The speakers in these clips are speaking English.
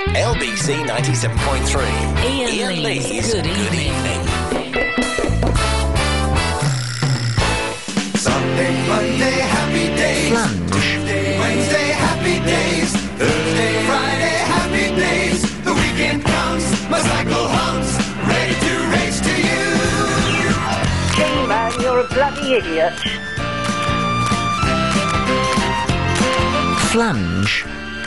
LBC 97.3. Ian Lee's Good Evening. Sunday, Monday, happy days. Plunge. Tuesday, Wednesday, happy days. Thursday, Friday, happy days. The weekend comes, my cycle hums, ready to race to you. Gee, man, you're a bloody idiot. Plunge.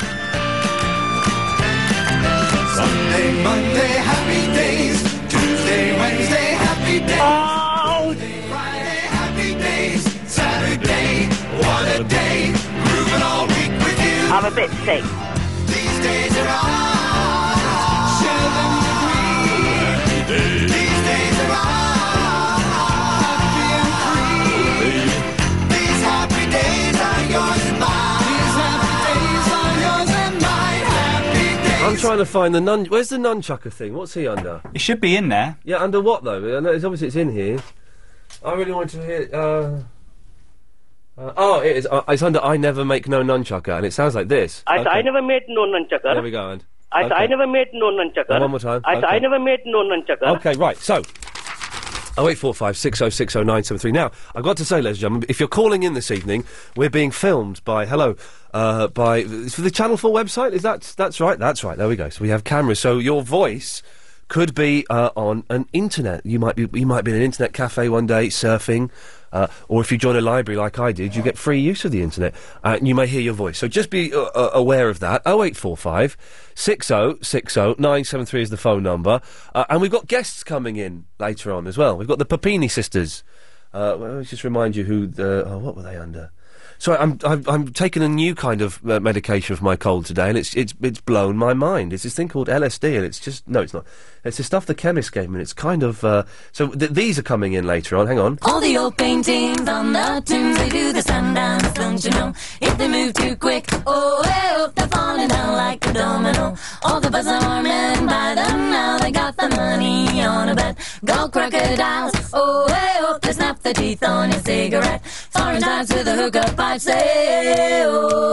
Sunday, Monday, happy days. Tuesday, Wednesday, happy days. Oh! Thursday, Friday, happy days. Saturday, what a day. Grooving all week with you. I'm a bit sick. These days are ours. Share them with me. These days are ours. Happy and free. These happy days are yours and mine. These happy days are yours and mine. Happy days. I'm trying to find the nun. Where's the nunchucker thing? What's he under? It should be in there. Yeah, under what though? I know obviously it's in here. I really want to hear. Oh, it is. It's under "I never make no nunchucker," and it sounds like this. I Okay. never made no nunchucker. There we go. And I never made no nunchucker. One more time. I Okay. never made no nunchucker. Okay, right. So, 0845 6060 973. Now, I've got to say, ladies and gentlemen, if you're calling in this evening, we're being filmed by for the Channel 4 website. That's right. That's right. There we go. So we have cameras. So your voice could be on an internet. You might be in an internet cafe one day surfing. Or if you join a library like I did, you get free use of the internet. And you may hear your voice. So just be aware of that. 0845 6060 973 is the phone number. And we've got guests coming in later on as well. We've got the Papini sisters. Let me just remind you who what were they under? Sorry, I'm taking a new kind of medication for my cold today, and it's blown my mind. It's this thing called LSD, and it's just no, it's not. It's the stuff the chemist gave me. And it's kind of so these are coming in later on. Hang on. All the old paintings on the tombs, they do the Sundance, don't you know? If they move too quick, they're falling down like a domino. All the bazaar men buy them now, they got the money on a bet. Gold crocodiles, they snap the teeth on your cigarette. Foreign times with a hookup pipe, say,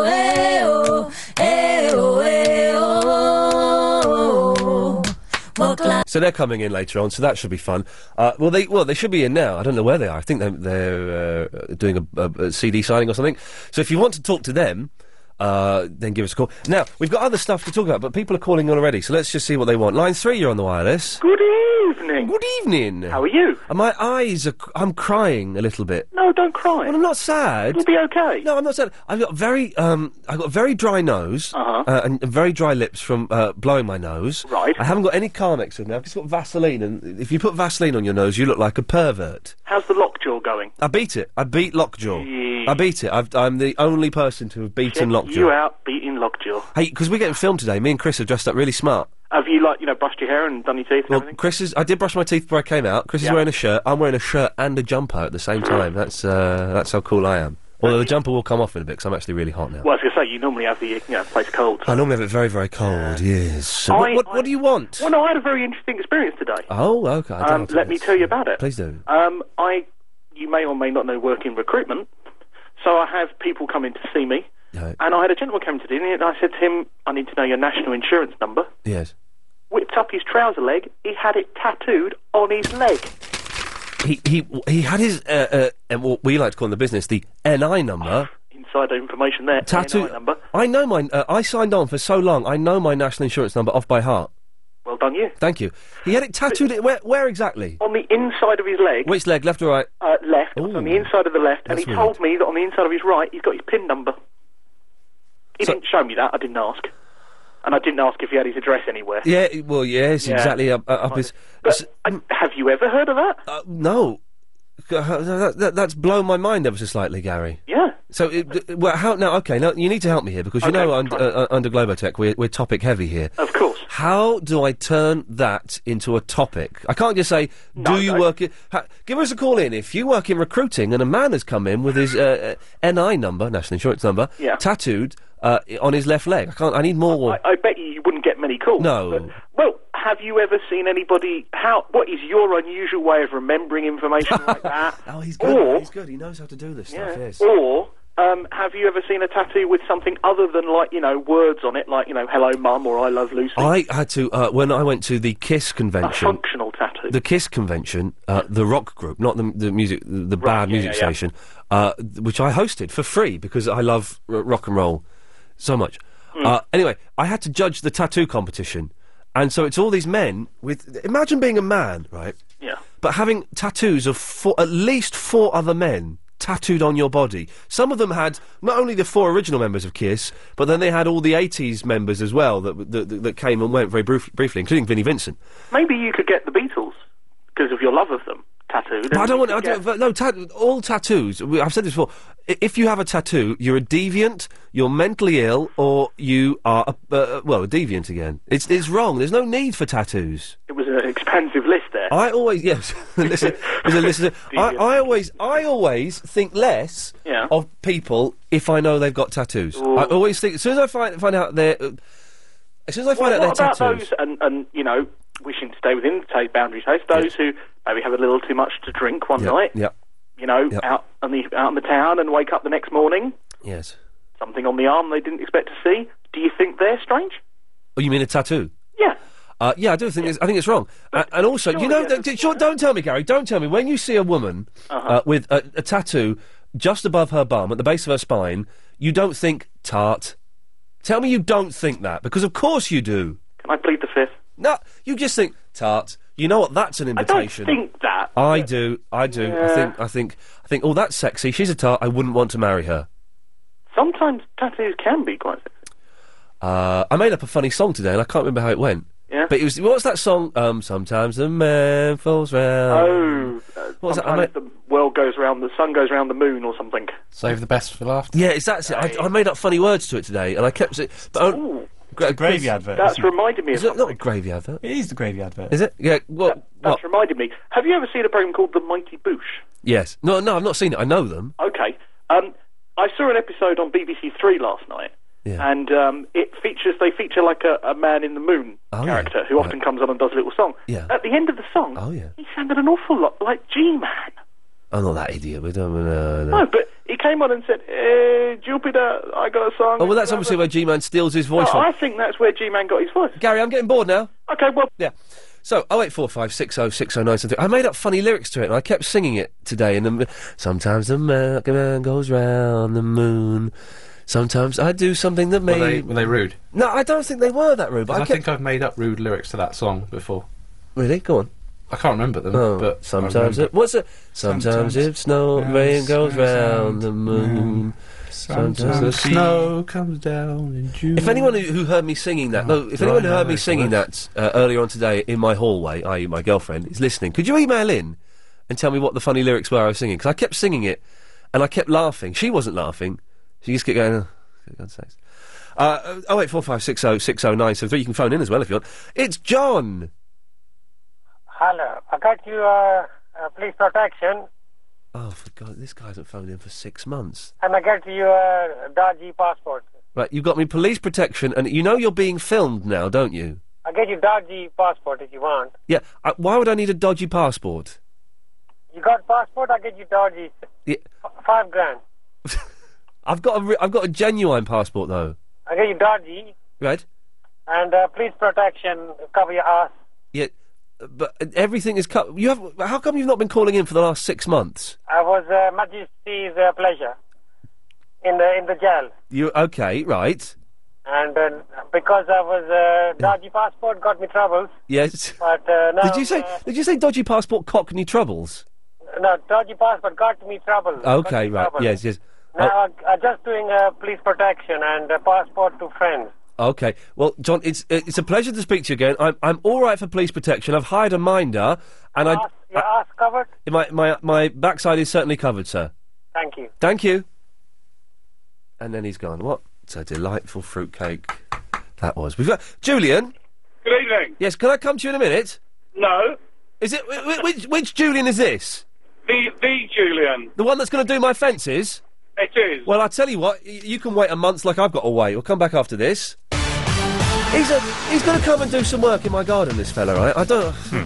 So they're coming in later on, so that should be fun. They should be in now. I don't know where they are. I think they're doing a CD signing or something. So if you want to talk to them, then give us a call. Now, we've got other stuff to talk about, but people are calling in already, so let's just see what they want. Line 3, you're on the wireless. Good evening. Good evening. How are you? My eyes are... I'm crying a little bit. No, don't cry. Well, I'm not sad. You'll be okay. No, I'm not sad. I've got a very dry nose, and very dry lips from blowing my nose. Right. I haven't got any Carmex with me. I've just got Vaseline, and if you put Vaseline on your nose, you look like a pervert. How's the lockjaw going? I beat it. I beat Lockjaw. Yeah. I beat it. I'm the only person to have beaten Lockjaw. You out beating Lockjaw. Hey, because we're getting filmed today, me and Chris have dressed up really smart. Have you, brushed your hair and done your teeth and everything? I did brush my teeth before I came out. Chris is wearing a shirt. I'm wearing a shirt and a jumper at the same time. That's how cool I am. Although the jumper will come off in a bit, because I'm actually really hot now. Well, I was going to say, you normally have the place cold. I normally have it very, very cold, yes. So what do you want? Well, no, I had a very interesting experience today. Oh, OK. Let me tell you about it. Please do. You may or may not know, work in recruitment. So I have people come in to see me. Right. And I had a gentleman come to me, and I said to him, I need to know your national insurance number. Yes. Whipped up his trouser leg, he had it tattooed on his leg. He had his, what we like to call in the business, the NI number. Insider information there. Tattoo. NI number. I know mine. I signed on for so long, I know my national insurance number off by heart. Well done, you. Thank you. He had it tattooed, where exactly? On the inside of his leg. Which leg, left or right? Left, Ooh. on the inside of the left, and he told me that on the inside of his right, he's got his PIN number. He didn't show me that, I didn't ask. And I didn't ask if he had his address anywhere. Yeah, well, yes, exactly, up his... But, have you ever heard of that? No. That's blown my mind ever so slightly, Gary. Yeah. So, now you need to help me here, because you know under Globotech we're topic heavy here. Of course. How do I turn that into a topic? I can't just say, do you work in... give us a call in if you work in recruiting and a man has come in with his NI number, national insurance number, tattooed on his left leg. I need more... I bet you wouldn't get many calls. No. But, well, have you ever seen anybody... What is your unusual way of remembering information like that? Oh, he's good. He's good. He knows how to do this stuff, yes. Or... have you ever seen a tattoo with something other than, like, you know, words on it, like, you know, hello mum or I love Lucy? I had to, when I went to the KISS A convention... functional tattoo. The KISS convention, the rock group, not the music, the bad music station, which I hosted for free because I love rock and roll so much. Anyway, I had to judge the tattoo competition, and so it's all these men with... Imagine being a man, right? Yeah. But having tattoos of at least 4 other men tattooed on your body. Some of them had not only the 4 original members of KISS, but then they had all the 80s members as well that came and went very briefly, including Vinnie Vincent. Maybe you could get the Beatles, because of your love of them, tattooed. But I don't want... all tattoos... I've said this before. If you have a tattoo, you're a deviant, you're mentally ill, or you are, a deviant again. It's wrong. There's no need for tattoos. It was an expansive list there. I always... Yes. listen, I always think less of people if I know they've got tattoos. Ooh. I always think... As soon as I find out they're... As soon as I find out what they're about tattoos... those, and you know, wishing to stay within the boundary taste, those who maybe have a little too much to drink one night, you know, out in the town and wake up the next morning, something on the arm they didn't expect to see. Do you think they're strange? Oh, you mean a tattoo? Yeah. I do think I think it's wrong. And also, you know, don't tell me, Gary, don't tell me, when you see a woman with a tattoo just above her bum, at the base of her spine, you don't think, tart. Tell me you don't think that, because of course you do. Can I plead the fifth? No, you just think, tart. You know what? That's an invitation. I don't think that. I do. Yeah. I think. Oh, that's sexy. She's a tart. I wouldn't want to marry her. Sometimes tattoos can be quite sexy. I made up a funny song today, and I can't remember how it went. Yeah. But it was. What's that song? Sometimes the man falls round. What was that? The world goes round, the sun goes round the moon, or something. Save the best for last. Yeah, that's it. I made up funny words to it today, and I kept it. But gravy advert. That's reminded me of something. Is it not a gravy advert? It is the gravy advert. Is it? Yeah. That's reminded me. Have you ever seen a program called The Mighty Boosh? Yes. No, I've not seen it. I know them. Okay. I saw an episode on BBC Three last night. Yeah. And they feature like a man in the moon character who often comes on and does a little song. Yeah. At the end of the song, he sounded an awful lot like G-Man. I'm not that idiot. We don't. No, but he came on and said, "Hey, Jupiter, I got a song." Oh well, that's obviously where G-Man steals his voice from. I think that's where G-Man got his voice. Gary, I'm getting bored now. Okay, well, yeah. So 0845 60 60 973. I made up funny lyrics to it, and I kept singing it today. And sometimes the man goes round the moon. Sometimes I do something that may... Were they rude? No, I don't think they were that rude. But I think I've made up rude lyrics to that song before. Really? Go on. I can't remember them, but sometimes what's it? Sometimes if rain goes round the moon. Sometimes the snow comes down in June. If anyone who heard me singing that, earlier on today in my hallway, i.e. my girlfriend, is listening, could you email in and tell me what the funny lyrics were I was singing? Because I kept singing it, and I kept laughing. She wasn't laughing. She just kept going, for God's sakes. 0845 60 60 973. You can phone in as well if you want. It's John. Hello. I got you police protection. Oh, for God, this guy hasn't phoned in for 6 months. And I got you a dodgy passport. Right, you've got me police protection, and you know you're being filmed now, don't you? I get you dodgy passport if you want. Yeah, why would I need a dodgy passport? You got passport, I get you dodgy. Yeah. $5,000. I've got a genuine passport, though. I get you dodgy. Right. And police protection, cover your ass. Yeah. But everything is cut. How come you've not been calling in for the last 6 months? I was Majesty's pleasure in the jail. Okay, right? And because I was dodgy passport, got me troubles. Yes. But no. Did you say dodgy passport? Cockney troubles. No, dodgy passport got me troubles. Okay, right. Trouble. Yes. Now I'm just doing police protection and passport to friends. Okay, well, John, it's a pleasure to speak to you again. I'm all right for police protection. I've hired a minder, and your ass covered? My backside is certainly covered, sir. Thank you. Thank you. And then he's gone. What a delightful fruitcake that was. We've got Julian. Good evening. Yes, can I come to you in a minute? No. Is it which Julian is this? The Julian. The one that's going to do my fences? It is. Well, I tell you what, you can wait a month like I've got to wait. We'll come back after this. He's going to come and do some work in my garden, this fella, right? I don't...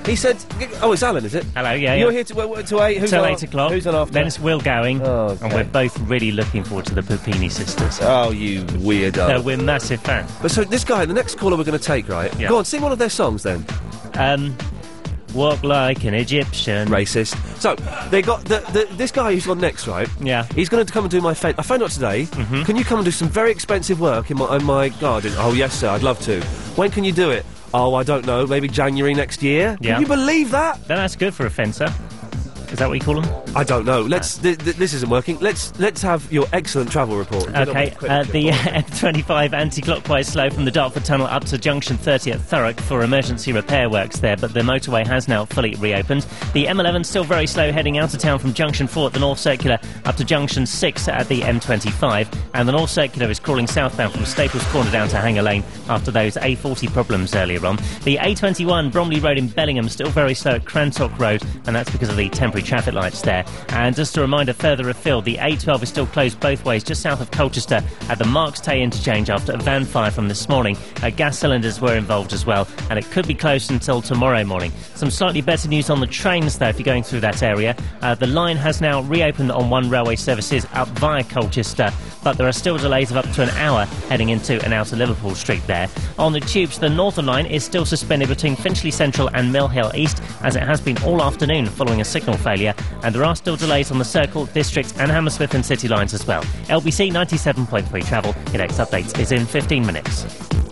He said, oh, it's Alan, is it? Hello, yeah. You're here to 8. Who's till on? 8 o'clock. Who's on after? Then it's Will Gowing, okay. and we're both really looking forward to the Pupini Sisters. Oh, you weirdo. We're massive fans. But so this guy, the next caller we're going to take, right? Yeah. Go on, sing one of their songs then. Walk like an Egyptian. Racist. So, they got this guy who's on next, right? Yeah. He's going to come and do my I found out today. Mm-hmm. Can you come and do some very expensive work in my garden? Oh, yes, sir, I'd love to. When can you do it? Oh, I don't know, maybe January next year? Yeah. Can you believe that? Then that's good for a fencer. Is that what you call them? I don't know. Let's. This isn't working. Let's have your excellent travel report. Okay. The M25 anti-clockwise slow from the Dartford Tunnel up to Junction 30 at Thurrock for emergency repair works there, but the motorway has now fully reopened. The M11 still very slow heading out of town from Junction 4 at the North Circular up to Junction 6 at the M25, and the North Circular is crawling southbound from Staples Corner down to Hanger Lane after those A40 problems earlier on. The A21 Bromley Road in Bellingham still very slow at Crantock Road, and that's because of the temporary traffic lights there. And just a reminder, further afield, the A12 is still closed both ways just south of Colchester at the Marks Tay interchange after a van fire from this morning. Gas cylinders were involved as well, and it could be closed until tomorrow morning. Some slightly better news on the trains though if you're going through that area. The line has now reopened on one railway services up via Colchester, but there are still delays of up to an hour heading into and out of Liverpool Street there. On the tubes, the Northern Line is still suspended between Finchley Central and Mill Hill East, as it has been all afternoon following a signal failure, and there are still delays on the Circle, District and Hammersmith and City lines as well. LBC 97.3 travel. Your next update is in 15 minutes.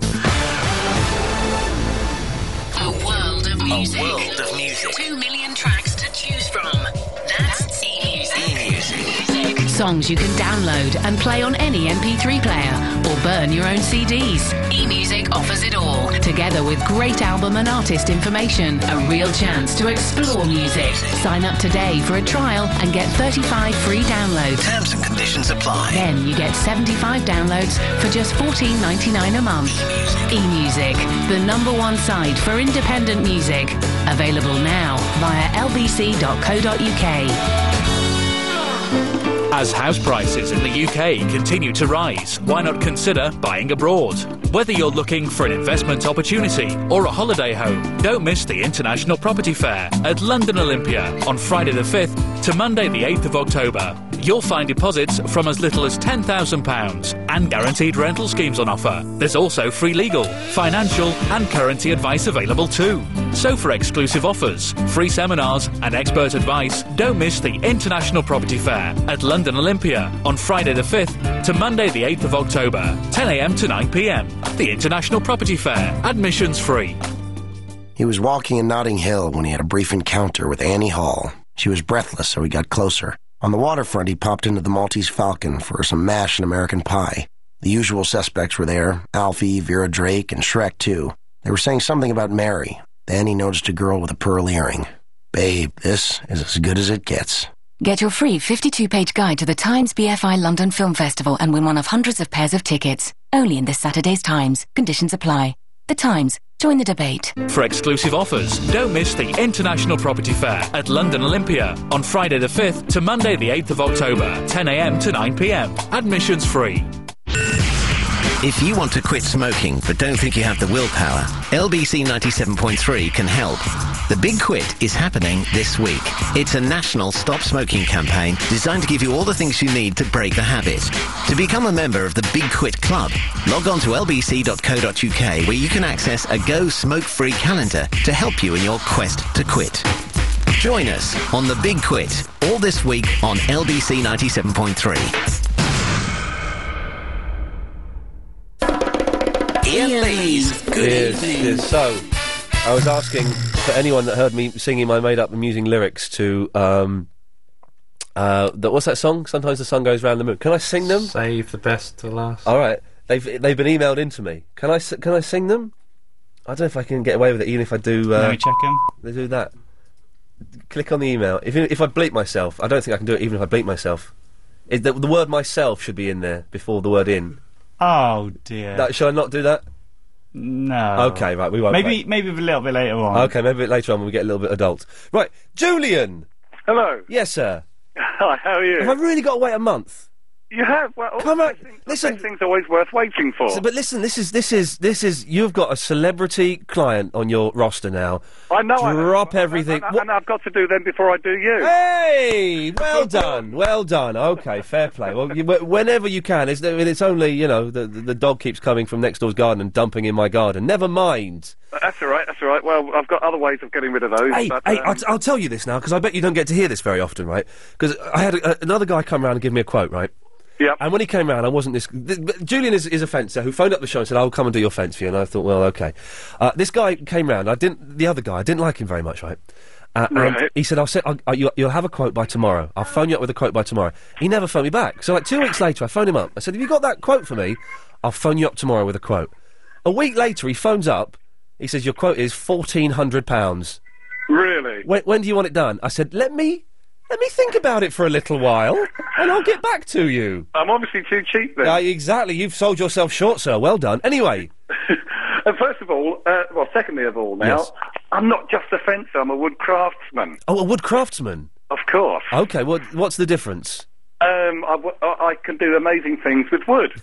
A world of music. A world of music. 2 million tracks to choose from. That's eMusic. Songs you can download and play on any MP3 player or burn your own CDs. eMusic offers it all. Together with great album and artist information, a real chance to explore music. Sign up today for a trial and get 35 free downloads. Terms and conditions apply. Then you get 75 downloads for just $14.99 a month. eMusic, the #1 site for independent music. Available now via lbc.co.uk. As house prices in the UK continue to rise, why not consider buying abroad? Whether you're looking for an investment opportunity or a holiday home, don't miss the International Property Fair at London Olympia on Friday the 5th to Monday the 8th of October. You'll find deposits from as little as £10,000 and guaranteed rental schemes on offer. There's also free legal, financial and currency advice available too. So for exclusive offers, free seminars and expert advice, don't miss the International Property Fair at London Olympia on Friday the 5th to Monday the 8th of October, 10 a.m. to 9 p.m. The International Property Fair, admissions free. He was walking in Notting Hill when he had a brief encounter with Annie Hall. She was breathless, so he got closer. On the waterfront, he popped into the Maltese Falcon for some mash and American pie. The usual suspects were there, Alfie, Vera Drake, and Shrek, too. They were saying something about Mary. Then he noticed a girl with a pearl earring. Babe, this is as good as it gets. Get your free 52-page guide to the Times BFI London Film Festival and win one of hundreds of pairs of tickets. Only in this Saturday's Times. Conditions apply. The Times. Join the debate. For exclusive offers, don't miss the International Property Fair at London Olympia on Friday the 5th to Monday the 8th of October, 10 a.m. to 9 p.m. Admissions free. If you want to quit smoking but don't think you have the willpower, LBC 97.3 can help. The Big Quit is happening this week. It's a national stop smoking campaign designed to give you all the things you need to break the habit. To become a member of the Big Quit Club, log on to lbc.co.uk where you can access a Go Smoke-Free calendar to help you in your quest to quit. Join us on The Big Quit all this week on LBC 97.3. Ian Lee's Good Evening. So, I was asking for anyone that heard me singing my made-up amusing lyrics to, what's that song? Sometimes the sun goes round the moon. Can I sing them? Save the best to last. All right. They've been emailed into me. Can I sing them? I don't know if I can get away with it, even if I do... Let me check them. They do that. Click on the email. If I bleep myself, I don't think I can do it even if I bleep myself. The word myself should be in there before the word in. Oh dear. Shall I not do that? No. Okay, right, we won't. Maybe a little bit later on. Okay, maybe a bit later on when we get a little bit adult. Right, Julian! Hello. Yes, sir. Hi, how are you? Have I really got to wait a month? You have. Well, Come on, listen. Things are always worth waiting for. But listen, this is. You've got a celebrity client on your roster now. I know. Drop everything. And I've got to do them before I do you. Hey, well done, well done. Okay, fair play. Well, whenever you can. It's only the dog keeps coming from next door's garden and dumping in my garden. Never mind. That's all right. That's all right. Well, I've got other ways of getting rid of those. Hey, but, I'll tell you this now because I bet you don't get to hear this very often, right? Because I had another guy come round and give me a quote, right? Yeah. And when he came round, I wasn't this. Julian is a fencer who phoned up the show and said, "I'll come and do your fence for you." And I thought, well, okay. This guy came round. The other guy, I didn't like him very much, right? Right. And he said, you'll have a quote by tomorrow. I'll phone you up with a quote by tomorrow. He never phoned me back. So, 2 weeks later, I phoned him up. I said, have you got that quote for me? I'll phone you up tomorrow with a quote. A week later, he phones up. He says, your quote is £1,400. Really? When do you want it done? I said, let me think about it for a little while, and I'll get back to you. I'm obviously too cheap then. Exactly. You've sold yourself short, sir. Well done. Anyway. First of all, secondly of all now, Yes. I'm not just a fencer, I'm a wood craftsman. Oh, a wood craftsman? Of course. Okay, what's the difference? I can do amazing things with wood.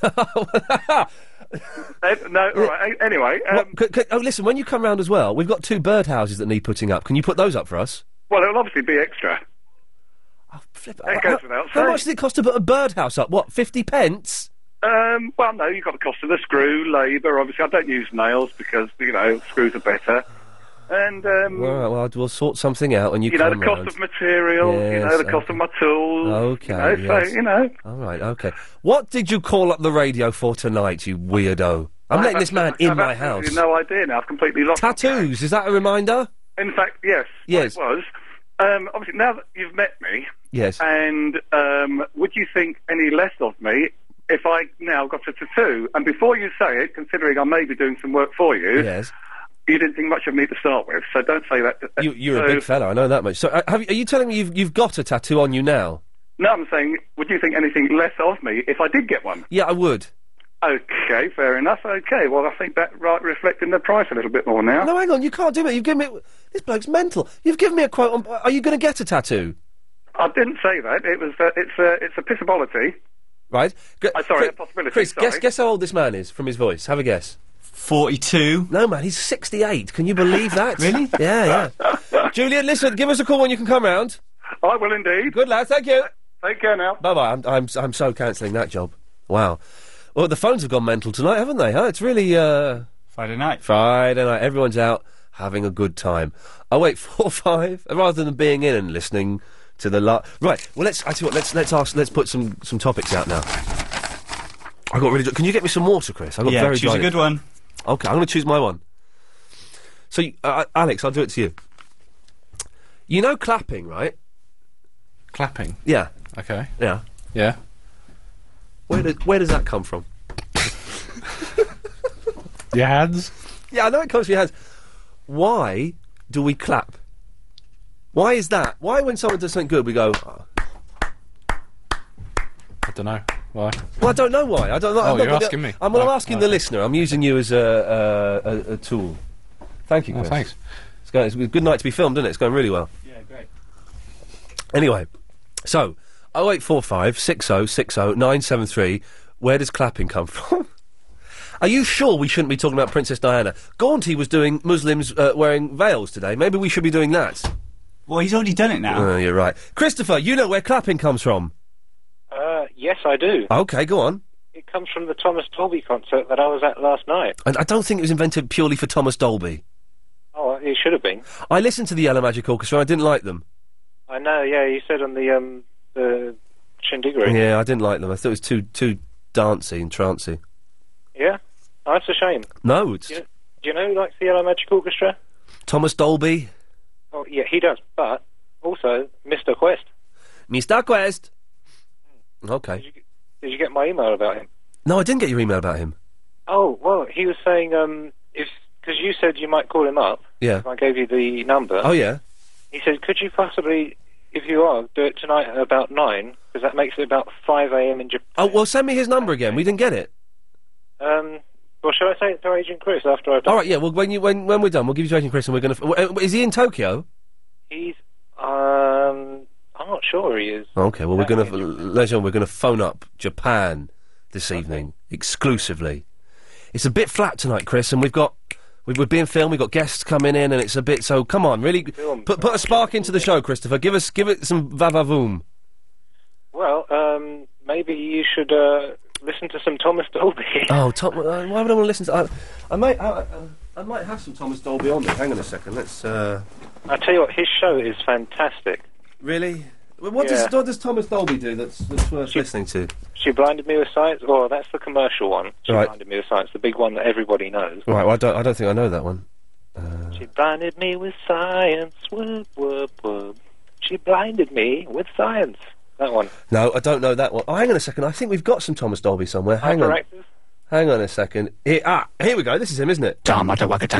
No, all right. Anyway, listen, when you come round as well, we've got 2 birdhouses that need putting up. Can you put those up for us? well, it'll obviously be extra. It goes without saying. How much does it cost to put a birdhouse up? What, 50 pence? Well, no, you've got the cost of the screw, labour. Obviously, I don't use nails because, screws are better. And, well, we'll sort something out and you know, come the cost round. of material, Yes, the cost of my tools. Okay, yes. So, All right, okay. What did you call up the radio for tonight, you weirdo? I'm letting this man in my house. I've no idea now. I've completely lost Tattoos, is that a reminder? In fact, yes. Yes. It was. Obviously, now that you've met me... Yes. And would you think any less of me if I now got a tattoo? And before you say it, considering I may be doing some work for you... Yes. You didn't think much of me to start with, so don't say that. You're a big fella, I know that much. So, are you telling me you've got a tattoo on you now? No, I'm saying, would you think anything less of me if I did get one? Yeah, I would. Okay, fair enough. Okay, well, I think that reflecting the price a little bit more now. No, hang on, you can't do it. You've given me... This bloke's mental. You've given me a quote on... Are you going to get a tattoo? I didn't say that. It was. It's a possibility. Right. Sorry, a possibility. Chris, sorry. guess how old this man is from his voice. Have a guess. 42. No, man, he's 68. Can you believe that? Really? Yeah. Julian, listen, give us a call when you can come round. I will indeed. Good lad, thank you. Take care now. Bye-bye. I'm so cancelling that job. Wow. Well, the phones have gone mental tonight, haven't they? Huh? It's really Friday night. Friday night. Everyone's out having a good time. 0845, rather than being in and listening to the right. Well, let's put some topics out now. I got really. Can you get me some water, Chris? I got very choose dry. a good one. Okay, I'm going to choose my one. So, Alex, I'll do it to you. You know clapping, right? Clapping? Yeah. Okay. Yeah. Yeah. Where does that come from? Your hands? Yeah, I know it comes from your hands. Why do we clap? Why is that? Why, when someone does something good, we go... Oh. I don't know. Why? Well, I don't know why. I don't know. You're asking me. I'm asking the listener. I'm using you as a tool. Thank you, Chris. Thanks. It's a good night to be filmed, isn't it? It's going really well. Yeah, great. Anyway, so 0845 60 60 973. Where does clapping come from? Are you sure we shouldn't be talking about Princess Diana? Gaunty was doing Muslims wearing veils today. Maybe we should be doing that. Well, he's already done it now. You're right. Christopher, you know where clapping comes from? Yes, I do. Okay, go on. It comes from the Thomas Dolby concert that I was at last night. And I don't think it was invented purely for Thomas Dolby. Oh, it should have been. I listened to the Yellow Magic Orchestra and I didn't like them. I know, yeah, you said on the Shindiggery. Yeah, I didn't like them. I thought it was too dancey and trancey. Yeah? Oh, that's a shame. No, it's... Do you know who likes the Yellow Magic Orchestra? Thomas Dolby. Oh, yeah, he does, but also Mr. Quest. Mr. Quest! Okay. Did you get my email about him? No, I didn't get your email about him. Oh, well, he was saying, because you said you might call him up. Yeah. If I gave you the number. Oh, yeah? He said, could you possibly, if you are, do it tonight at about 9, because that makes it about 5 a.m. in Japan. Oh, well, send me his number again. We didn't get it. Well, shall I say it to Agent Chris after I've done? All right, yeah, well, when we're done, we'll give you to Agent Chris and we're going to... is he in Tokyo? He's, I'm I'm not sure he is. Okay, well, ladies and gentlemen, we're going to phone up Japan this evening, exclusively. It's a bit flat tonight, Chris, and we're being filmed, we've got guests coming in, and it's a bit, so come on, really, put a spark into the show, Christopher. Give it some va-va-voom. Well, maybe you should listen to some Thomas Dolby. Oh, why would I want to listen to... I might have some Thomas Dolby on me. Hang on a second, let's... I tell you what, his show is fantastic. Really? What does Thomas Dolby do that's worth listening to? She Blinded Me with Science. Oh, that's the commercial one. She Right. Blinded Me with Science, the big one that everybody knows. Right, well, I don't think I know that one. She blinded me with science. Whoop, whoop, whoop. She blinded me with science. That one. No, I don't know that one. Oh, hang on a second. I think we've got some Thomas Dolby somewhere. Hang on. Hang on a second. Here we go. This is him, isn't it? And of course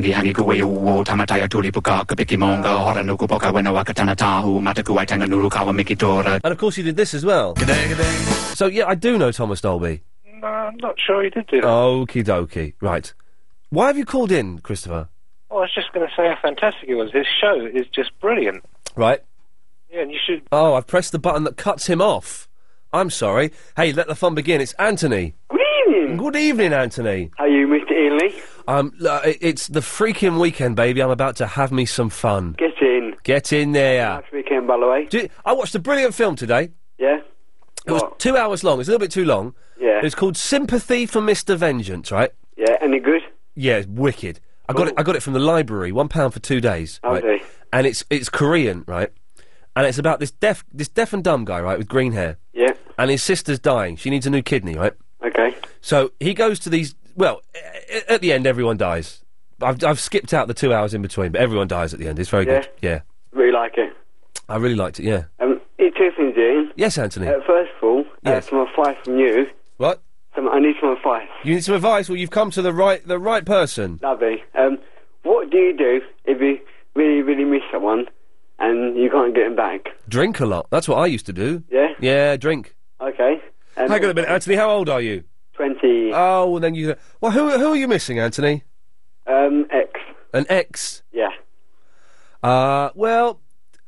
you did this as well. So, yeah, I do know Thomas Dolby. No, I'm not sure he did do that. Okie dokie. Right. Why have you called in, Christopher? Well, I was just going to say how fantastic it was. His show is just brilliant. Right. Yeah, and you should... Oh, I've pressed the button that cuts him off. I'm sorry. Hey, let the fun begin. It's Anthony. Good evening. Good evening, Anthony. How are you, Mr. Ely? It's the freaking weekend, baby. I'm about to have me some fun. Get in. Get in there. Nice weekend, by the way. I watched a brilliant film today. Yeah? It was 2 hours long. It's a little bit too long. Yeah. It's called Sympathy for Mr. Vengeance, right? Yeah, any good? Yeah, it's wicked. I got it from the library. £1 for 2 days. Oh, right? dear. And it's Korean, right? And it's about this deaf and dumb guy, right, with green hair. Yeah. And his sister's dying. She needs a new kidney, right? Okay. So he goes to these. Well, at the end, everyone dies. I've skipped out the 2 hours in between, but everyone dies at the end. It's very good. Yeah. Really like it. I really liked it. Yeah. Two things, Ian. Yes, Anthony. First of all, some advice from you. What? I need some advice. You need some advice? Well, you've come to the right person. Lovely. What do you do if you really, really miss someone and you can't get them back? Drink a lot. That's what I used to do. Yeah? Yeah, drink. Okay. Hang on a minute, Anthony. How old are you? 20. Oh, well, then you... Well, who are you missing, Anthony? Ex. An ex? Yeah. What... Well...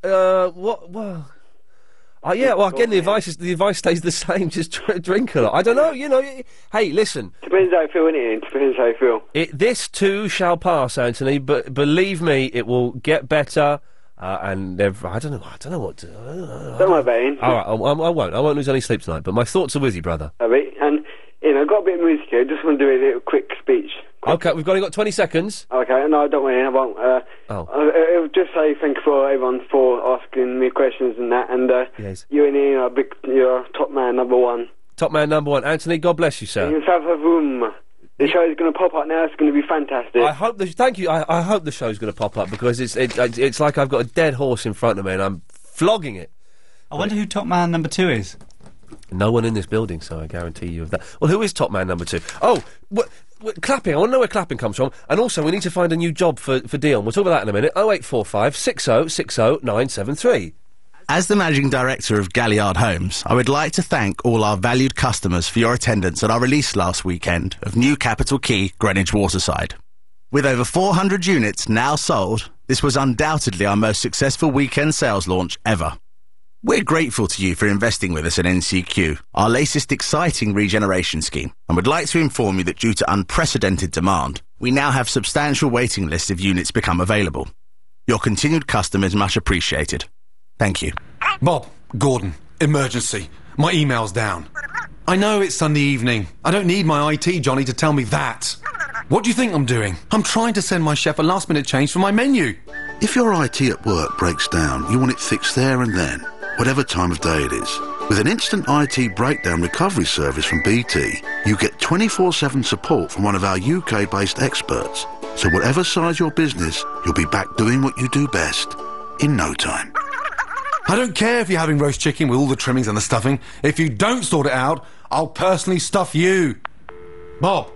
yeah, well, again, the advice stays the same. Just drink a lot. I don't know, Hey, listen. Depends how you feel, innit? Depends how you feel. This too shall pass, Anthony, but believe me, it will get better. I don't know what to... Don't worry about it. All right, I won't lose any sleep tonight, but my thoughts are with you, brother. Lovely. And, I've got a bit of music here. I just want to do a little quick speech. Okay, we've only got 20 seconons. Okay, no, don't worry, I won't. I'll just say thank you for everyone for asking me questions and that, and yes. You and Ian are you're top man number one. Top man number one. Anthony, God bless you, sir. In South of Room. The show is going to pop up now. It's going to be fantastic. I hope. Thank you. I hope the show's going to pop up because it's like I've got a dead horse in front of me and I'm flogging it. I wonder who top man number 2 is. No one in this building, so I guarantee you of that. Well, who is top man number 2? Oh, clapping. I want to know where clapping comes from. And also, we need to find a new job for Dion. We'll talk about that in a minute. 0845 60 60 973. As the Managing Director of Galliard Homes, I would like to thank all our valued customers for your attendance at our release last weekend of new Capital Key Greenwich Waterside. With over 400 units now sold, this was undoubtedly our most successful weekend sales launch ever. We're grateful to you for investing with us in NCQ, our latest exciting regeneration scheme, and would like to inform you that due to unprecedented demand, we now have substantial waiting lists of units become available. Your continued custom is much appreciated. Thank you. Bob, Gordon, emergency. My email's down. I know it's Sunday evening. I don't need my IT Johnny to tell me that. What do you think I'm doing? I'm trying to send my chef a last-minute change for my menu. If your IT at work breaks down, you want it fixed there and then, whatever time of day it is. With an instant IT breakdown recovery service from BT, you get 24/7 support from one of our UK-based experts. So whatever size your business, you'll be back doing what you do best in no time. I don't care if you're having roast chicken with all the trimmings and the stuffing. If you don't sort it out, I'll personally stuff you. Bob.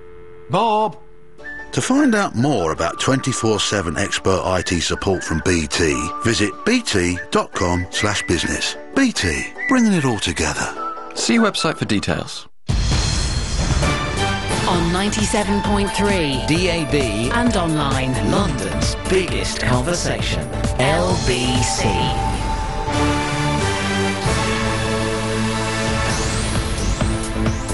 To find out more about 24/7 expert IT support from BT, visit bt.com/business. BT, bringing it all together. See website for details. On 97.3 DAB and online. London's biggest conversation. LBC.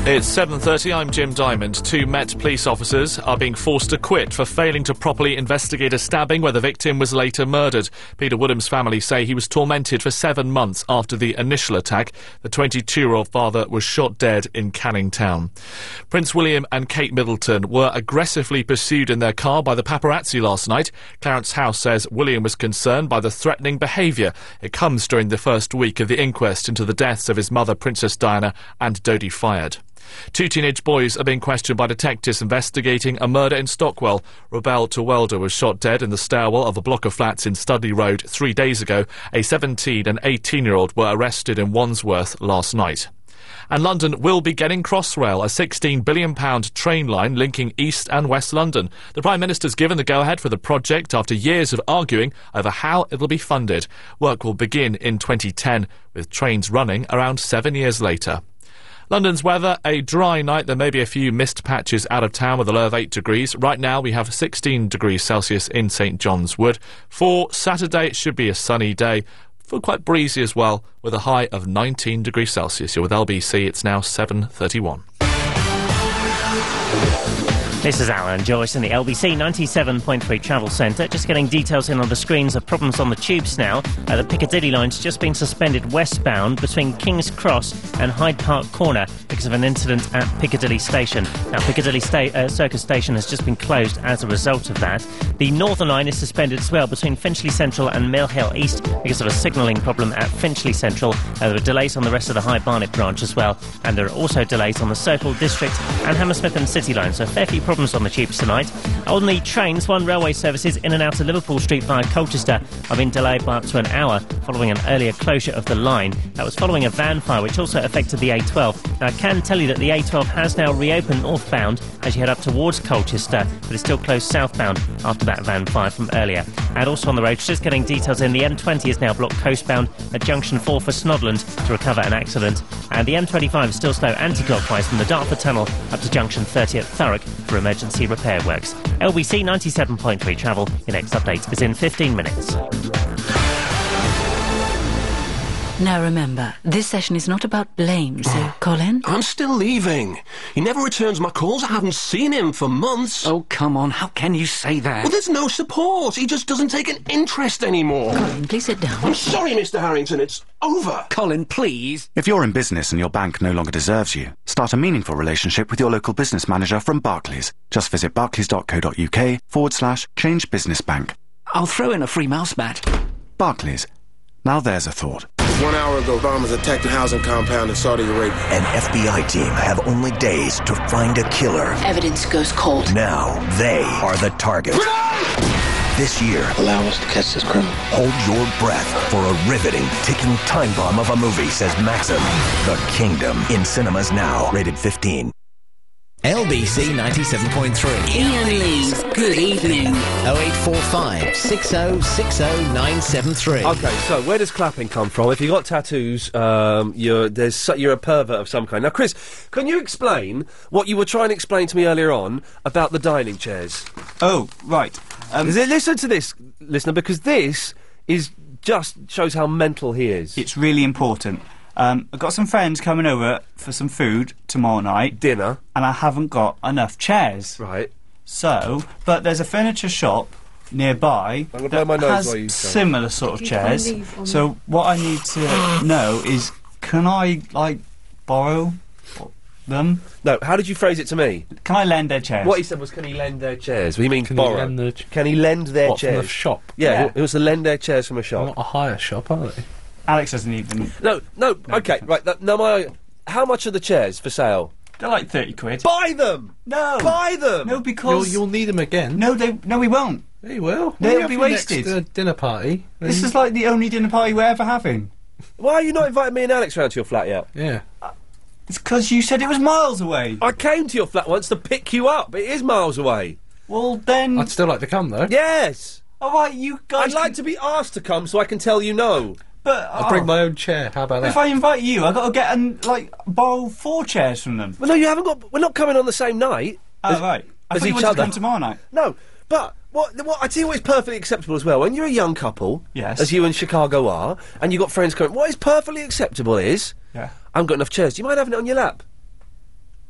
It's 7:30, I'm Jim Diamond. 2 Met police officers are being forced to quit for failing to properly investigate a stabbing where the victim was later murdered. Peter Woodham's family say he was tormented for 7 months after the initial attack. The 22-year-old father was shot dead in Canning Town. Prince William and Kate Middleton were aggressively pursued in their car by the paparazzi last night. Clarence House says William was concerned by the threatening behaviour. It comes during the first week of the inquest into the deaths of his mother, Princess Diana, and Dodi Fayed. 2 teenage boys are being questioned by detectives investigating a murder in Stockwell. Rebel Tawelda was shot dead in the stairwell of a block of flats in Studley Road 3 days ago. A 17 and 18-year-old were arrested in Wandsworth last night. And London will be getting Crossrail, a £16 billion train line linking East and West London. The Prime Minister's given the go-ahead for the project after years of arguing over how it will be funded. Work will begin in 2010, with trains running around 7 years later. London's weather, a dry night. There may be a few mist patches out of town with a low of 8 degrees. Right now we have 16 degrees Celsius in St John's Wood. For Saturday, it should be a sunny day. Feel quite breezy as well, with a high of 19 degrees Celsius. You're with LBC, it's now 7:31. This is Alan Joyce in the LBC 97.3 Travel Centre. Just getting details in on the screens of problems on the tubes now. The Piccadilly line's just been suspended westbound between King's Cross and Hyde Park Corner because of an incident at Piccadilly Station. Now, Piccadilly Circus Station has just been closed as a result of that. The Northern line is suspended as well between Finchley Central and Mill Hill East because of a signalling problem at Finchley Central. There are delays on the rest of the High Barnet branch as well, and there are also delays on the Circle District and Hammersmith and City line, so a fair few problems on the tubes tonight. On the trains, one railway services in and out of Liverpool Street via Colchester have been delayed by up to an hour following an earlier closure of the line. That was following a van fire which also affected the A12. Now, I can tell you that the A12 has now reopened northbound as you head up towards Colchester, but it's still closed southbound after that van fire from earlier. And also on the road, just getting details in, the M20 is now blocked coastbound at junction 4 for Snodland to recover an accident, and the M25 is still slow anti-clockwise from the Dartford Tunnel up to junction 30 at Thurrock for emergency repair works. LBC 97.3 Travel. Your next update is in 15 minutes. Now remember, this session is not about blame, so Colin? I'm still leaving. He never returns my calls. I haven't seen him for months. Oh, come on. How can you say that? Well, there's no support. He just doesn't take an interest anymore. Colin, please sit down. I'm sorry, Mr. Harrington. It's over. Colin, please. If you're in business and your bank no longer deserves you, start a meaningful relationship with your local business manager from Barclays. Just visit barclays.co.uk/change business bank. I'll throw in a free mouse mat. Barclays. Now there's a thought. 1 hour ago, bombers attacked a housing compound in Saudi Arabia. An FBI team have only days to find a killer. Evidence goes cold. Now they are the target. This year, allow us to catch this criminal. Hold your breath for a riveting, ticking time bomb of a movie, says Maxim. The Kingdom, in cinemas now. Rated 15. LBC 97.3. Ian Lee's Good Evening. 0845 6060 973. OK, so where does clapping come from? If you've got tattoos, you're a pervert of some kind. Now, Chris, can you explain what you were trying to explain to me earlier on about the dining chairs? Oh, right. Listen to this, listener, because this is just shows how mental he is. It's really important. I've got some friends coming over for some food tomorrow night. Dinner. And I haven't got enough chairs. Right. So, but there's a furniture shop nearby that has similar sort of chairs. So what I need to know is, can I, borrow them? No, how did you phrase it to me? Can I lend their chairs? What he said was, can he lend their chairs? What do you mean, borrow? Can he lend their chairs? From the shop? Yeah, it was to lend their chairs from a shop. Not a hire shop, are they? Alex doesn't even... No, OK, right, how much are the chairs for sale? They're like 30 quid. Buy them! No! Buy them! No, because... You'll need them again. No, we won't. Yeah, you will. They'll be wasted. Next, dinner party. This is like the only dinner party we're ever having. Why are you not inviting me and Alex round to your flat yet? Yeah. It's because you said it was miles away. I came to your flat once to pick you up. It is miles away. Well, then... I'd still like to come, though. Yes! All right, you guys... I'd like to be asked to come so I can tell you no. But I'll bring my own chair. How about that? If I invite you, I've got to get and borrow 4 chairs from them. Well, no, you haven't got. We're not coming on the same night. Oh, right. I thought you wanted to come tomorrow night. No, but what I tell you what is perfectly acceptable as well. When you're a young couple, yes, as you and Chicago are, and you've got friends coming, what is perfectly acceptable is, yeah, I haven't got enough chairs. Do you mind having it on your lap?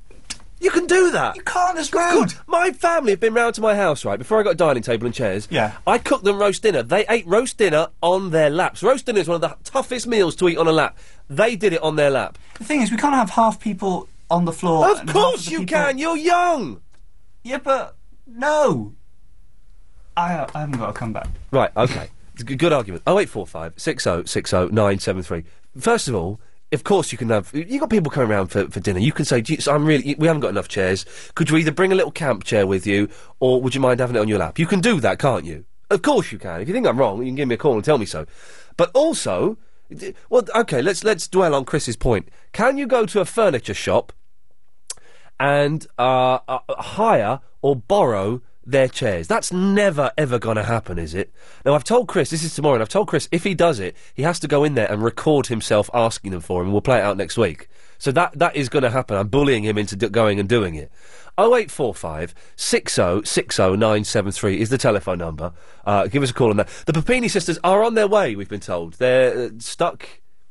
You can do that. You can't as well. Good. My family have been round to my house, right, before I got a dining table and chairs. Yeah. I cooked them roast dinner. They ate roast dinner on their laps. Roast dinner is one of the toughest meals to eat on a lap. They did it on their lap. The thing is, we can't have half people on the floor. Of course you can. You're young. Yeah, but no. I haven't got to come back. Right, OK. It's a good argument. 0845 6060 973. First of all, of course you can have... You've got people coming around for dinner. You can say, we haven't got enough chairs. Could you either bring a little camp chair with you, or would you mind having it on your lap? You can do that, can't you? Of course you can. If you think I'm wrong, you can give me a call and tell me so. But also... Well, OK, let's dwell on Chris's point. Can you go to a furniture shop and hire or borrow their chairs? That's never, ever going to happen, is it? Now, I've told Chris, this is tomorrow, and I've told Chris if he does it, he has to go in there and record himself asking them for him, and we'll play it out next week. So that is going to happen. I'm bullying him into going and doing it. 0845 6060 973 is the telephone number. Give us a call on that. The Papini sisters are on their way, we've been told. They're stuck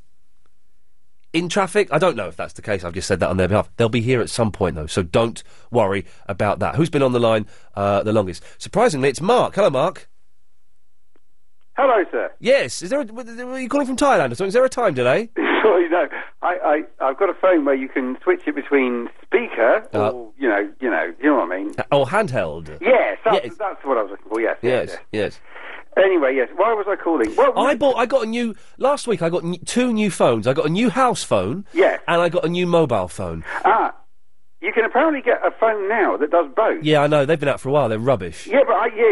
in traffic. I don't know if that's the case. I've just said that on their behalf. They'll be here at some point, though, so don't worry about that. Who's been on the line the longest? Surprisingly, it's Mark. Hello, Mark. Hello, sir. Yes. Are you calling from Thailand or something? Is there a time delay? Sorry, no. I've got a phone where you can switch it between speaker or, you know what I mean? Or handheld. Yes, that's what I was looking for, yes. Anyway, yes. Why was I calling? Last week I got two new phones. I got a new house phone. Yes. And I got a new mobile phone. You can apparently get a phone now that does both. Yeah, I know. They've been out for a while. They're rubbish. Yeah, but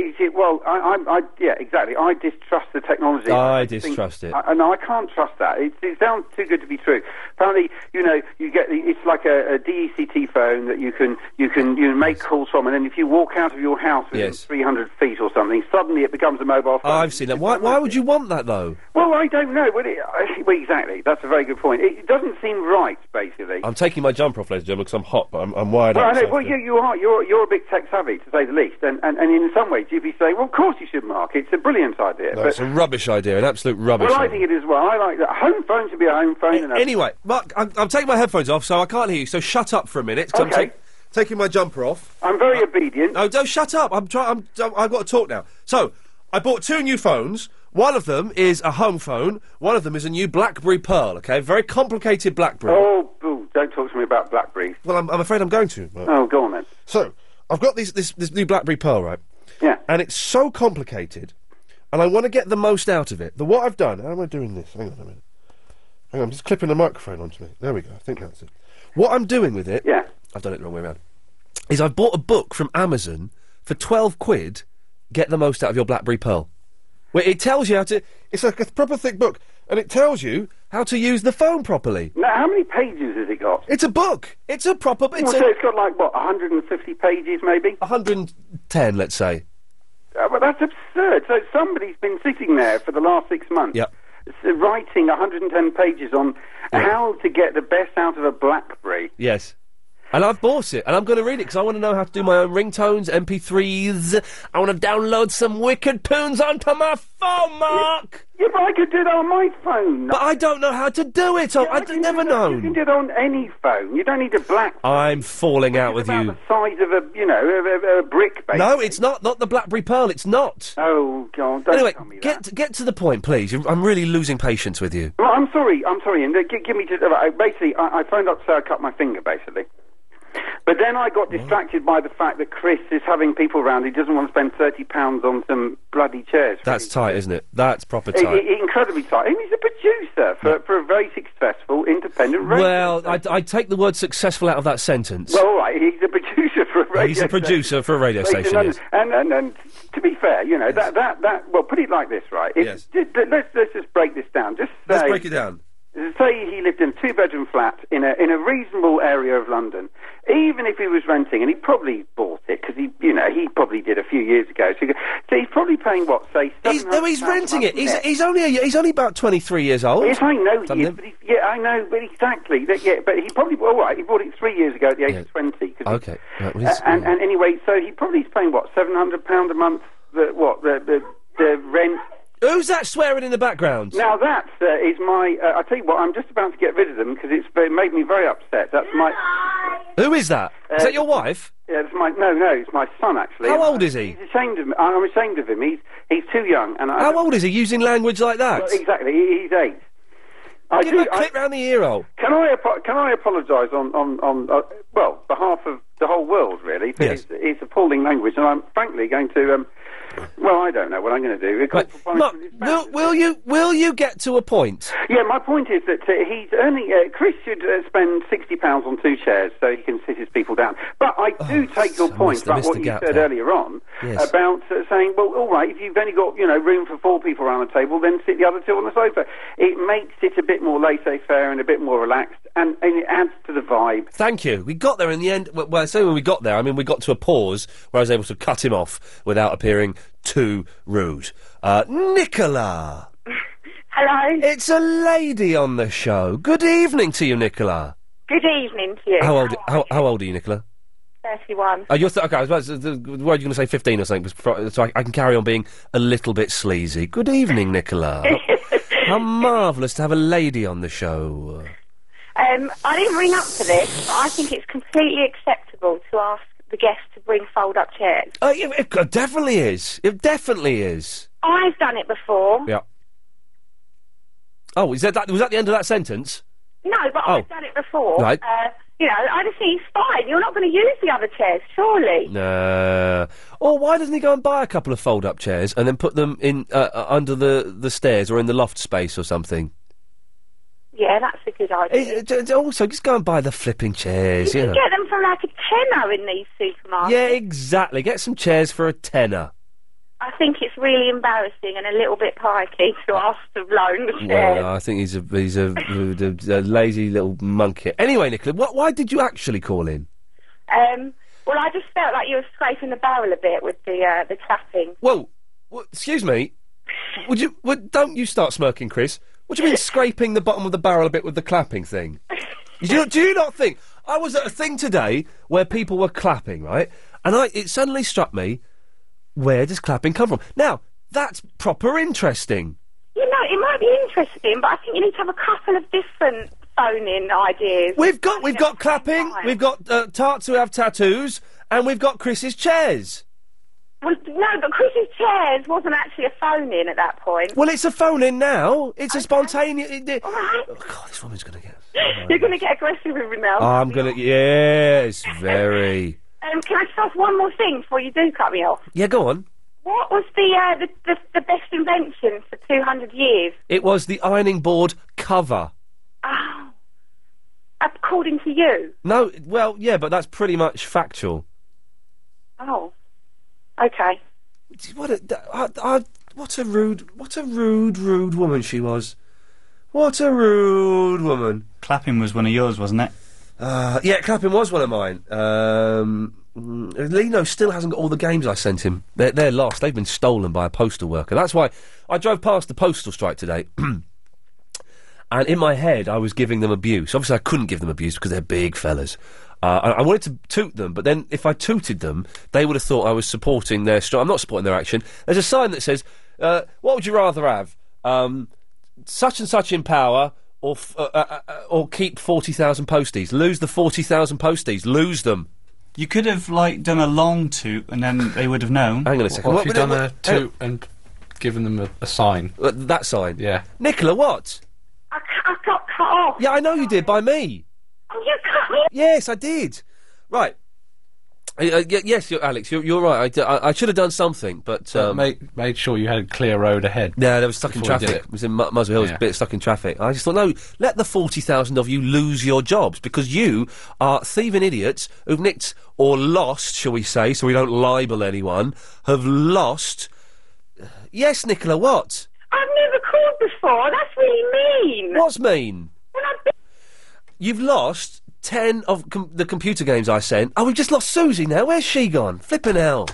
exactly. I distrust the technology. I distrust it. No, I can't trust that. It sounds too good to be true. Apparently, you get it's like a DECT phone that you can make calls from, and then if you walk out of your house within 300 feet or something, suddenly it becomes a mobile phone. I've seen that. Why would you want that though? Well, I don't know. Well, exactly. That's a very good point. It doesn't seem right, basically. I'm taking my jumper off, ladies and gentlemen, because I'm hot, but I'm wired up. I know. Well, you are. You're a bit tech savvy, to say the least. And in some ways, you'd be saying, well, of course you should, Mark. It's a brilliant idea. No, it's a rubbish idea, an absolute rubbish idea. Well, I think it is well. I like that. A home phone should be a home phone. Anyway, Mark, I'm taking my headphones off, so I can't hear you, so shut up for a minute. Okay. I'm taking my jumper off. I'm very obedient. No, don't shut up. I've got to talk now. So, I bought two new phones. One of them is a home phone. One of them is a new BlackBerry Pearl, okay? Very complicated BlackBerry. Oh, boo. Don't talk to me about BlackBerry. Well, I'm afraid I'm going to. Oh, go on then. So, I've got this new BlackBerry Pearl, right? Yeah. And it's so complicated, and I want to get the most out of it. What I've done... How am I doing this? Hang on a minute. Hang on, I'm just clipping the microphone onto me. There we go. I think that's it. What I'm doing with it... Yeah. I've done it the wrong way around. Is I've bought a book from Amazon for 12 quid, Get the Most Out of Your BlackBerry Pearl. Where it tells you how to... It's like a proper thick book, and it tells you how to use the phone properly. Now, how many pages has it got? It's a book. It's a proper... So it's got, 150 pages, maybe? 110, let's say. Well, that's absurd. So somebody's been sitting there for the last 6 months... Yep. Writing 110 pages on how to get the best out of a BlackBerry. Yes. And I've bought it, and I'm going to read it, because I want to know how to do my own ringtones, MP3s. I want to download some wicked tunes onto my phone, Mark! Yeah, but I could do that on my phone. But I don't know how to do it. I've never known. You can do it on any phone. You don't need a BlackBerry. I'm falling out with you. It's about the size of a brick, basically. No, it's not. Not the BlackBerry Pearl. It's not. Oh, God, don't tell me that. Get to the point, please. I'm really losing patience with you. Well, I'm sorry, and give me just... basically, I phoned up to say I cut my finger, basically. But then I got distracted by the fact that Chris is having people round. He doesn't want to spend £30 on some bloody chairs. That's tight, isn't it? That's proper tight. Incredibly tight. And he's a producer for a very successful independent radio. Well, I take the word successful out of that sentence. Well, all right, he's a producer for a radio station. He's a producer for a radio station, yes. And to be fair, that well, put it like this, right? Yes. Let's just break this down. Let's break it down. Say he lived in a two-bedroom flat in a reasonable area of London. Even if he was renting, and he probably bought it because he probably did a few years ago. So he's probably paying what, say, he's renting it. He's only about 23 years old. Yes, I know he is. But I know, but exactly. But he probably he bought it 3 years ago at the age of 20. Okay. And anyway, so he probably is paying what, £700 a month. The rent. Who's that swearing in the background? Now that is my... I tell you what, I'm just about to get rid of them because it's made me very upset. That's my... Who is that? Is that your wife? Yeah, it's my... No, it's my son, actually. How old is he? He's ashamed of me. I'm ashamed of him. He's too young. And How old is he using language like that? Well, exactly. He's 8. Give him a clip round the ear hole. Can I apologise on behalf of the whole world, really, for his appalling language, and I'm frankly going to, I don't know what I'm going to do. Will you get to a point? Yeah, my point is that he's earning... Chris should spend £60 on 2 chairs so he can sit his people down. But I do take your point about what you said earlier on, about saying, well, all right, if you've only got, room for 4 people around the table, then sit the other 2 on the sofa. It makes it a bit more laissez-faire and a bit more relaxed, and it adds to the vibe. Thank you. We got there in the end. Well, I say when we got there, I mean, we got to a pause where I was able to cut him off without appearing too rude. Nicola! Hello? It's a lady on the show. Good evening to you, Nicola. Good evening to you. How old are you, Nicola? 31. Okay, I was about to, were you going to say 15 or something? So I can carry on being a little bit sleazy. Good evening, Nicola. How marvellous to have a lady on the show. I didn't ring up for this, but I think it's completely acceptable to ask the guests to bring fold-up chairs. It definitely is. It definitely is. I've done it before. Yeah. Oh, was that the end of that sentence? No, but I've done it before. Right. I just think it's fine. You're not going to use the other chairs, surely. Or why doesn't he go and buy a couple of fold-up chairs and then put them in under the stairs or in the loft space or something? Yeah, that's a good idea. Also, just go and buy the flipping chairs. You can get them for like a tenner in these supermarkets. Yeah, exactly. Get some chairs for a tenner. I think it's really embarrassing and a little bit pikey to ask to loan the chairs. Well, I think he's a lazy little monkey. Anyway, Nicola, why did you actually call in? Well, I just felt like you were scraping the barrel a bit with the clapping. Well, excuse me. Don't you start smirking, Chris. What do you mean scraping the bottom of the barrel a bit with the clapping thing? Do you not think... I was at a thing today where people were clapping, right? And it suddenly struck me, where does clapping come from? Now, that's proper interesting. It might be interesting, but I think you need to have a couple of different phone-in ideas. We've got clapping, we've got tarts who have tattoos, and we've got Chris's chairs. Well, no, but Chris's chairs wasn't actually a phone-in at that point. Well, it's a phone-in now. It's a spontaneous... All right. Oh, God, this woman's going to get... You're going to get aggressive with me now. I'm going to... Yes, very... Can I just ask one more thing before you do cut me off? Yeah, go on. What was the best invention for 200 years? It was the ironing board cover. Oh. According to you? No, well, yeah, but that's pretty much factual. Oh. Okay. What a rude woman she was. What a rude woman. Clapping was one of yours, wasn't it? Yeah, clapping was one of mine. Lino still hasn't got all the games I sent him. They're lost. They've been stolen by a postal worker. That's why I drove past the postal strike today. And in my head, I was giving them abuse. Obviously, I couldn't give them abuse because they're big fellas. I wanted to toot them, but then if I tooted them, they would have thought I was supporting their strike. I'm not supporting their action. There's a sign that says, what would you rather have? Such and such in power, or keep 40,000 posties. Lose the 40,000 posties. Lose them. You could have, done a long toot, and then they would have known. Hang on a second. What if you've done a toot and given them a sign? That sign? Yeah. Nicola, what? I got cut off. Yeah, I know you did, by me. Oh, you cut me? Yes, I did. Right. Yes, Alex, you're right. I should have done something, but... made sure you had a clear road ahead. Yeah, there was stuck in traffic. It was in Muswell Hill, it was a bit stuck in traffic. I just thought, no, let the 40,000 of you lose your jobs, because you are thieving idiots who've nicked, or lost, shall we say, so we don't libel anyone, have lost... Yes, Nicola, what? I've never called before. That's really mean. What's mean? You've lost 10 of the computer games I sent. Oh, we've just lost Susie now. Where's she gone? Flippin' hell.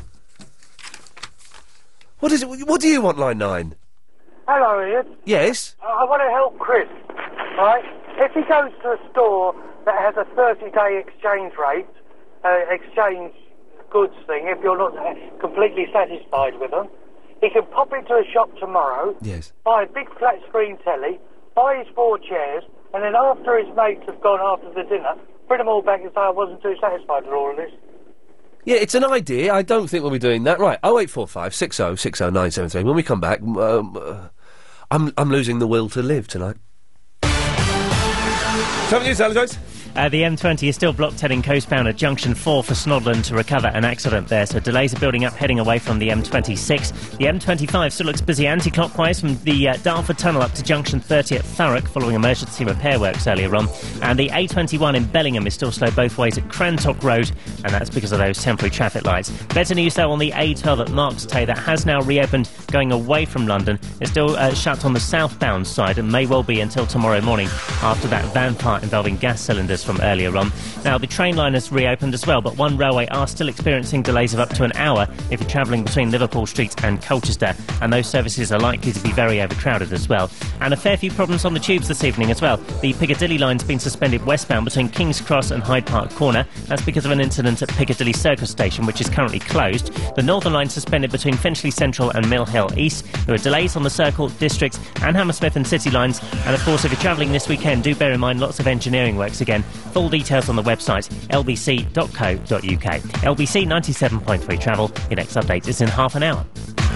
What is it? What do you want, line 9? Hello, Ian. Yes? I want to help Chris, right? If he goes to a store that has a 30-day exchange rate, exchange goods thing, if you're not completely satisfied with them, he can pop into a shop tomorrow, yes, buy a big flat screen telly, buy his 4 chairs, and then after his mates have gone after the dinner, bring them all back and say I wasn't too satisfied with all of this. Yeah, it's an idea. I don't think we'll be doing that. Right, 0845 60 60 973. When we come back, I'm losing the will to live tonight. Tell me news, Alan Jones. The M20 is still blocked heading coastbound at Junction 4 for Snodland to recover an accident there, so delays are building up heading away from the M26. The M25 still looks busy anti-clockwise from the Dartford Tunnel up to Junction 30 at Thurrock following emergency repair works earlier on. And the A21 in Bellingham is still slow both ways at Crantock Road, and that's because of those temporary traffic lights. Better news though on the A12 at Marks Tay, that has now reopened going away from London. It's still shut on the southbound side and may well be until tomorrow morning after that van part involving gas cylinders from earlier on. Now, the train line has reopened as well, but one railway are still experiencing delays of up to an hour if you're travelling between Liverpool Street and Colchester, and those services are likely to be very overcrowded as well. And a fair few problems on the tubes this evening as well. The Piccadilly line's been suspended westbound between King's Cross and Hyde Park Corner. That's because of an incident at Piccadilly Circus Station, which is currently closed. The Northern line suspended between Finchley Central and Mill Hill East. There are delays on the Circle, District and Hammersmith and City lines. And of course, if you're travelling this weekend, do bear in mind lots of engineering works again. Full details on the website lbc.co.uk. LBC 97.3 travel. Your next update is in half an hour.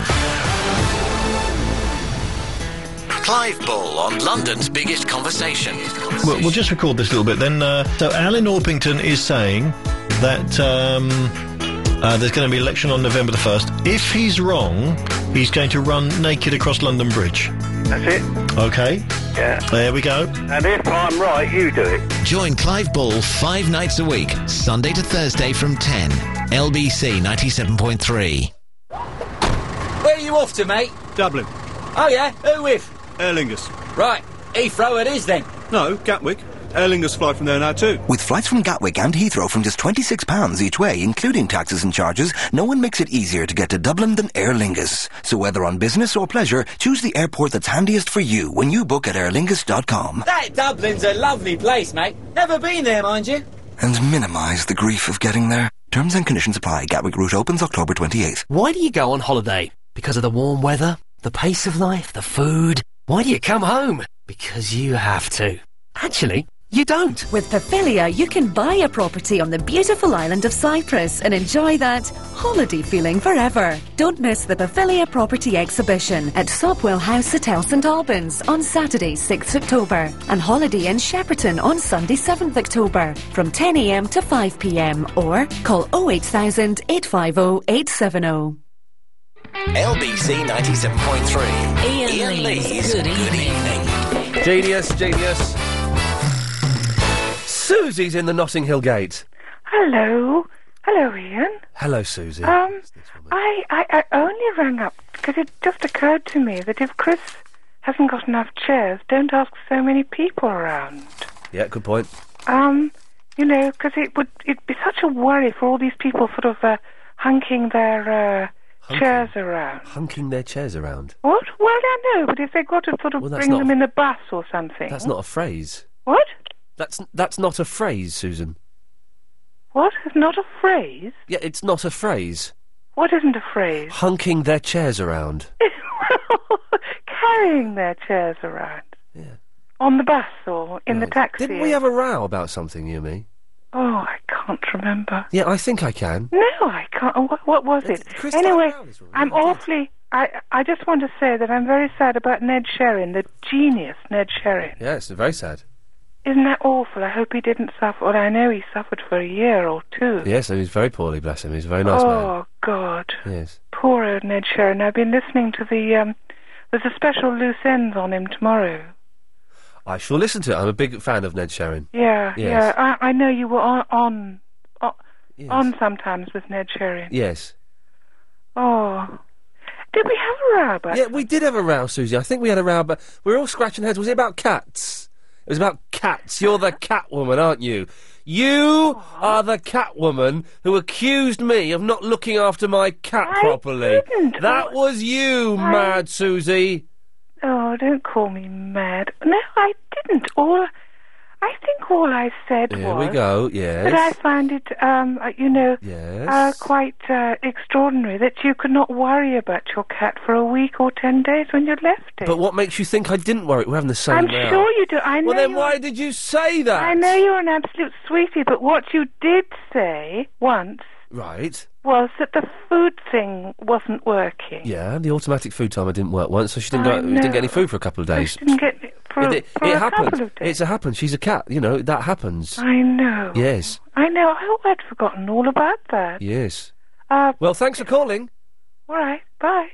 Clive Bull on London's biggest conversation. We'll just record this a little bit then. So Alan Orpington is saying that there's going to be an election on November the 1st. If he's wrong, he's going to run naked across London Bridge. That's it. OK. Yeah. There we go. And if I'm right, you do it. Join Clive Bull 5 nights a week, Sunday to Thursday from 10. LBC 97.3. Where are you off to, mate? Dublin. Oh, yeah? Who with? Aer Lingus. Right. Heathrow it is, then. No, Gatwick. Aer Lingus fly from there now too. With flights from Gatwick and Heathrow from just £26 each way, including taxes and charges, no one makes it easier to get to Dublin than Aer Lingus. So whether on business or pleasure, choose the airport that's handiest for you when you book at airlingus.com. That Dublin's a lovely place, mate. Never been there, mind you. And minimise the grief of getting there. Terms and conditions apply. Gatwick route opens October 28th. Why do you go on holiday? Because of the warm weather? The pace of life? The food? Why do you come home? Because you have to. Actually, you don't. With Papilia, you can buy a property on the beautiful island of Cyprus and enjoy that holiday feeling forever. Don't miss the Papilia Property Exhibition at Sopwell House Hotel St Albans on Saturday 6th October and Holiday Inn Shepperton on Sunday 7th October from 10 a.m. to 5 p.m. or call 08000 850 870. LBC 97.3. Ian Lee's Good Evening. Genius. Susie's in the Notting Hill Gate. Hello, Ian. Hello, Susie. I only rang up because it just occurred to me that if Chris hasn't got enough chairs, don't ask so many people around. Yeah, good point. Because it'd be such a worry for all these people sort of hunking their chairs around. Hunking their chairs around? What? Well, I know, but if they've got to sort of bring them in a bus or something. That's not a phrase. What? That's not a phrase, Susan. What? It's not a phrase? Yeah, it's not a phrase. What isn't a phrase? Hunking their chairs around. Carrying their chairs around. Yeah. On the bus or in the taxi. Didn't we have a row about something, you and me? Oh, I can't remember. Yeah, I think I can. No, I can't. What was it? Anyway, I'm awfully... I just want to say that I'm very sad about Ned Sherrin, the genius Ned Sherrin. Yeah, it's very sad. Isn't that awful? I hope he didn't suffer. Well, I know he suffered for a year or two. Yes, he was very poorly, bless him. He's a very nice man. Oh, God. Yes. Poor old Ned Sherrin. I've been listening to there's a special loose ends on him tomorrow. I shall listen to it. I'm a big fan of Ned Sherrin. Yeah, yes. yeah. I know you were on sometimes with Ned Sherrin. Yes. Oh. Did we have a row about Yeah, we did have a row, Susie. I think we had a row, but we were all scratching heads. Was it about cats? It was about cats. You're the cat woman, aren't you? You are the cat woman who accused me of not looking after my cat properly. Didn't. That was you, mad Susie. Oh, don't call me mad. No, I didn't. I think all I said was... Here we go, yes. That I find it, yes. quite extraordinary that you could not worry about your cat for a week or 10 days when you left it. But what makes you think I didn't worry? We're having the same I'm sure you do. I know. Well, then why did you say that? I know you're an absolute sweetie, but what you did say once... Right. ...was that the food thing wasn't working. Yeah, the automatic food timer didn't work once, so she didn't get any food for a couple of days. She didn't get for a happens. couple of days. It happens. She's a cat, that happens. I know. Yes. I know. I hope I'd forgotten all about that. Yes. Well, thanks for calling. All right. Bye.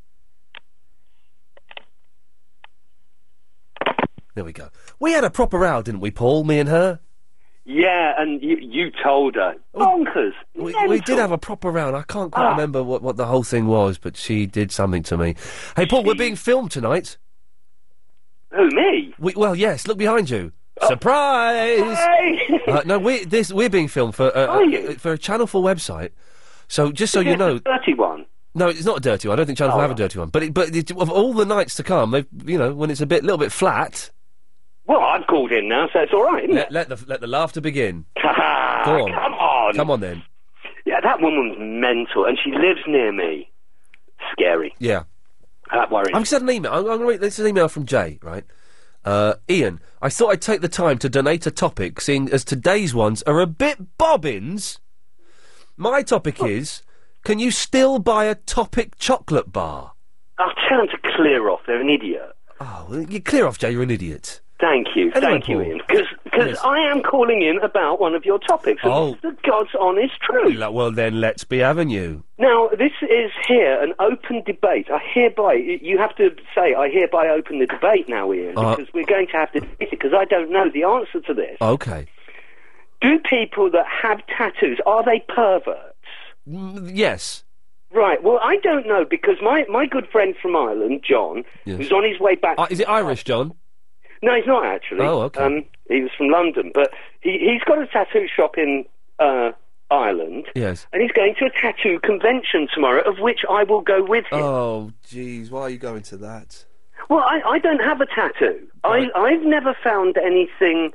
There we go. We had a proper row, didn't we, Paul, me and her? Yeah, and you told her. Bonkers. We did have a proper row, and I can't quite remember what the whole thing was, but she did something to me. Hey, Paul, we're being filmed tonight. Who, me? Well, yes, look behind you. Surprise! Hey! No, we're being filmed for a Channel 4 website. So, just so you know... a dirty one? No, it's not a dirty one. I don't think Channel 4 have a dirty one. But of all the nights to come, when it's a little bit flat... Well, I've called in now, so it's all right, isn't it? Let the laughter begin. Go on. Come on. Come on, then. Yeah, that woman's mental, and she lives near me. Scary. Yeah. That worries. I've just had an email. I'm going to read this is an email from Jay, right? Ian, I thought I'd take the time to donate a topic, seeing as today's ones are a bit bobbins. My topic is, can you still buy a Topic chocolate bar? I'll tell them to clear off. They're an idiot. Oh, well, you clear off, Jay. You're an idiot. Thank you, Ian. Because I am calling in about one of your topics. And it's the God's honest truth. Well, then let's be having you. Now, this is here an open debate. You have to say, I hereby open the debate now, Ian, because we're going to have to debate it, because I don't know the answer to this. Okay. Do people that have tattoos, are they perverts? Yes. Right, well, I don't know, because my good friend from Ireland, John, who's on his way back... is it Irish, John? No, he's not, actually. Oh, okay. He was from London, but he's got a tattoo shop in Ireland. Yes. And he's going to a tattoo convention tomorrow, of which I will go with him. Oh, jeez, why are you going to that? Well, I don't have a tattoo. Right. I've never found anything...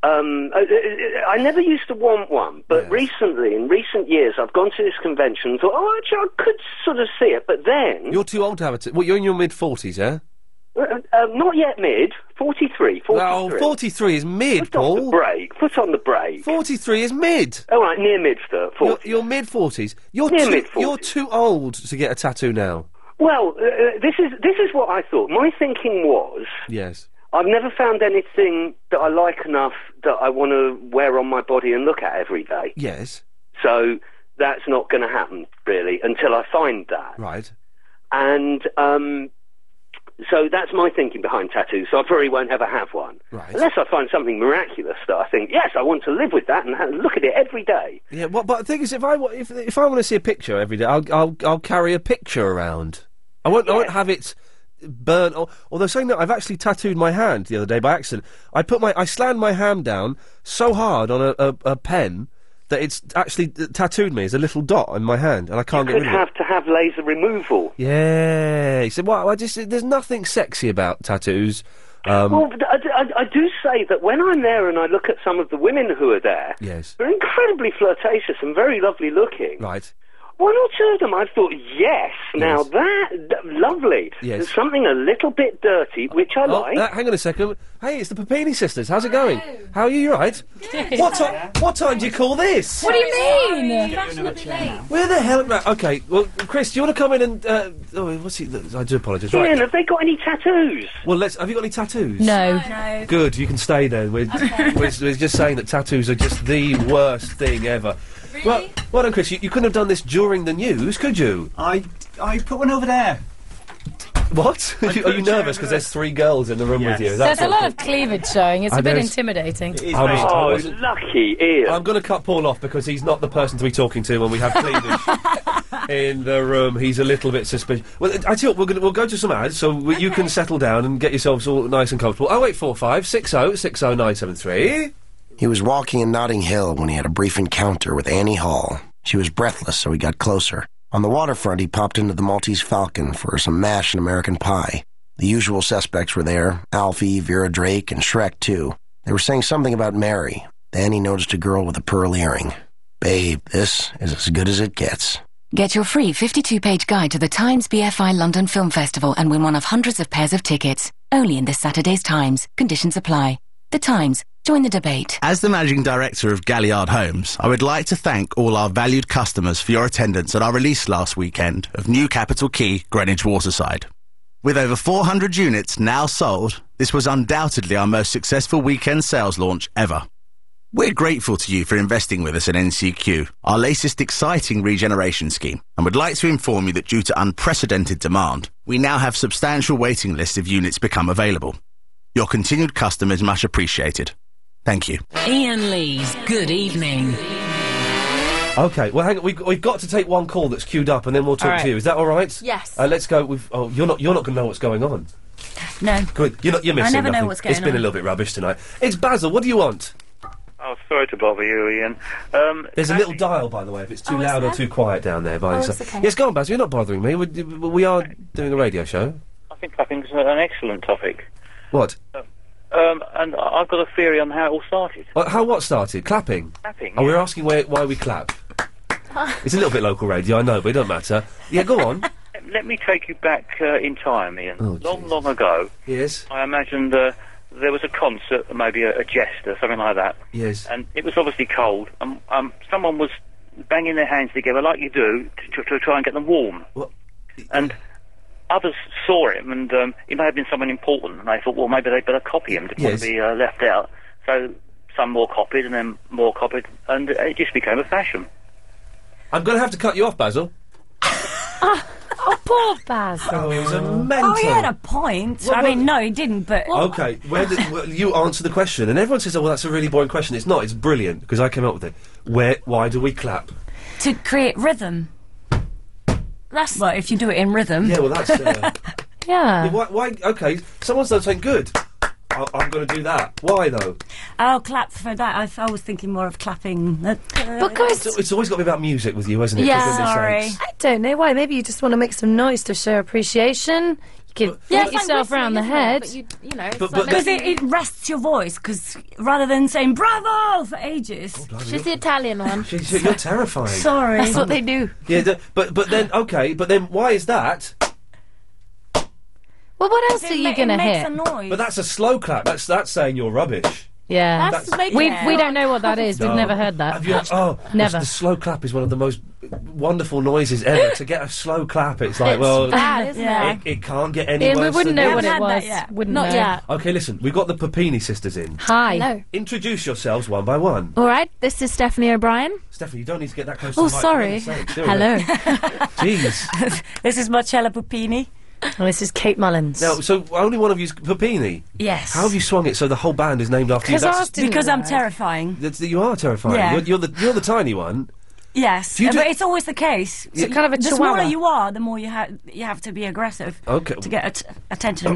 I never used to want one, but recently, in recent years, I've gone to this convention and thought, actually, I could sort of see it, but then... You're too old to have a tattoo. Well, you're in your mid-40s, yeah? Not yet mid. 43. Well, 43 is mid, Paul. Put on the brake. 43 is mid. All right, near mid, sir. You're mid-40s. You're too old to get a tattoo now. Well, this is what I thought. My thinking was... Yes. I've never found anything that I like enough that I want to wear on my body and look at every day. Yes. So that's not going to happen, really, until I find that. Right. And... so that's my thinking behind tattoos, so I probably won't ever have one. Right. Unless I find something miraculous that I think, yes, I want to live with that and look at it every day. Yeah, but the thing is, if I want to see a picture every day, I'll carry a picture around. I won't have it burnt. Although saying that, I've actually tattooed my hand the other day by accident. I slammed my hand down so hard on a pen that it's actually tattooed me as a little dot on my hand, and I can't get rid of it. You could have to have laser removal. Yeah. He said, well, there's nothing sexy about tattoos. Well, I do say that when I'm there and I look at some of the women who are there, yes, they're incredibly flirtatious and very lovely looking. Right. One or two of them, I thought, yes, now lovely. Yes. There's something a little bit dirty, which I like. Hang on a second. Hey, it's the Papini sisters. How's it going? How are you? You right? What time do you call this? What do you mean? Fashionably late. Where the hell? Right, okay. Well, Chris, do you want to come in and? What's he? I do apologise. Ian, right. have they got any tattoos? Well, have you got any tattoos? No. Good. You can stay then. We're just saying that tattoos are just the worst thing ever. Really? Well done, Chris. You couldn't have done this during the news, could you? I put one over there. What? Are you nervous because there's 3 girls in the room with you? There's a lot of cleavage showing. It's a bit intimidating. Lucky Ian. I'm going to cut Paul off because he's not the person to be talking to when we have cleavage in the room. He's a little bit suspicious. Well, I tell you what, we'll go to some ads so you can settle down and get yourselves all nice and comfortable. 0845 60 60 973. He was walking in Notting Hill when he had a brief encounter with Annie Hall. She was breathless, so he got closer. On the waterfront, he popped into the Maltese Falcon for some mash and American pie. The usual suspects were there, Alfie, Vera Drake, and Shrek, too. They were saying something about Mary. Then he noticed a girl with a pearl earring. Babe, this is as good as it gets. Get your free 52-page guide to the Times BFI London Film Festival and win one of hundreds of pairs of tickets. Only in this Saturday's Times. Conditions apply. The Times. Join the debate. As the Managing Director of Galliard Homes, I would like to thank all our valued customers for your attendance at our release last weekend of New Capital Quay, Greenwich Waterside. With over 400 units now sold, this was undoubtedly our most successful weekend sales launch ever. We're grateful to you for investing with us in NCQ, our latest exciting regeneration scheme, and would like to inform you that due to unprecedented demand, we now have substantial waiting lists of units become available. Your continued custom is much appreciated. Thank you. Ian Lee's Good Evening. Okay, well, hang on. We've got to take one call that's queued up, and then we'll talk to you. Is that all right? Yes. Let's go. You're not going to know what's going on. No. Good. You're missing nothing. I never know what's going on. It's been a little bit rubbish tonight. It's Basil. What do you want? Oh, sorry to bother you, Ian. There's a little dial, by the way, if it's too loud or too quiet down there. it's okay. Yes, go on, Basil. You're not bothering me. We are doing a radio show. I think clapping's an excellent topic. What? And I've got a theory on how it all started. How what started? Clapping? Clapping, Oh, we're asking why we clap. It's a little bit local radio, I know, but it doesn't matter. Yeah, go on. Let me take you back in time, Ian. Long ago. Yes. I imagined there was a concert, maybe a jester, something like that. Yes. And it was obviously cold. Someone was banging their hands together, like you do, to try and get them warm. What? And others saw him, and he may have been someone important, and they thought, well, maybe they'd better copy him, didn't want to be left out. So some more copied, and then more copied, and it just became a fashion. I'm going to have to cut you off, Basil. Oh, poor Basil. Oh, he was a mental. Oh, he had a point. Well, I mean, no, he didn't, but... Okay, you answer the question, and everyone says, oh, well, that's a really boring question. It's not, it's brilliant, because I came up with it. Why do we clap? To create rhythm. That's... Well, if you do it in rhythm. Yeah, well, that's... Yeah. Why? Okay, someone's done something good. I'm going to do that. Why, though? I'll clap for that. I was thinking more of clapping. Because... It's always got to be about music with you, hasn't it? Yeah, sorry. I don't know why. Maybe you just want to make some noise to show appreciation. You can hit yourself around the head. Because it rests your voice, because rather than saying bravo for ages. She's the Italian one. You're terrifying. Sorry. That's what they do. Yeah, but then why is that? Well, what else are you going to hit? A noise. But that's a slow clap. That's saying you're rubbish. Yeah. We don't know what that is. No. We've never heard that. Have you? Never. The slow clap is one of the most wonderful noises ever. To get a slow clap, it's like, bad, isn't it? It can't get any worse. We wouldn't than know what this. it was. Wouldn't Not know. yet. Okay, listen. We've got the Papini sisters in. Hi. Hello. Introduce yourselves one by one. All right. This is Stephanie O'Brien. Stephanie, you don't need to get that close Oh, to the mic. sorry. Hello. Jeez. This is Marcella Pupini. And this is Kate Mullins. Now, so only one of you's Papini? Yes. How have you swung it so the whole band is named after you? Because I'm terrifying. You are terrifying. Yeah. You're the tiny one. Yes, but it's always the case. So kind of a the chihuahua. smaller you are, the more you have to be aggressive. Okay. To get attention.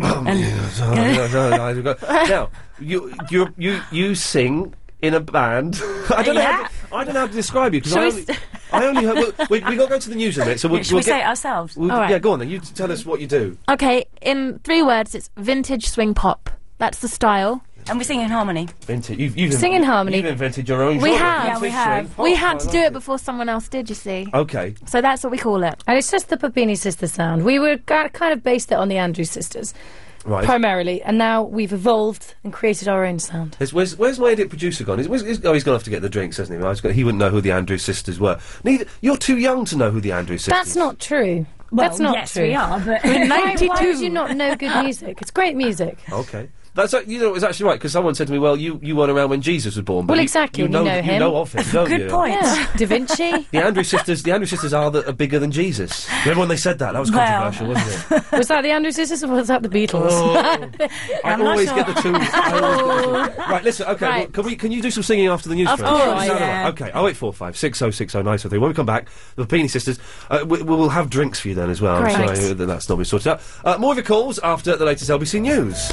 Now, you sing in a band. I don't know how to describe you because I only heard. We got to go to the news in a minute, so should we say it ourselves? All right. Yeah, go on then. You tell us what you do. Okay, in 3 words, it's vintage swing pop. That's the style. And we sing in harmony. Vintage. You've sing in harmony. You've invented your own. We genre. have. Yeah, we have. We had to do it before someone else did. You see. Okay. So that's what we call it. And it's just the Papini Sisters sound. We were kind of based it on the Andrews Sisters. Right. Primarily, and now we've evolved and created our own sound. Where's my edit producer gone? He's gone off to get the drinks, hasn't he? He wouldn't know who the Andrews Sisters were. You're too young to know who the Andrews Sisters. That's not true. Well, That's not yes, true. we are, but in '92, why would you not know good music? It's great music. Okay. That's it's actually right because someone said to me, "Well, you weren't around when Jesus was born." But well, exactly. You know him. You know of him, don't you? Good point. Yeah. Da Vinci. The Andrews Sisters are bigger than Jesus. Remember when they said that? That was controversial, wasn't it? Was that the Andrews Sisters or was that the Beatles? I always get the two. Right, listen. Okay, Right. Well, can you do some singing after the news? Of first? course, Yeah. Okay. 0845 6060 973. When we come back, the Papini Sisters. We'll have drinks for you then as well. Great. So that's not been sorted out. More of your calls after the latest LBC News.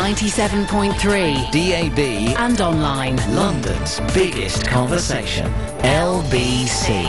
97.3. DAB. And online. London's biggest conversation. LBC.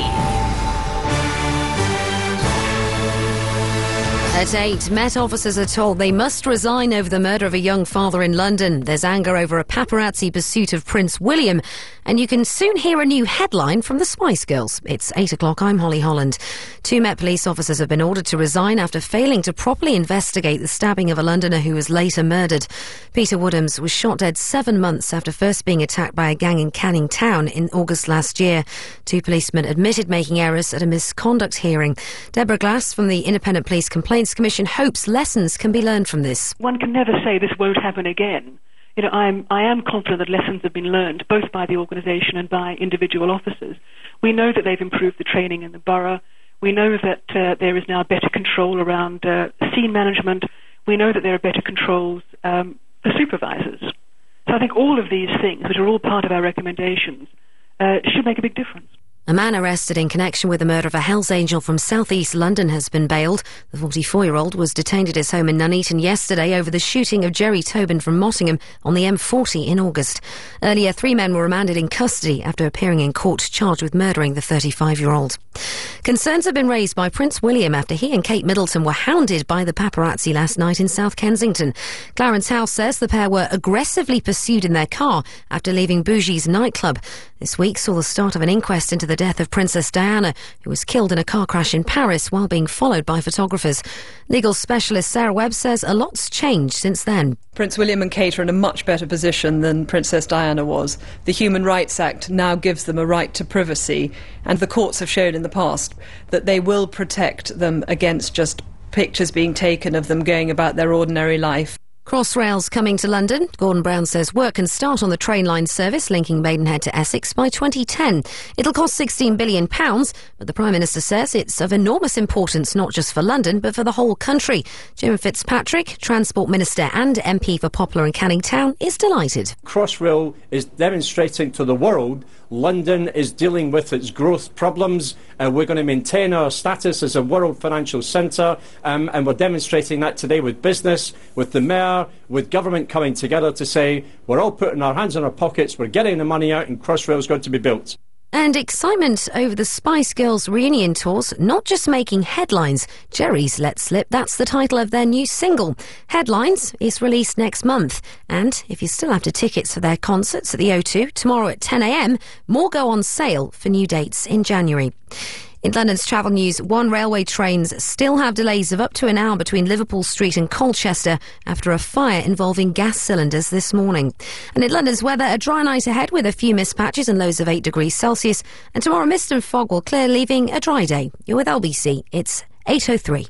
At 8, Met officers are told they must resign over the murder of a young father in London. There's anger over a paparazzi pursuit of Prince William. And you can soon hear a new headline from the Spice Girls. It's 8 o'clock, I'm Holly Holland. 2 Met police officers have been ordered to resign after failing to properly investigate the stabbing of a Londoner who was later murdered. Peter Woodhams was shot dead 7 months after first being attacked by a gang in Canning Town in August last year. 2 policemen admitted making errors at a misconduct hearing. Deborah Glass from the Independent Police Complaints Commission hopes lessons can be learned from this. One can never say this won't happen again. You know, I am confident that lessons have been learned, both by the organisation and by individual officers. We know that they've improved the training in the borough. We know that there is now better control around scene management. We know that there are better controls for supervisors. So I think all of these things, which are all part of our recommendations, should make a big difference. A man arrested in connection with the murder of a Hells Angel from south-east London has been bailed. The 44-year-old was detained at his home in Nuneaton yesterday over the shooting of Jerry Tobin from Mottingham on the M40 in August. Earlier, 3 men were remanded in custody after appearing in court charged with murdering the 35-year-old. Concerns have been raised by Prince William after he and Kate Middleton were hounded by the paparazzi last night in South Kensington. Clarence House says the pair were aggressively pursued in their car after leaving Bougie's nightclub. This week saw the start of an inquest into the death of Princess Diana, who was killed in a car crash in Paris while being followed by photographers. Legal specialist Sarah Webb says a lot's changed since then. Prince William and Kate are in a much better position than Princess Diana was. The Human Rights Act now gives them a right to privacy, and the courts have shown in the past that they will protect them against just pictures being taken of them going about their ordinary life. Crossrail's coming to London. Gordon Brown says work can start on the train line service linking Maidenhead to Essex by 2010. It'll cost £16 billion, but the Prime Minister says it's of enormous importance not just for London but for the whole country. Jim Fitzpatrick, Transport Minister and MP for Poplar and Canning Town, is delighted. Crossrail is demonstrating to the world London is dealing with its growth problems. We're going to maintain our status as a world financial centre, and we're demonstrating that today with business, with the Mayor, with government coming together to say we're all putting our hands in our pockets, we're getting the money out, and Crossrail is going to be built. And excitement over the Spice Girls reunion tours, not just making headlines. Jerry's Let Slip, that's the title of their new single. Headlines is released next month. And if you're still after tickets for their concerts at the O2 tomorrow at 10 a.m, more go on sale for new dates in January. In London's travel news, 1 railway trains still have delays of up to an hour between Liverpool Street and Colchester after a fire involving gas cylinders this morning. And in London's weather, a dry night ahead with a few mist patches and lows of 8 degrees Celsius. And tomorrow, mist and fog will clear, leaving a dry day. You're with LBC. It's 8:03.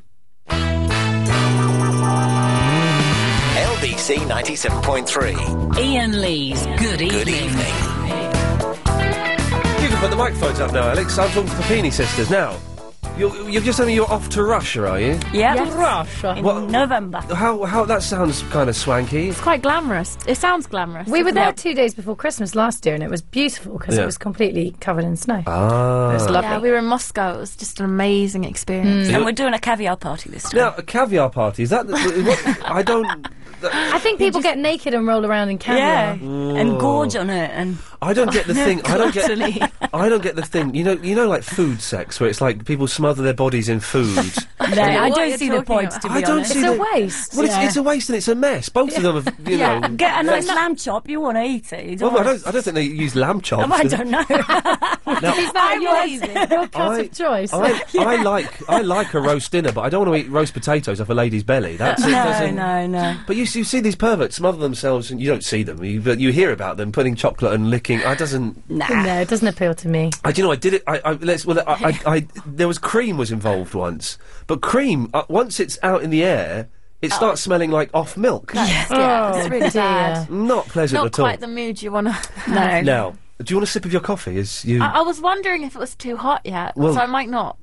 LBC 97.3. Ian Lee's Good Evening. Good evening. You can put the microphones up now, Alex. I'm talking to the Peony Sisters now. You've just told me you're off to Russia, are you? Yeah, Yes. Russia in November. How that sounds kind of swanky. It's quite glamorous. It sounds glamorous. We were there 2 days before Christmas last year, and it was beautiful because Yeah. it was completely covered in snow. Ah. It was lovely. Yeah, we were in Moscow. It was just an amazing experience. And we're doing a caviar party this time. Now, a caviar party, is that... what, I don't... I think people get naked and roll around in caviar. Yeah, and gorge on it, and I don't get the thing. I don't get. Totally. I don't get the thing. You know, like food sex, where it's like people smother their bodies in food. No, I don't see the point, to be I don't honest. see It's a the- waste. Well, Yeah. it's a waste and it's a mess. Both of them have, you know. Get a nice lamb chop, you want to eat it. You don't Well, I wanna- don't think they use lamb chops. I don't know. Is that your cut of choice? I like a roast dinner, but I don't want to eat roast potatoes off a lady's belly. That's it. No. But you see these perverts smother themselves, and you don't see them, but you hear about them putting chocolate and licking. It doesn't. No, it doesn't appeal to me. Do you know? I did it. There was cream was involved once, but cream once it's out in the air, it starts smelling like off milk. Yeah, it's really bad. Not pleasant Not at all. quite the mood you want to. No. Now, do you want a sip of your coffee? As you, I was wondering if it was too hot yet, Well- so I might not.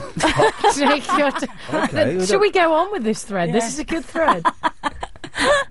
Okay, we Should don't- we go on with this thread? This is a good thread.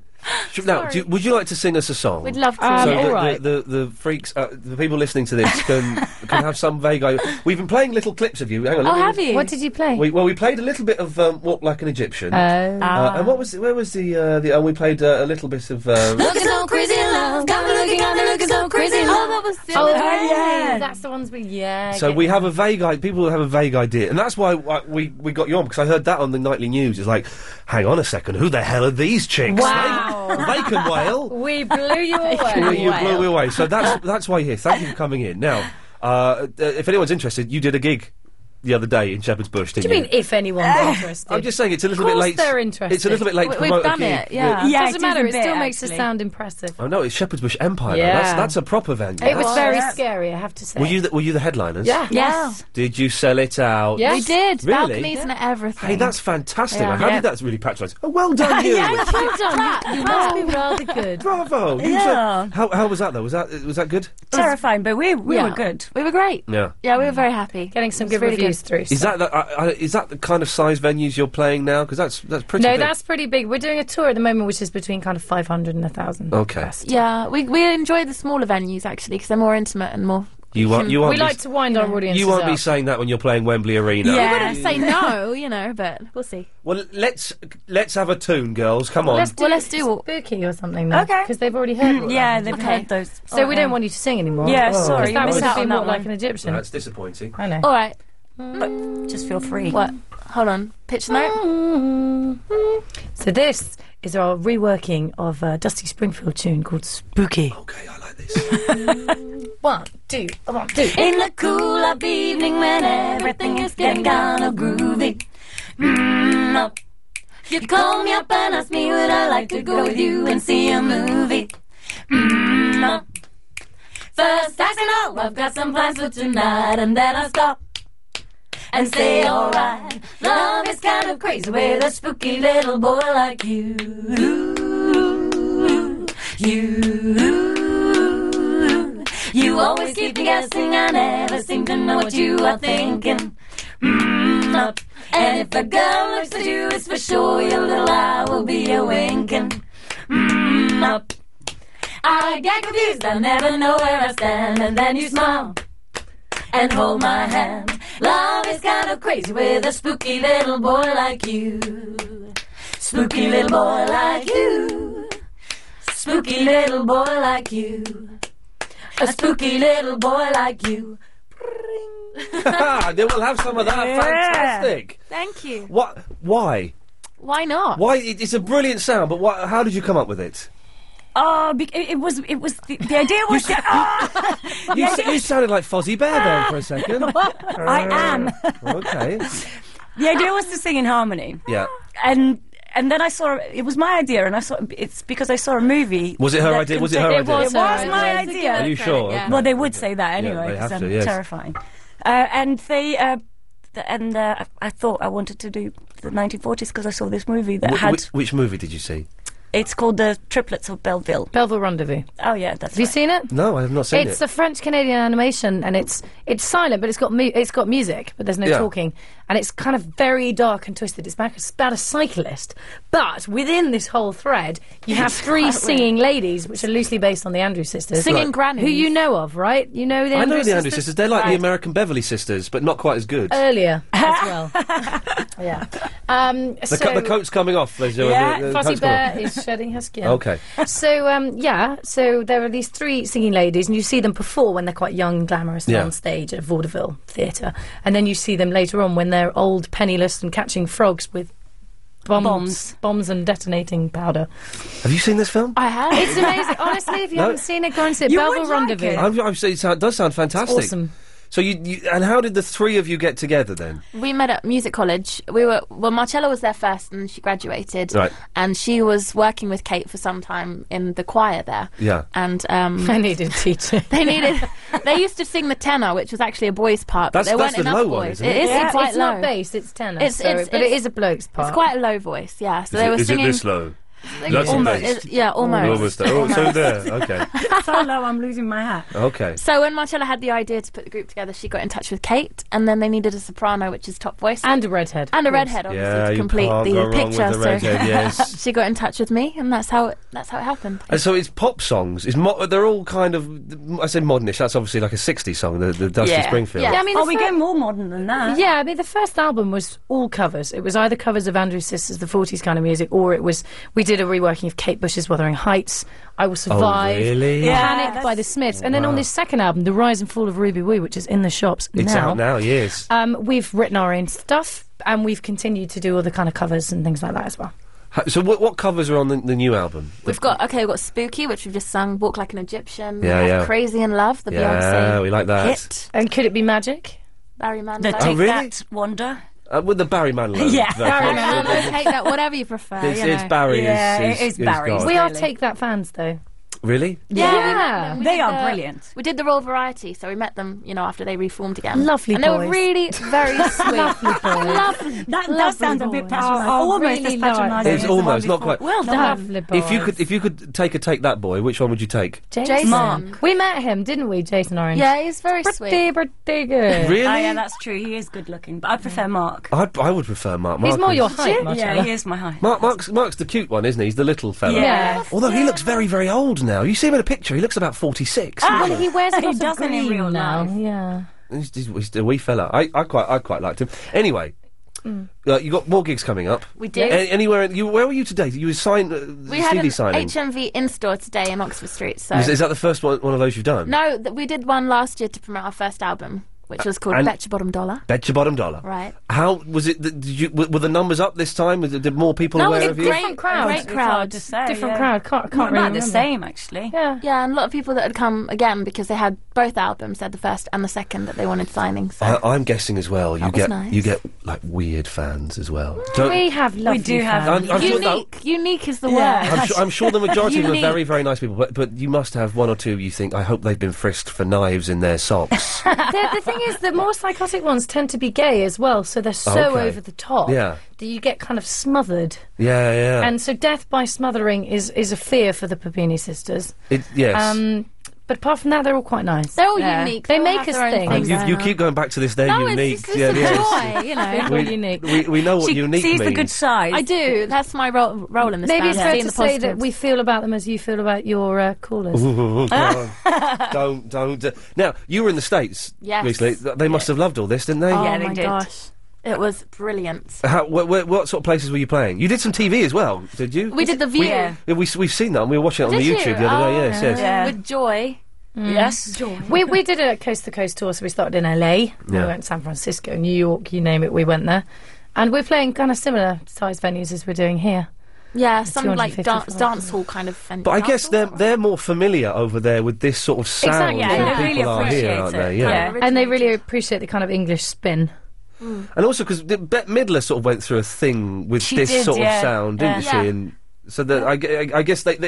Now, would you like to sing us a song? We'd love to. So All right. the freaks, the people listening to this can have some vague idea. We've been playing little clips of you. Hang on. Have you? What did you play? We played a little bit of Walk Like an Egyptian. And where was the? We played a little bit of. Looking so crazy in love, got me looking so crazy in love. That was silly. Oh, yeah. That's the ones So we have a vague idea. People have a vague idea, and that's why we got you on, because I heard that on the nightly news. It's like, hang on a second, who the hell are these chicks? Wow. They can wail. We blew you away. You blew me away. So that's why you're here. Thank you for coming in. Now, if anyone's interested, you did a gig the other day in Shepherd's Bush, didn't you? What do you mean, if anyone's interested? I'm just saying it's a little bit late. They're interested. It's a little bit late to promote a gig. Doesn't matter. It still makes us sound impressive. Oh no, it's Shepherd's Bush Empire. Yeah. That's a proper venue. It was very scary, I have to say. Were you the headliners? Yeah. Yes. Did you sell it out? Yes. We did. Really? Balconies and everything. Hey, that's fantastic. Yeah. How did that really patronising? Oh, well done, you. Well done. You must be rather good. Bravo. Yeah. How was that though? Was that good? Terrifying, but we were good. We were great. Yeah. Yeah, we were very happy. Getting some It was good really reviews through. Is that the kind of size venues you're playing now? Because that's pretty No, big. that's pretty big. We're doing a tour at the moment, which is between kind of 500 and 1,000. Okay. Yeah, we enjoy the smaller venues actually because they're more intimate and more. You won't We like to wind our audiences You won't up. be saying that when you're playing Wembley Arena. We wouldn't say no, but we'll see. Well, let's have a tune, girls. Come on. Let's do Spooky or something, though. Okay. Because they've already heard all Yeah, that. they've heard those. So we don't want you to sing anymore. Yeah, sorry. That you would missed have out been on more that like one. an Egyptian. That's disappointing. I know. All right. But just feel free. What? Hold on. Pitch the note. So this is our reworking of a Dusty Springfield tune called Spooky. Okay, I like this. 1, 2, 1, 2. In the cool of evening when everything is getting kind of groovy. You call me up and ask me would I like to go with you and see a movie. First I say no, I've got some plans for tonight, and then I stop and say alright. Love is kind of crazy with a spooky little boy like you. You always keep me guessing, I never seem to know what you are thinking. And if a girl looks at you, it's for sure your little eye will be a winking. I get confused, I never know where I stand, and then you smile and hold my hand. Love is kind of crazy with a spooky little boy like you. Spooky little boy like you. Spooky little boy like you. A spooky little boy like you. They will have some of that. Yeah. Fantastic. Thank you. What? Why? Why not? Why? It's a brilliant sound, but how did you come up with it? Oh, it was the idea was You sounded like Fozzie Bear there for a second. I am. Okay. The idea was to sing in harmony. Yeah. And then I saw it was my idea, and I saw it's because I saw a movie. Was it her idea? Was it her idea? It was my idea. Are you sure? Yeah. Okay. Well, they would say that anyway. they have 'cause to, I'm yes. terrifying. I thought I wanted to do the 1940s because I saw this movie that had. Which movie did you see? It's called The Triplets of Belleville. Belleville Rendezvous. Oh yeah, that's. Have you seen it? No, I have not seen It's it. a French-Canadian animation, and it's silent, but it's got music, but there's no Yeah. talking, and it's kind of very dark and twisted. It's about a cyclist, but within this whole thread, you have three singing ladies, which are loosely based on the Andrews Sisters, Singing Right. grannies. who you know of, right? You know the I Andrews know the Andrews Sisters. They're like the Right. American Beverly Sisters, but not quite as good. Earlier as well. Yeah. The coat's coming off. The Fuzzy coat's coming Bear off. is shedding her skin. Okay. So there are these three singing ladies, and you see them before when they're quite young and glamorous and Yeah. on stage at Vaudeville Theatre, and then you see them later on when they're old, penniless, and catching frogs with bombs and detonating powder. Have you seen this film? I have. It's amazing. Honestly, if you No. haven't seen it, go and see it. You Belleville would like Rendezvous. it. I've seen it. Does sound fantastic. Awesome. So and how did the three of you get together then? We met at music college. Marcella was there first, and she graduated. Right. And she was working with Kate for some time in the choir there. Yeah. And I needed a teacher. They used to sing the tenor, which was actually a boy's part. But That's there weren't the enough low boys. one, isn't it? It is Yeah, quite it's low. not bass, it's tenor. But it is a bloke's part. It's quite a low voice, yeah. So they were is singing. it this low? That's Almost. amazed. Yeah, almost. Oh, so there. Okay. So low, I'm losing my hat. Okay. So when Marcella had the idea to put the group together, she got in touch with Kate, and then they needed a soprano, which is top voice, and a redhead, obviously, to complete the picture. Redhead, yes. She got in touch with me, and that's how it happened. And so it's pop songs. They're all kind of, I say modernish. That's obviously like a '60s song, the Dusty Springfield. Yeah, I mean, we get more modern than that. Yeah, I mean, the first album was all covers. It was either covers of Andrew's Sisters, the 40s kind of music, or we did a reworking of Kate Bush's Wuthering Heights, I Will Survive, really? Panic by the Smiths, and then on this second album, The Rise and Fall of Ruby Woo, which is in the shops now. It's out now, yes. We've written our own stuff, and we've continued to do all the kind of covers and things like that as well. So what covers are on the new album? We've got Spooky, which we've just sung, Walk Like an Egyptian. Yeah, we have Crazy in Love, the Beyonce we like that. hit. And Could It Be Magic? Barry Manilow. Oh, really? That Wonder. With the Barry Manilow. Yeah, Barry Manilow. Take that, whatever you prefer. It's Barry. Yeah, it is Barry. We are Take That fans, though. Really? Yeah. They are brilliant. We did the Royal Variety, so we met them, after they reformed again. Lovely and boys. they were really very sweet. Lovely boys. Lovely. That sounds a bit patronising. Almost really as patronising. It's almost, not quite. Well done. Lovely boys. If you could take that boy, which one would you take? Jason. Mark. We met him, didn't we, Jason Orange? Yeah, he's very sweet. Pretty good. Really? Oh, yeah, that's true. He is good looking, but I prefer Mark. I would prefer Mark. He's more your is- height, Marcella. Yeah, he is my height. Mark's the cute one, isn't he? He's the little fella. Yeah. Although he looks very, very old now. You see him in a picture, he looks about 46. Well, he wears a He lot of doesn't in green real now. life. Yeah. He's a wee fella. I quite liked him. Anyway, you got more gigs coming up. We did. Anywhere? Where were you today? You were signed. We had CD an signing. HMV in-store today in Oxford Street. So Is that the first one of those you've done? No, we did one last year to promote our first album, which was called and- Bet Your Bottom Dollar. Bet Your Bottom Dollar. Right. How was it? Were the numbers up this time? Did more people aware of you? Different crowd. Great crowd. Different crowd. Can't Not really about the remember. same, actually. Yeah. Yeah, and a lot of people that had come again because they had both albums. They had the first and the second that they wanted signing. So I'm guessing as well. You That was get nice. you get like weird fans as well. We have lovely We do have- fans. I'm sure unique is the Yeah. word. I'm sure the majority of them are Unique. very, very nice people, but you must have one or two you think, I hope they've been frisked for knives in their socks. The thing is, the more psychotic ones tend to be gay as well, so they're so Okay. over the top Yeah. that you get kind of smothered. Yeah. And so death by smothering is a fear for the Papini sisters. Yes. But apart from that, they're all quite nice. They're all Yeah. unique. They all make have us their own think. things you going on. keep going back to this, they're No, unique. it's just a joy, you know. We're unique. We know what She unique sees means. the good side. I do. That's my role in this Maybe band. it's fair seeing to the say that positives. we feel about them as you feel about your callers. Ooh, don't. Now, you were in the States Yes. recently. They must have loved all this, didn't they? Oh Yeah, they my did. gosh. It was brilliant. What sort of places were you playing? You did some TV as well, did you? We did The View. Yeah. We've seen that. And we were watching it on Did the you? YouTube the other day. Oh, Yes. Yeah. With Joy. Yes. Joy. We did a coast to coast tour, so we started in LA, we Yeah. went to San Francisco, New York, you name it, we went there. And we're playing kind of similar size venues as we're doing here. Yeah, some like 250 dance hall kind of. But I guess they're more familiar over there with this sort of sound Exactly, than yeah, they people really are here, appreciate aren't it. they? Yeah. And they really appreciate the kind of English spin. And also because Bette Midler sort of went through a thing with She this did, sort of yeah. sound, didn't Yeah. she? And so that I guess are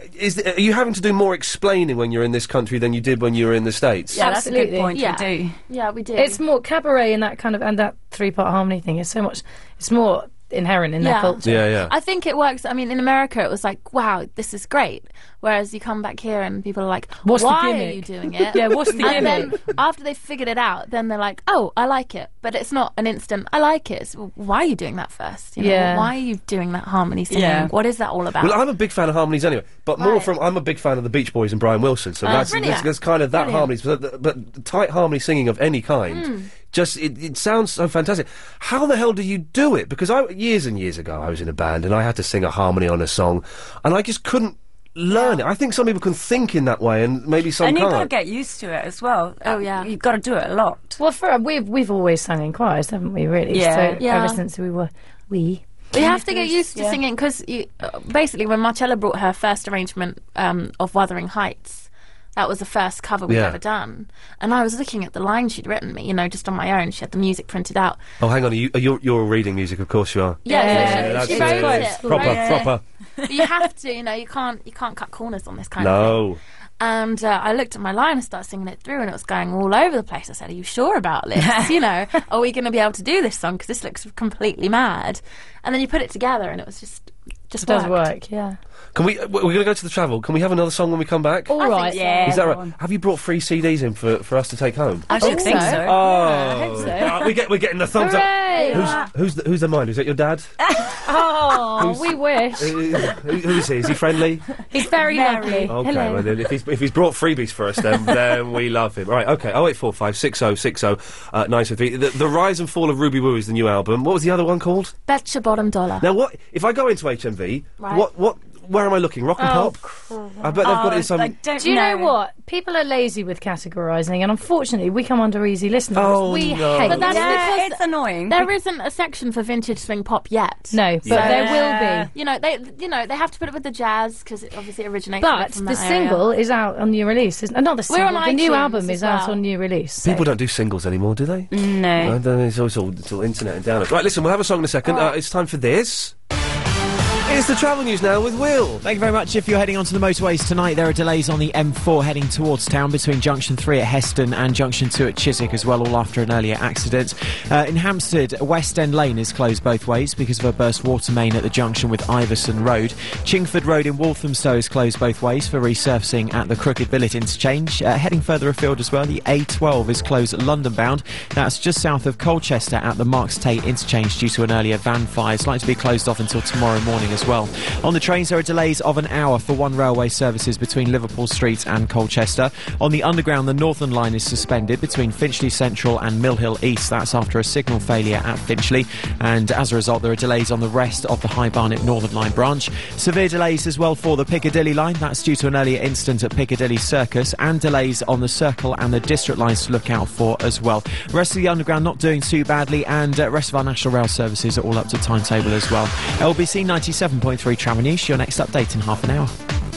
you having to do more explaining when you're in this country than you did when you were in the States? Yeah, that's a good Absolutely. point. Yeah. We do. Yeah, we did. It's more cabaret and that kind of, and that 3-part harmony thing is so much, it's more inherent in their Yeah. culture. Yeah. I think it works. I mean, in America, it was like, wow, this is great. Whereas you come back here and people are like, What's the why are gimmick? you doing it? Yeah, what's the And gimmick? then after they've figured it out, then they're like, oh, I like it. But it's not an instant, I like it. It's, well, why are you doing that first? You know, Yeah. Why are you doing that harmony singing? Yeah. What is that all about? Well, I'm a big fan of harmonies anyway, but more Right. from I'm a big fan of the Beach Boys and Brian Wilson. So that's brilliant. kind of that Brilliant. harmonies, but tight harmony singing of any kind. Just it sounds so fantastic. How the hell do you do it? Because years and years ago I was in a band and I had to sing a harmony on a song, and I just couldn't learn it. I think some people can think in that way, and maybe some And you've got to can't. get used to it as well. Oh, yeah. You've got to do it a lot. Well, we've always sung in choirs, haven't we, really? Yeah. So Yeah. ever since we were We have to get used to Yeah. singing because basically when Marcella brought her first arrangement of Wuthering Heights, that was the first cover we've Yeah. ever done. And I was looking at the lines she'd written me, just on my own. She had the music printed out. Oh, hang on, you're reading music, of course you are. Yeah, she wrote it. Proper. But you have to, you can't cut corners on this kind of thing. No. And I looked at my line and started singing it through, and it was going all over the place. I said, are you sure about this? Are we going to be able to do this song? Because this looks completely mad. And then you put it together, and it was just Just does work, yeah. Can we? We're going to go to the travel. Can we have another song when we come back? All right. Yeah. Is that right? Have you brought 3 CDs in for us to take home? I should think so. Oh, I hope so. we're getting the thumbs Hooray! up. Who's the mind? Is that your dad? Oh, we wish. Who is he? Is he friendly? He's very lovely. Okay, Hello. well then, if he's brought freebies for us, then we love him. Right, okay. 0845 6060 973. The Rise and Fall of Ruby Woo is the new album. What was the other one called? Betcha Bottom Dollar. Now, what if I go into HMV? Right. Where am I looking? Rock and pop? I bet they've got it in some. Do you know what? People are lazy with categorising, and unfortunately, we come under easy listening. Oh, we no. hate But that's because it's annoying. There isn't a section for vintage swing pop yet. No, but there will be. You know, they have to put it with the jazz because it obviously originates. But from the that area. single is out on new release. Not the single. We're on the new iTunes album as is out well. on new release. So. People don't do singles anymore, do they? No. It's all internet and download. Right, listen, we'll have a song in a second. It's time for this. It's the travel news now with Will. Thank you very much. If you're heading onto the motorways tonight, there are delays on the M4 heading towards town between Junction 3 at Heston and Junction 2 at Chiswick as well, all after an earlier accident. In Hampstead, West End Lane is closed both ways because of a burst water main at the junction with Iverson Road. Chingford Road in Walthamstow is closed both ways for resurfacing at the Crooked Billet interchange. Heading further afield as well, the A12 is closed London bound. That's just south of Colchester at the Marks Tate interchange due to an earlier van fire. It's likely to be closed off until tomorrow morning as well. On the trains, there are delays of an hour for one railway services between Liverpool Street and Colchester. On the Underground, the Northern Line is suspended between Finchley Central and Mill Hill East. That's after a signal failure at Finchley. And as a result, there are delays on the rest of the High Barnet Northern Line branch. Severe delays as well for the Piccadilly line. That's due to an earlier incident at Piccadilly Circus. And delays on the Circle and the District lines to look out for as well. The rest of the Underground not doing too badly. And the rest of our National Rail services are all up to timetable as well. LBC 97.3 Travel News, your next update in half an hour.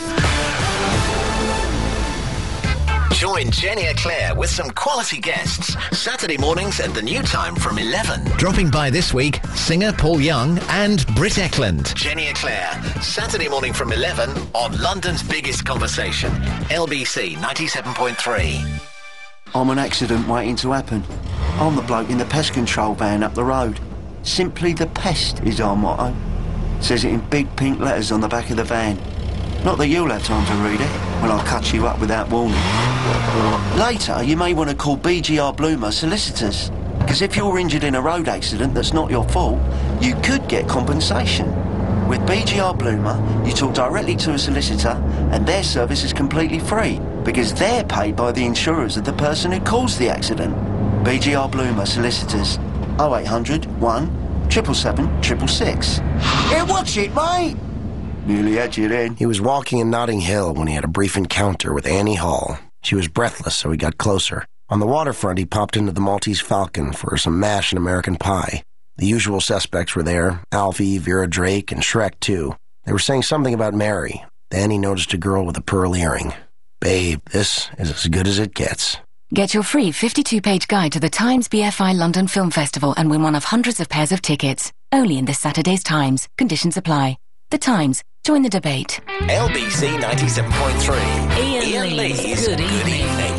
Join Jenny Eclair with some quality guests. Saturday mornings at the new time from 11. Dropping by this week, singer Paul Young and Britt Ekland. Jenny Eclair, Saturday morning from 11 on London's biggest conversation. LBC 97.3. I'm an accident waiting to happen. I'm the bloke in the pest control van up the road. Simply the pest is our motto. Says it in big pink letters on the back of the van. Not that you'll have time to read it when I cut you up without warning. Later, you may want to call BGR Bloomer Solicitors, because if you're injured in a road accident that's not your fault, you could get compensation. With BGR Bloomer, you talk directly to a solicitor, and their service is completely free, because they're paid by the insurers of the person who caused the accident. BGR Bloomer Solicitors, 0800 1 777 666. Hey, watch it, mate! Nearly had you then. He was walking in Notting Hill when he had a brief encounter with Annie Hall. She was breathless, so he got closer. On the waterfront, he popped into the Maltese Falcon for some mash and American pie. The usual suspects were there, Alfie, Vera Drake, and Shrek, too. They were saying something about Mary. Then he noticed a girl with a pearl earring. Babe, this is as good as it gets. Get your free 52-page guide to the Times BFI London Film Festival and win one of hundreds of pairs of tickets. Only in this Saturday's Times. Conditions apply. The Times. Join the debate. LBC 97.3. Ian Lee's Good Evening.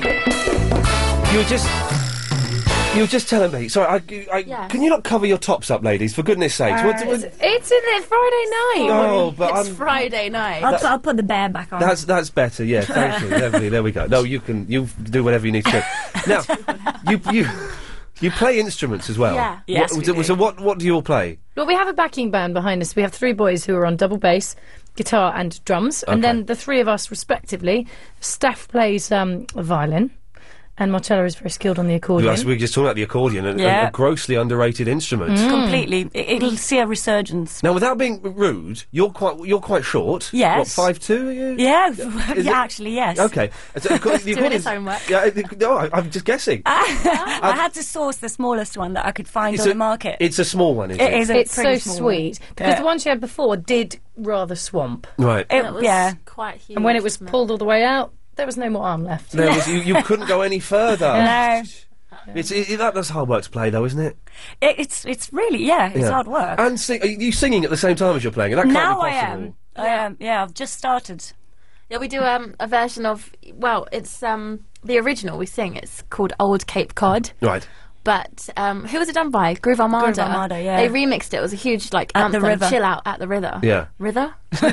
You were just telling me. Sorry, can you not cover your tops up, ladies? For goodness' sakes. It's in Friday night. Oh, but It's Friday night. I'll put the bear back on. That's better. Yeah, thank you. There we go. No, you do whatever you need to do. Now, you play instruments as well. Yeah. Yes, we do. So what do you all play? Well, we have a backing band behind us. We have 3 boys who are on double bass, guitar and drums. And then the 3 of us, respectively. Steph plays violin. And Marcella is very skilled on the accordion. We were just talking about the accordion, a grossly underrated instrument. Completely. It'll see a resurgence. Now, without being rude, you're quite short. Yes. What, 5'2" are you? Yeah, actually, yes. Okay. So, Doing his homework. Yeah, no, I'm just guessing. I had to source the smallest one that I could find on the market. It's a small one, is it? It's so pretty small sweet. one. Because the one she had before did rather swamp. Right. It was yeah. quite huge. And when it was pulled all the way out, there was no more arm left. You couldn't go any further. No. That's hard work to play, though, isn't it? It's really, it's hard work. And are you singing at the same time as you're playing it? That can't now be possible. I am. Yeah, I've just started. Yeah, we do a version of, it's the original we sing. It's called Old Cape Cod. Right. But who was it done by? Groove Armada. Groove Armada, yeah. They remixed it. It was a huge At anthem, the river. chill out at the river. Yeah. River?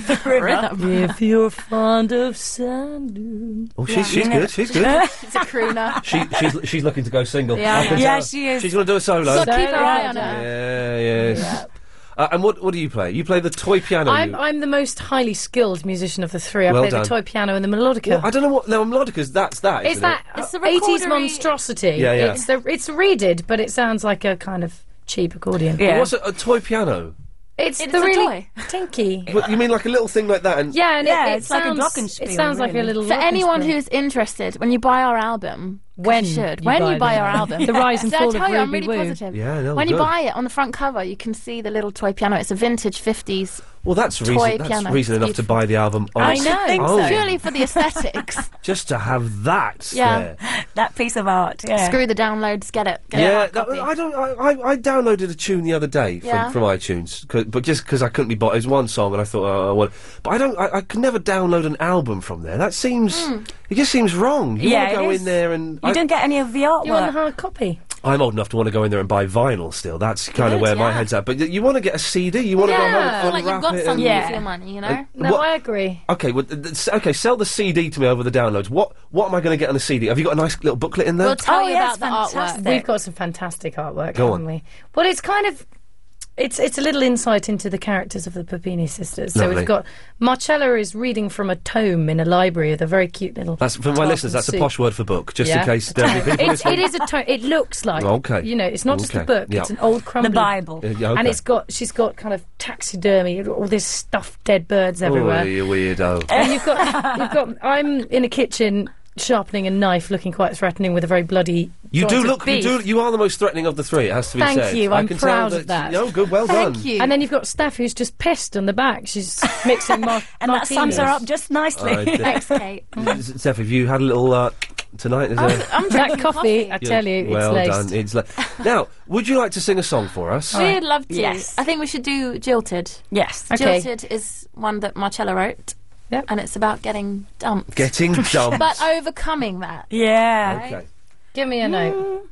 If you're fond of sand dunes. Oh, she's good. She's good. She's a crooner. She's looking to go single. Yeah. I can Yeah, tell. she is. She's going to do a solo. So keep her eye on her. Yeah, yes. And what do you play? You play the toy piano. I'm the most highly skilled musician of the three. I Well play done. the toy piano and the melodica. Well, I don't know what. No, melodica's that's that. It's isn't that it? It's the 80s recordery- monstrosity. Yeah. It's reeded, but it sounds like a kind of cheap accordion. But what's a toy piano? It's It's the a really toy. tinky. What, you mean like a little thing like that? And Yeah, and Yeah, it it's like a sounds, glockenspiel, it sounds like a really. little For anyone glockenspiel. who's interested, when you buy our album, When you should. you When buy you buy the our album. album. The Rise and So Fall I of tell you, I'm Ruby really Woo. positive. Yeah, no, when you good. buy it on the front cover, you can see the little toy piano. It's a vintage 50s. well, that's toy reason. piano. That's reason enough to Beautiful. buy the album. I know. Think so. Purely for the aesthetics. Just to have that. Yeah. there. That piece of art, yeah. Screw the downloads, get it. Get Yeah, it hard copy. I don't. I downloaded a tune the other day Yeah. from iTunes, but just because I couldn't be bought. It was one song, and I thought, I want. But I don't. I could never download an album from there. That seems. It just seems wrong. You Yeah, want to go it in is. there and. You don't get any of the artwork. You want the hard copy? I'm old enough to want to go in there and buy vinyl still. That's kind of Good, where my yeah. head's at. But you want to get a CD. You want to go home Yeah. and Like unwrap you've got it. something and, with your money, you know? No, What- I agree. Okay, well, okay. Sell the CD to me over the downloads. What am I going to get on the CD? Have you got a nice little booklet in there? We'll tell Oh, you yeah, about it's the artwork. fantastic. We've got some fantastic artwork, Go haven't on. we? Well, it's kind of... It's a little insight into the characters of the Papini sisters. So Lovely. we've got... Marcella is reading from a tome in a library with a very cute little... That's for my tartan listeners. That's a suit. posh word for book, just in Yeah. case people It listening- is a tome. It looks like... Okay. You know, it's not just a Okay. book. Yeah. It's an old crumbly... The Bible. Yeah, okay. And she's got kind of taxidermy, all this stuffed dead birds everywhere. Oh, you weirdo. And you've got... I'm in a kitchen sharpening a knife, looking quite threatening with a very bloody You joint do of look. beef. You are the most threatening of the three. It has to be Thank said. you, I I'm can proud tell of that. Oh, good. Well done. Thank you. And then you've got Steph, who's just pissed on the back. She's mixing And that sums her up just nicely. I did. Thanks, Kate. Steph, have you had a little tonight? Is there? I'm That drinking coffee, I tell you, well it's done. laced. It's now, would you like to sing a song for us? We'd love to. Yes. I think we should do Jilted. Yes. Okay. Jilted is one that Marcella wrote. Yep. And it's about getting dumped. Getting dumped. But overcoming that. Yeah. Okay. Give me a note.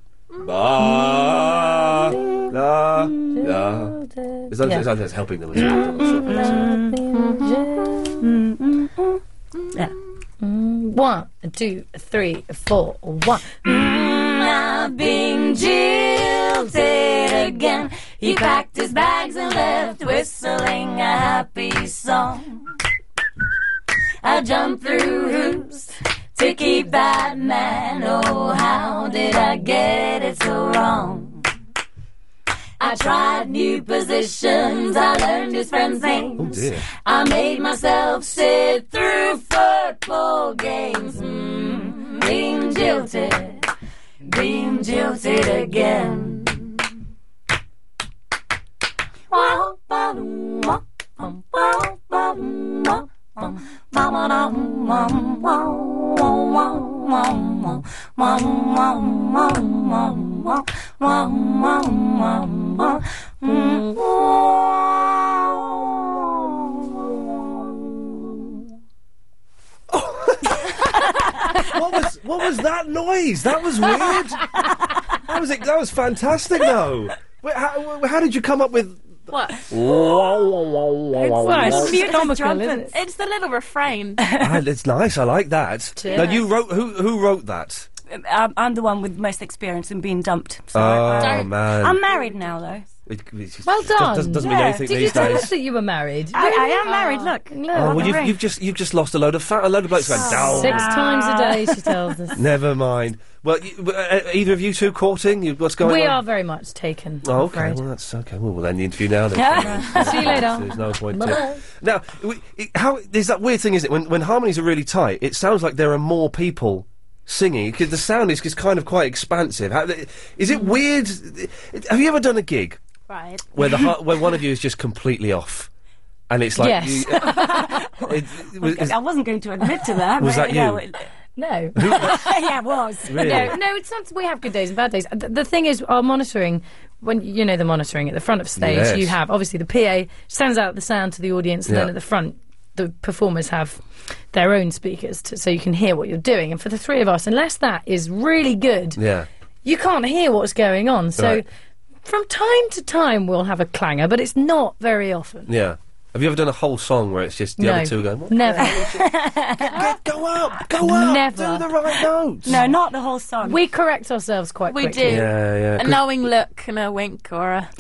Ba, la, la. Is that, Yeah. that's helping them as well. Yeah. 1, 2, 3, 4, 1. I've been jilted again. He packed his bags and left whistling a happy song. I jumped through hoops to keep that man. Oh, how did I get it so wrong? I tried new positions, I learned his friends' names. Oh dear. I made myself sit through football games. Being jilted again. Wow, wow, wow, wow, wow, wow. What was that noise? That was weird. That was fantastic, though. Wait, how did you come up with? What? It's comical, isn't it? It's the little refrain. It's nice. I like that. Cheers. Now you wrote. Who wrote that? I'm the one with most experience in being dumped. So Oh man. I'm married now, though. Well done. Doesn't mean anything Did you these tell days. us that you were married? I am married. Look. Oh well, you've just lost a load of blokes going down. 6 times a day, she tells us. Never mind. Well, either of you two courting? What's going on? We are very much taken. Oh, I'm okay, afraid. well that's okay. Well, we'll end the interview now then. See you later. There's no point Bye. to it. Now, how there's that weird thing, isn't it? When harmonies are really tight, it sounds like there are more people singing because the sound is kind of quite expansive. Is it weird? Have you ever done a gig Right. where where one of you is just completely off, and it's like Yes. I wasn't going to admit to that. Was but, that yeah, you? No. yeah, it was. Really? No, it's not. We have good days and bad days. The thing is, our monitoring, when you know the monitoring at the front of stage, Yes. you have obviously the PA sends out the sound to the audience, and Yeah. then at the front, the performers have their own speakers, so you can hear what you're doing. And for the three of us, unless that is really good, Yeah. you can't hear what's going on. So Right. from time to time we'll have a clanger, but it's not very often. Yeah. Have you ever done a whole song where it's just the No. other two going, what? Never. Go up, go up, Never. do the right notes. No, not the whole song. We correct ourselves quite We quickly. do. Yeah. A 'cause- knowing look and a wink or a...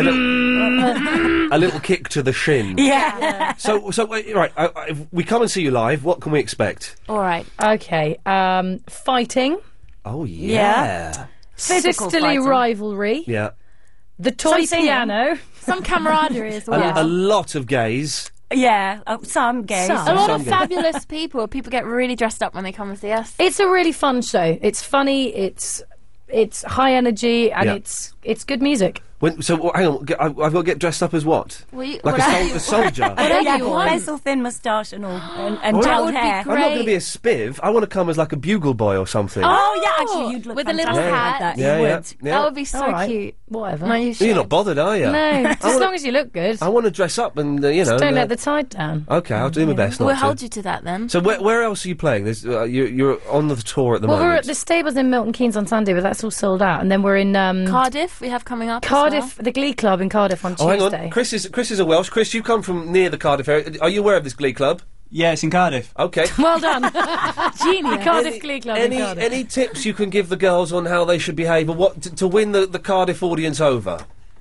a little kick to the shin. Yeah. So wait, right. If we come and see you live, what can we expect? All right. Okay. Fighting. Oh yeah. Physical Sisterly fighting. rivalry. Yeah. The toy Some singing. piano. Some camaraderie as well. A lot of gays. Yeah, some gays. Some. A lot Some of gays. fabulous people. People get really dressed up when they come and see us. It's a really fun show. It's funny. It's high energy and Yeah. it's good music. Hang on, I've got to get dressed up as what? Well, you- Like whatever you a soldier. Whatever Yeah, you want. pencil thin moustache and all, and Well, that gel would be hair. I'm not going to be a spiv. I want to come as like a bugle boy or something. Oh yeah, actually, you'd look with a little fantastic hat. like that. Yeah, you yeah, would. yeah. That would be so All right. cute. Whatever. No, you should. You're not bothered, are you? No, just as wanna- long as you look good. I want to dress up and Just don't let the tide down. Okay, I'll do my best. We'll not to. hold you to that then. So where else are you playing? There's, you're on the tour at the Well, moment. we're at the Stables in Milton Keynes on Sunday, but that's all sold out. And then we're in Cardiff, we have coming up. as Cardiff, the Glee Club in Cardiff on Oh, hang Tuesday. on. Chris is a Welsh. Chris, you come from near the Cardiff area. Are you aware of this Glee Club? Yeah, it's in Cardiff. Okay. Well done. Genius. Cardiff Glee Club in Cardiff. Any tips you can give the girls on how they should behave or what to win the Cardiff audience over?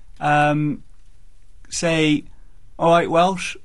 Say, all right, Welsh.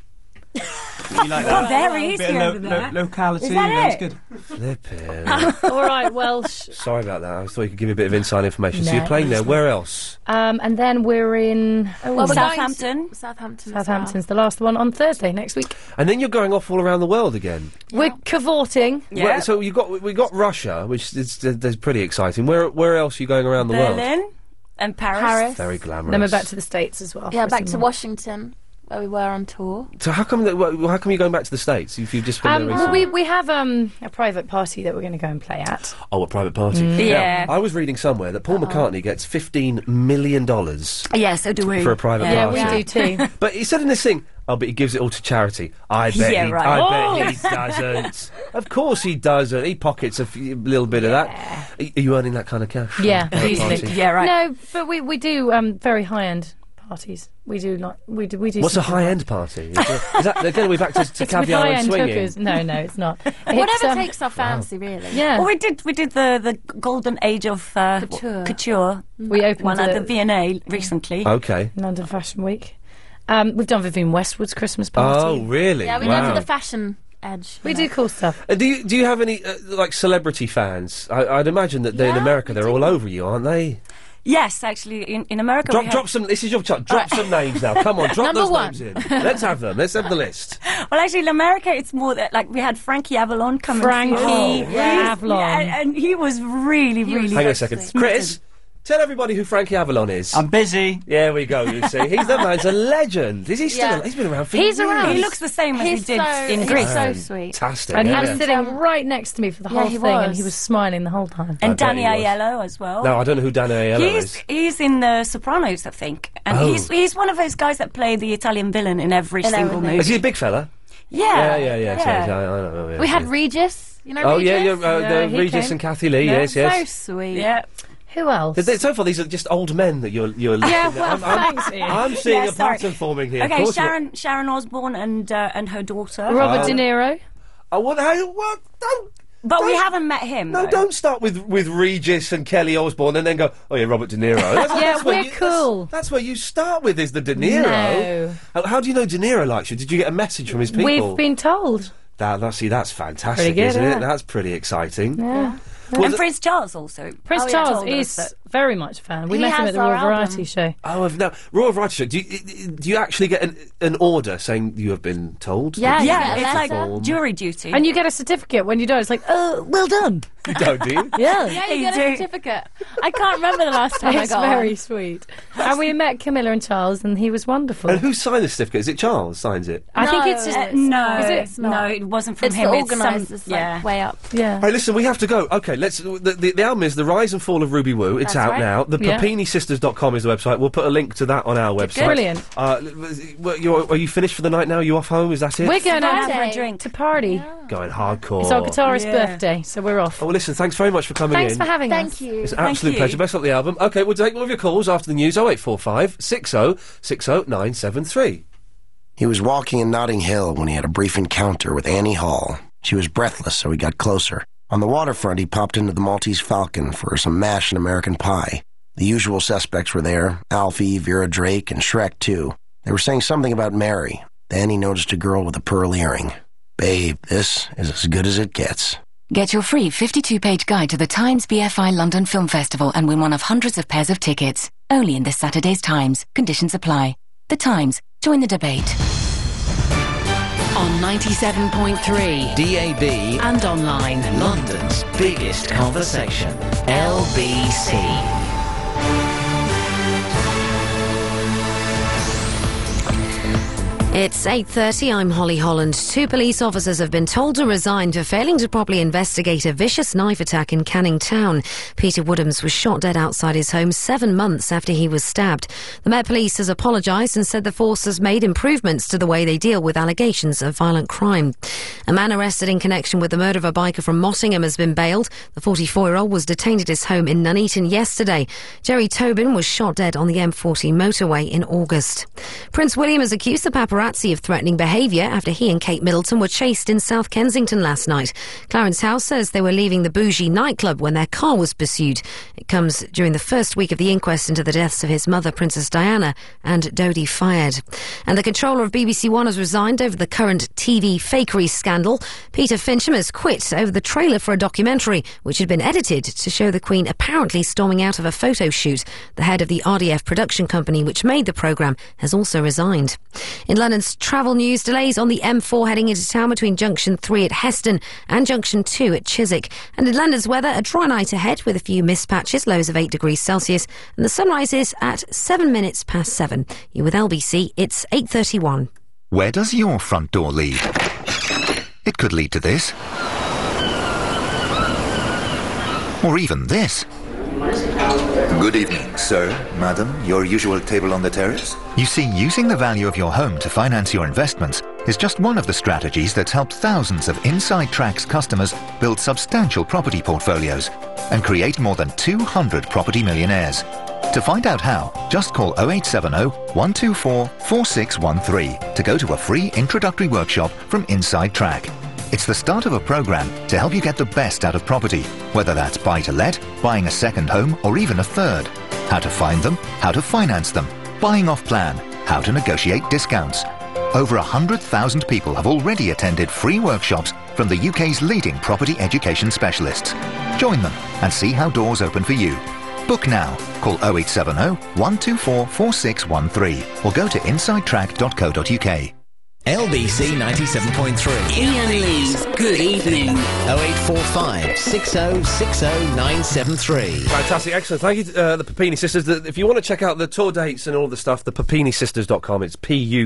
You like Well, that? very easy Bit of over there. locality. Is that that's it? good. Flippin'. All right, Welsh. Sorry about that. I thought you could give me a bit of inside information. So No, you're playing there. that's Where else? And then we're in Well, we're going Southampton. to Southampton. Southampton's the last one on Thursday next week. And then you're going off all around the world again. We're cavorting. Well, so we got Russia, which is pretty exciting. Where else are you going around the world? Berlin and Paris. Very glamorous. Then we're back to the States as well. Yeah, for back some to more. Washington, where we were on tour. So how come you're going back to the States if you've just been there Well, recently? we have a private party that we're going to go and play at. Oh, a private party. Yeah. Now, I was reading somewhere that Paul McCartney gets $15 million Yeah, so do we. for a private Yeah, party. we do too. But he said in this thing, oh, but he gives it all to charity. I bet Yeah, he, right. I bet he doesn't. Of course he doesn't. He pockets a little bit of that. Are you earning that kind of cash? Yeah, from a easily. party? Yeah, right. No, but we do very high end parties. We do not. We do. What's a high-end party? Is that again? We're back to It's with caviar and high-end swinging. hookers. No, it's not. It's, Whatever takes our fancy, really. Yeah. Well, we did the golden age of couture. We opened one at the- the V&A recently. Okay. London Fashion Week. We've done Vivienne Westwood's Christmas party. Oh, really? Yeah, we wow. go for the fashion edge. We do cool stuff. Do you have any like celebrity fans? I'd imagine that in America they're all over you, aren't they? Yes, actually, in America we have... Drop some. This is your chance. Drop some names now. Come on, drop Number those one. names in. Let's have them. Let's have the list. Well, actually, in America, it's more that, like, we had Frankie Avalon come Frankie and see us. Avalon. Yeah, and he was really, really... Hang on a second, Chris. Tell everybody who Frankie Avalon is. I'm busy. There we go, you see. He's the man's a legend. Is he still? Yeah. He's been around for He's years. around. He looks the same as He's he did so- in he's Greece. so sweet. Fantastic. And he yeah. was sitting right next to me for the whole Yeah, he thing, and was. he was smiling the whole time. And I bet Danny he was. Aiello as well. No, I don't know who Dan Aiello is. He's in The Sopranos, I think. And Oh. he's one of those guys that play the Italian villain in every single everything. movie. Is he a big fella? Yeah. Yeah. I don't know. Yeah, We had yeah. Regis. You know Oh Regis? yeah, he Regis came. and Kathy Lee. Yeah, Yes. So sweet. Yeah. Who else? So far, these are just old men that you're Yeah, listing. well, thanks, Ian. I'm seeing Yeah, a sorry. pattern forming here. Of Okay, course you're- Sharon Osbourne and her daughter. Robert De Niro. Oh, what? Don't. But we haven't met him. No, though. don't start with Regis and Kelly Osbourne and then go, oh yeah, Robert De Niro. Yeah, where we're cool. That's where you start with, is the De Niro. No. How do you know De Niro likes you? Did you get a message from his people? We've been told. That's fantastic, Pretty good, isn't yeah. it? That's pretty exciting. Yeah. And Prince Charles also. Prince Oh, yeah, Charles told us is that. very much a fan. We He met him has at the our Royal Variety album. Show. Oh, now Royal Variety Show. Do you actually get an order saying you have been told? Yeah, that you Yeah, have it's to like perform? jury duty. And you get a certificate when you do it. It's like, well done. You don't, do you? Yeah. Yeah, you You get do. a certificate. I can't remember the last time I It's got very one. sweet. And we met Camilla and Charles, and he was wonderful. And who signed the certificate? Is it Charles signs it? I think No, it's just. no, Is it? It's not. No, it wasn't from It's him. the It's some- organisers, yeah. like, way up. Yeah. Hey, listen, we have to go. Okay, let's. The album is The Rise and Fall of Ruby Woo. It's out right. now. The Yeah. PapiniSisters.com is the website. We'll put a link to that on our website. Brilliant. Are you finished for the night now? Are you off home? Is that it? We're going out for a drink. to party. Going hardcore. It's our guitarist's birthday, so we're off. Oh, well, listen, thanks very much for coming Thanks in. for having us. Thank you. It's an absolute pleasure. Best of luck with the album. OK, we'll take all of your calls after the news. 0845 60 60 973. He was walking in Notting Hill when he had a brief encounter with Annie Hall. She was breathless, so he got closer. On the waterfront, he popped into the Maltese Falcon for some mash and American pie. The usual suspects were there, Alfie, Vera Drake, and Shrek, too. They were saying something about Mary. Then he noticed a girl with a pearl earring. Babe, this is as good as it gets. Get your free 52-page guide to the Times BFI London Film Festival and win one of hundreds of pairs of tickets. Only in this Saturday's Times. Conditions apply. The Times. Join the debate. On 97.3 DAB and online. London's biggest conversation. LBC. It's 8:30. I'm Holly Holland. 2 police officers have been told to resign for failing to properly investigate a vicious knife attack in Canning Town. Peter Woodhams was shot dead outside his home 7 months after he was stabbed. The Met Police has apologised and said the force has made improvements to the way they deal with allegations of violent crime. A man arrested in connection with the murder of a biker from Mottingham has been bailed. The 44-year-old was detained at his home in Nuneaton yesterday. Jerry Tobin was shot dead on the M40 motorway in August. Prince William has accused the paparazzi of threatening behaviour after he and Kate Middleton were chased in South Kensington last night. Clarence House says they were leaving the bougie nightclub when their car was pursued. It comes during the first week of the inquest into the deaths of his mother, Princess Diana, and Dodi Fayed. And the controller of BBC One has resigned over the current TV fakery scandal. Peter Fincham has quit over the trailer for a documentary which had been edited to show the Queen apparently storming out of a photo shoot. The head of the RDF production company which made the programme has also resigned. In London's travel news, delays on the M4 heading into town between Junction 3 at Heston and Junction 2 at Chiswick. And in London's weather, a dry night ahead with a few mist patches, lows of 8 degrees Celsius, and the sun rises at 7 minutes past 7. You're with LBC, it's 8:31. Where does your front door lead? It could lead to this. Or even this. Good evening, sir, madam. Your usual table on the terrace? You see, using the value of your home to finance your investments is just one of the strategies that's helped thousands of Inside Track's customers build substantial property portfolios and create more than 200 property millionaires. To find out how, just call 0870 124 4613 to go to a free introductory workshop from Inside Track. It's the start of a program to help you get the best out of property, whether that's buy-to-let, buying a second home, or even a third. How to find them, how to finance them, buying off plan, how to negotiate discounts. Over 100,000 people have already attended free workshops from the UK's leading property education specialists. Join them and see how doors open for you. Book now. Call 0870 124 4613 or go to insidetrack.co.uk. LBC 97.3. Ian Lee's Good Evening. 0845 60 60 973. Fantastic, excellent. Thank you to the Papini Sisters. If you want to check out the tour dates and all the stuff, the PapiniSisters.com. It's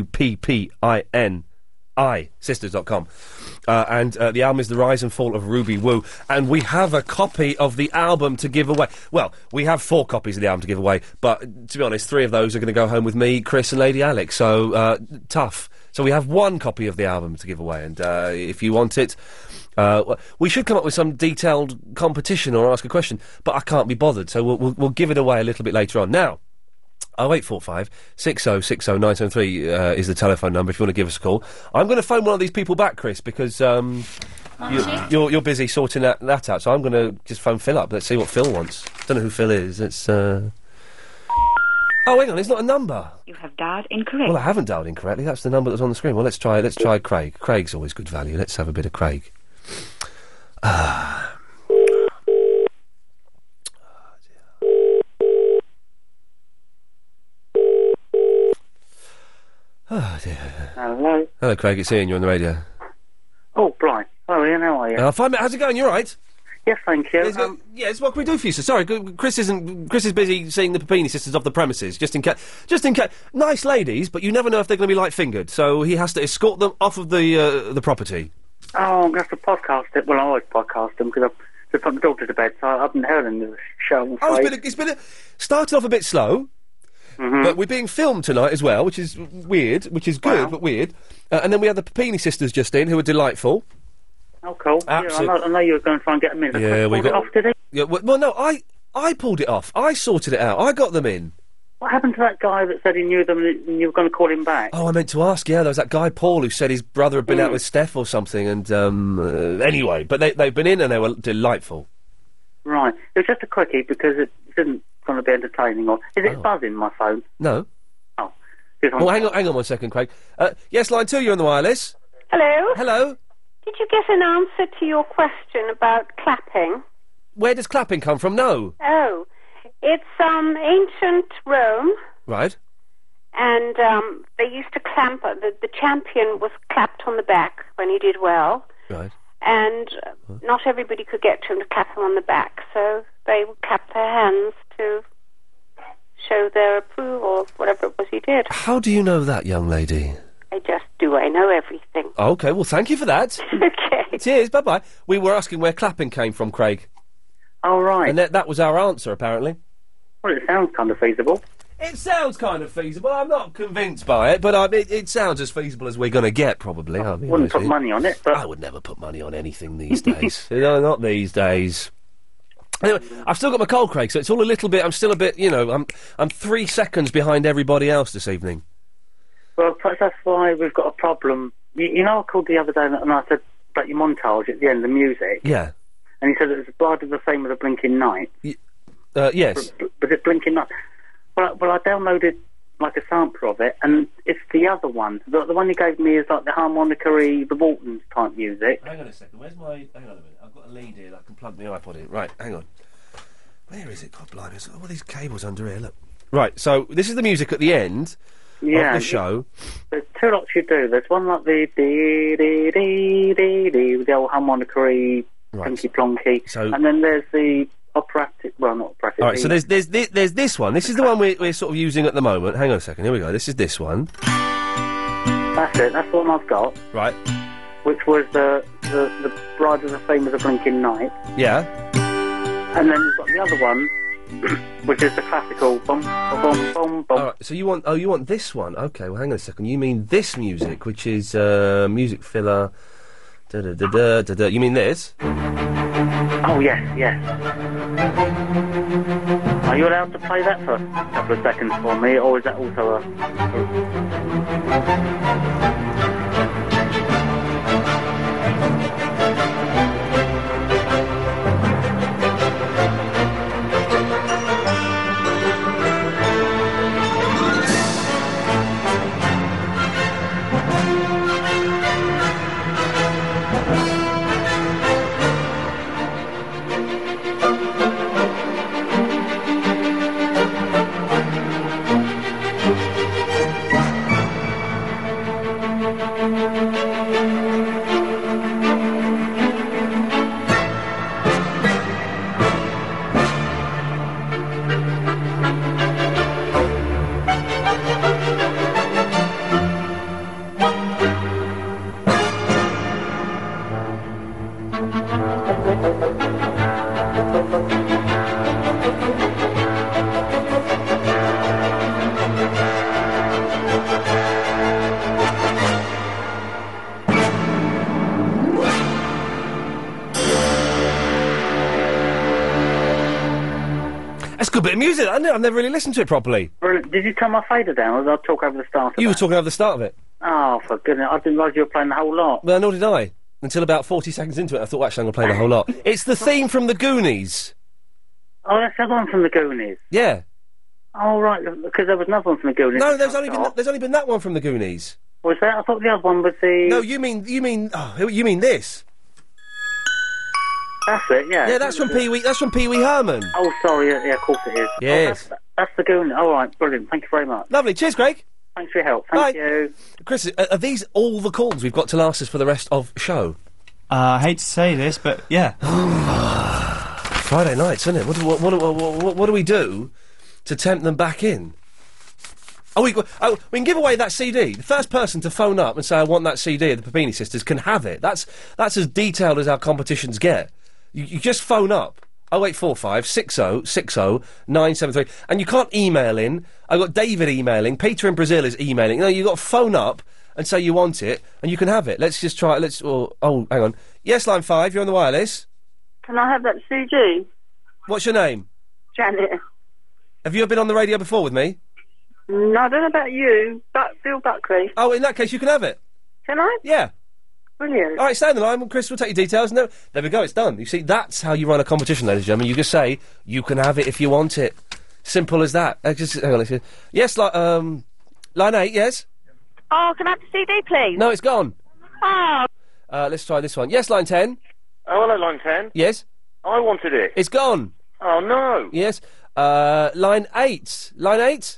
PUPPINI sisters.com. And the album is The Rise and Fall of Ruby Woo. And we have a copy of the album to give away. Well, we have 4 copies of the album to give away, but to be honest, 3 of those are going to go home with me, Chris and Lady Alex. So, tough. So we have 1 copy of the album to give away, and if you want it, we should come up with some detailed competition or ask a question, but I can't be bothered, so we'll give it away a little bit later on. Now, 0845 60 60 973 is the telephone number if you want to give us a call. I'm going to phone one of these people back, Chris, because you're busy sorting that out, so I'm going to just phone Phil up. Let's see what Phil wants. Don't know who Phil is. It's Oh, hang on, it's not a number. You have dialed incorrectly. Well, I haven't dialed incorrectly. That's the number that's on the screen. Well, let's try Craig. Craig's always good value. Let's have a bit of Craig. Oh, dear. Hello. Hello, Craig. It's Ian. You're on the radio. Oh, blind. Hello, Ian. How are you? Fine, mate. How's it going? You all right? Yes, thank you. Yes, what can we do for you, sir? Sorry, Chris is busy seeing the Papini Sisters off the premises, just in case. Nice ladies, but you never know if they're going to be light-fingered, so he has to escort them off of the property. Oh, I'm going to have to podcast it. Well, I always podcast them, because I've to put my daughter to bed, so I haven't heard any of the show. Oh, it's been started off a bit slow, but we're being filmed tonight as well, which is weird, which is good, but weird. And then we had the Papini sisters just in, who were delightful. Oh, cool. Absolutely. Yeah, I know you were going to try and get them in. Yeah, we got it off, did he? Yeah, well, no, I pulled it off. I sorted it out. I got them in. What happened to that guy that said he knew them and you were going to call him back? Oh, I meant to ask, there was that guy Paul who said his brother had been out with Steph or something, and anyway, but they've been in and they were delightful. Right. It was just a quickie because it isn't going to be entertaining. Or is it buzzing, my phone? No. Oh. Well, hang on 1 second, Craig. Yes, line 2, you're on the wireless. Hello? Hello? Did you get an answer to your question about clapping? Where does clapping come from? No. Oh. It's ancient Rome, Right. and they used to clamp. The champion was clapped on the back when he did well, Right. and not everybody could get to him to clap him on the back, so they would clap their hands to show their approval of whatever it was he did. How do you know that, young lady? I just do. I know everything. Okay, well, thank you for that. Okay. Cheers, bye-bye. We were asking where clapping came from, Craig. Oh, right. And that was our answer, apparently. Well, it sounds kind of feasible. It sounds kind of feasible. I'm not convinced by it, but it sounds as feasible as we're going to get, probably. I wouldn't put money on it, but... I would never put money on anything these days. No, not these days. Anyway, I've still got my cold, Craig, so it's all a little bit... I'm still a bit, I'm 3 seconds behind everybody else this evening. Well, perhaps that's why we've got a problem. You know, I called the other day and I said about your montage at the end, the music. Yeah. And he said it was Bride of the Fame of the Blinking Night. Yes. Was it Blinking Night? Well, I downloaded like a sample of it, and it's the other one. The one you gave me is like the harmonica-y, the Waltons type music. Hang on a second. Where's my... Hang on a minute. I've got a lead here that I can plug my iPod in. Right, hang on. Where is it? God blimey. There's all these cables under here, look. Right, so this is the music at the end of the show. There's 2 lots you do. There's one like the dee-dee-dee-dee-dee with the old harmonica-y, plonky-plonky. So, and then there's the operatic... Well, not operatic. All right, so there's this one. This is the one we're sort of using at the moment. Hang on a second. Here we go. This is this one. That's it. That's the one I've got. Right. Which was the Bride of the Fame of the Blinking Night. Yeah. And then you've got the other one, which is the classical bum, bum, bum, bum. All right, so you want this one? Okay, well, hang on a second. You mean this music, which is music filler. Da da da da da da. You mean this? Oh yes, yes. Are you allowed to play that for a couple of seconds for me, or is that also a... Good bit of music, isn't it? I've never really listened to it properly. Brilliant. Did you turn my fader down, or did I talk over the start of You were talking over the start of it. Oh, for goodness. I didn't realise you were playing the whole lot. Well, nor did I. Until about 40 seconds into it, I thought, well, actually, I'm going to play the whole lot. It's the theme from The Goonies. Oh, that's the other one from The Goonies? Yeah. Oh, right, because there was another one from The Goonies. No, there's only been that one from The Goonies. Was there? I thought the other one was the... No, you mean this. That's it, yeah. Yeah, that's from Pee Wee Herman. Oh, sorry, yeah, of course it is. Yes. Oh, that's the Goonies. All right, brilliant. Thank you very much. Lovely. Cheers, Craig. Thanks for your help. Thank you. Chris, are these all the calls we've got to last us for the rest of show? I hate to say this, but yeah. Friday nights, isn't it? What do we do to tempt them back in? We can give away that CD. The first person to phone up and say, I want that CD of the Papini Sisters can have it. That's as detailed as our competitions get. You just phone up. 0845 60 60 973. And you can't email in. I've got David emailing. Peter in Brazil is emailing. No, you've got to phone up and say you want it, and you can have it. Let's just try it. Oh, hang on. Yes, line 5, you're on the wireless. Can I have that CD? What's your name? Janet. Have you ever been on the radio before with me? No, I don't know about you, but Bill Buckley. Oh, in that case, you can have it. Can I? Yeah. Brilliant. All right, stay on the line. Chris will take your details. No, there we go. It's done. You see, that's how you run a competition, ladies and gentlemen. You just say you can have it if you want it. Simple as that. Hang on. Yes, line 8. Yes. Oh, can I have the CD, please? No, it's gone. Oh. Let's try this one. Yes, line 10. Oh, hello, line 10. Yes. I wanted it. It's gone. Oh, no. Yes. Line 8. Line 8.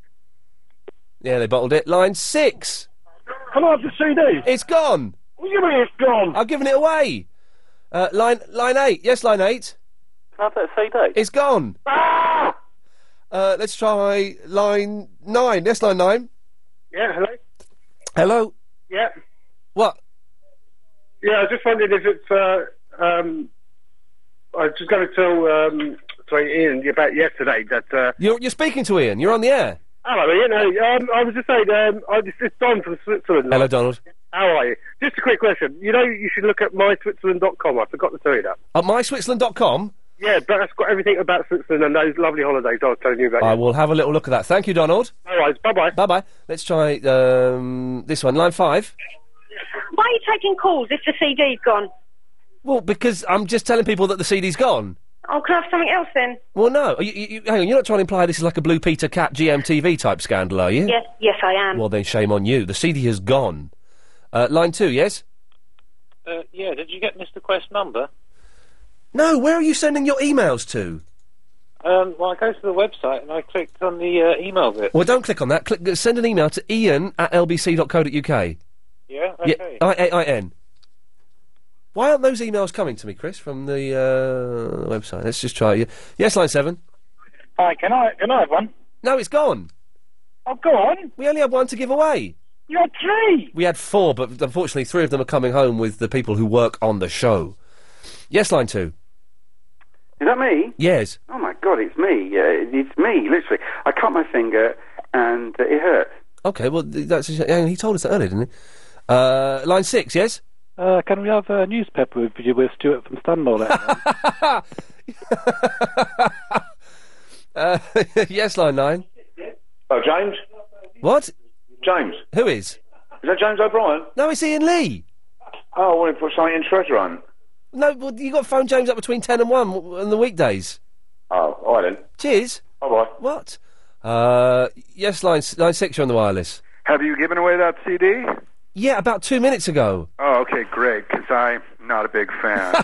Yeah, they bottled it. Line 6. Can I have the CD? It's gone. What do you mean it's gone? I've given it away. Line 8. Yes, line 8. Can I have that CD? It's gone. Ah! Let's try line 9. Yes, line 9. Yeah, hello? Hello? Yeah. What? Yeah, I was just wondering if it's, I was just going to tell, Ian about yesterday that, You're speaking to Ian. You're on the air. Hello, Ian. I was just saying, it's Don from Switzerland. Hello, Donald. How are you? Just a quick question. You know, you should look at myswitzerland.com. I forgot to tell you that. At myswitzerland.com? Yeah, but that's got everything about Switzerland and those lovely holidays I was telling you about. I will have a little look at that. Thank you, Donald. All right, bye-bye. Bye-bye. Let's try this one. Line 5. Why are you taking calls if the CD's gone? Well, because I'm just telling people that the CD's gone. Oh, can I have something else then? Well, no. Hang on, you're not trying to imply this is like a Blue Peter Cat GMTV type scandal, are you? Yes, I am. Well, then shame on you. The CD has gone. Line 2, yes? Yeah, did you get Mr. Quest's number? No, where are you sending your emails to? Well, I go to the website and I clicked on the email bit. Well, don't click on that. Send an email to ian@lbc.co.uk. Yeah, okay. Yeah, IAIN. Why aren't those emails coming to me, Chris, from the website? Let's just try it. Yes, line 7. Hi, can I have one? No, it's gone. Oh, go on. We only had one to give away. You had 3. We had 4, but unfortunately 3 of them are coming home with the people who work on the show. Yes, line 2. Is that me? Yes. Oh my God, it's me. It's me, literally. I cut my finger and it hurt. Okay, well, he told us that earlier, didn't he? Line 6, yes? Can we have a newspaper with you with Stuart from Stanmore? Yes, line 9. Oh, James? What? James. Who is? Is that James O'Brien? No, it's Ian Lee. Oh, I want to put something in treasure hunt. No, well, you got to phone James up between 10 and 1 on the weekdays. Oh, all right then. Cheers. Bye-bye. What? Yes, line 6, you're on the wireless. Have you given away that CD? Yeah, about 2 minutes ago. Oh, okay, great, because I'm not a big fan.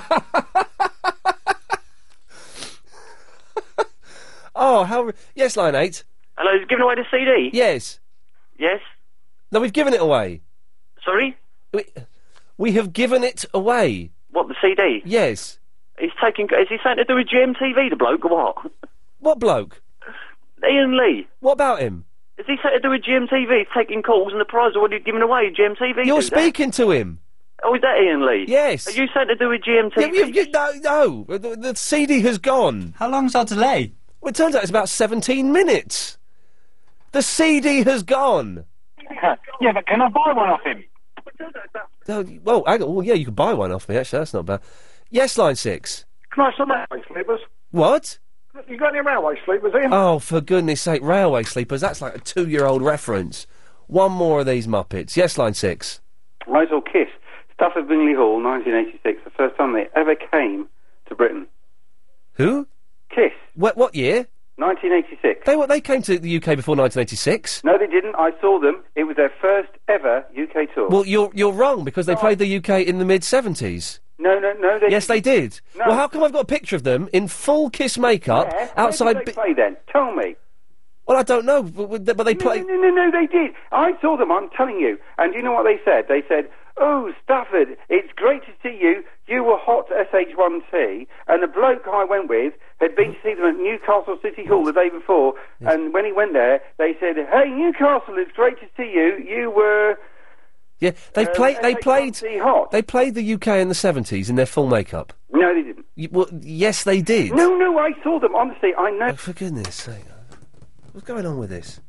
Oh, how... Yes, line 8. Hello, you've given away the CD? Yes. Yes? No, we've given it away. Sorry? We have given it away. What, the CD? Yes. Is he saying to do with GMTV, the bloke, or what? What bloke? Ian Lee. What about him? Is he saying to do with GMTV, taking calls and the prize already given away, GMTV? You're speaking to him. Oh, is that Ian Lee? Yes. Are you saying to do with GMTV? No, the CD has gone. How long's our delay? Well, it turns out it's about 17 minutes. The CD has gone. Yeah, but can I buy one off him? Well, yeah, you can buy one off me, actually, that's not bad. Yes, line 6. Can I have some railway sleepers? What? You got any railway sleepers, Ian? Oh, for goodness sake, railway sleepers, that's like a 2-year-old reference. One more of these Muppets. Yes, line 6. I saw Kiss, Stafford Bingley Hall, 1986, the first time they ever came to Britain. Who? Kiss. What year? 1986. They came to the UK before 1986. No, they didn't. I saw them. It was their first ever UK tour. Well, you're wrong, because they played the UK in the mid-70s. No, Yes, they did. No. Well, how come I've got a picture of them in full Kiss makeup outside... Where did they play then? Tell me. Well, I don't know, but they played... No, they did. I saw them, I'm telling you. And you know what they said? They said, "Oh, Stafford, it's great to see you. You were hot SH1T." And the bloke I went with had been to see them at Newcastle City Hall the day before. Yes. And when he went there, they said, "Hey, Newcastle, it's great to see you. You were..." Yeah, they played the UK in the 70s in their full makeup. No, they didn't. Yes, they did. No, I saw them. Honestly, I know. Oh, for goodness sake. What's going on with this?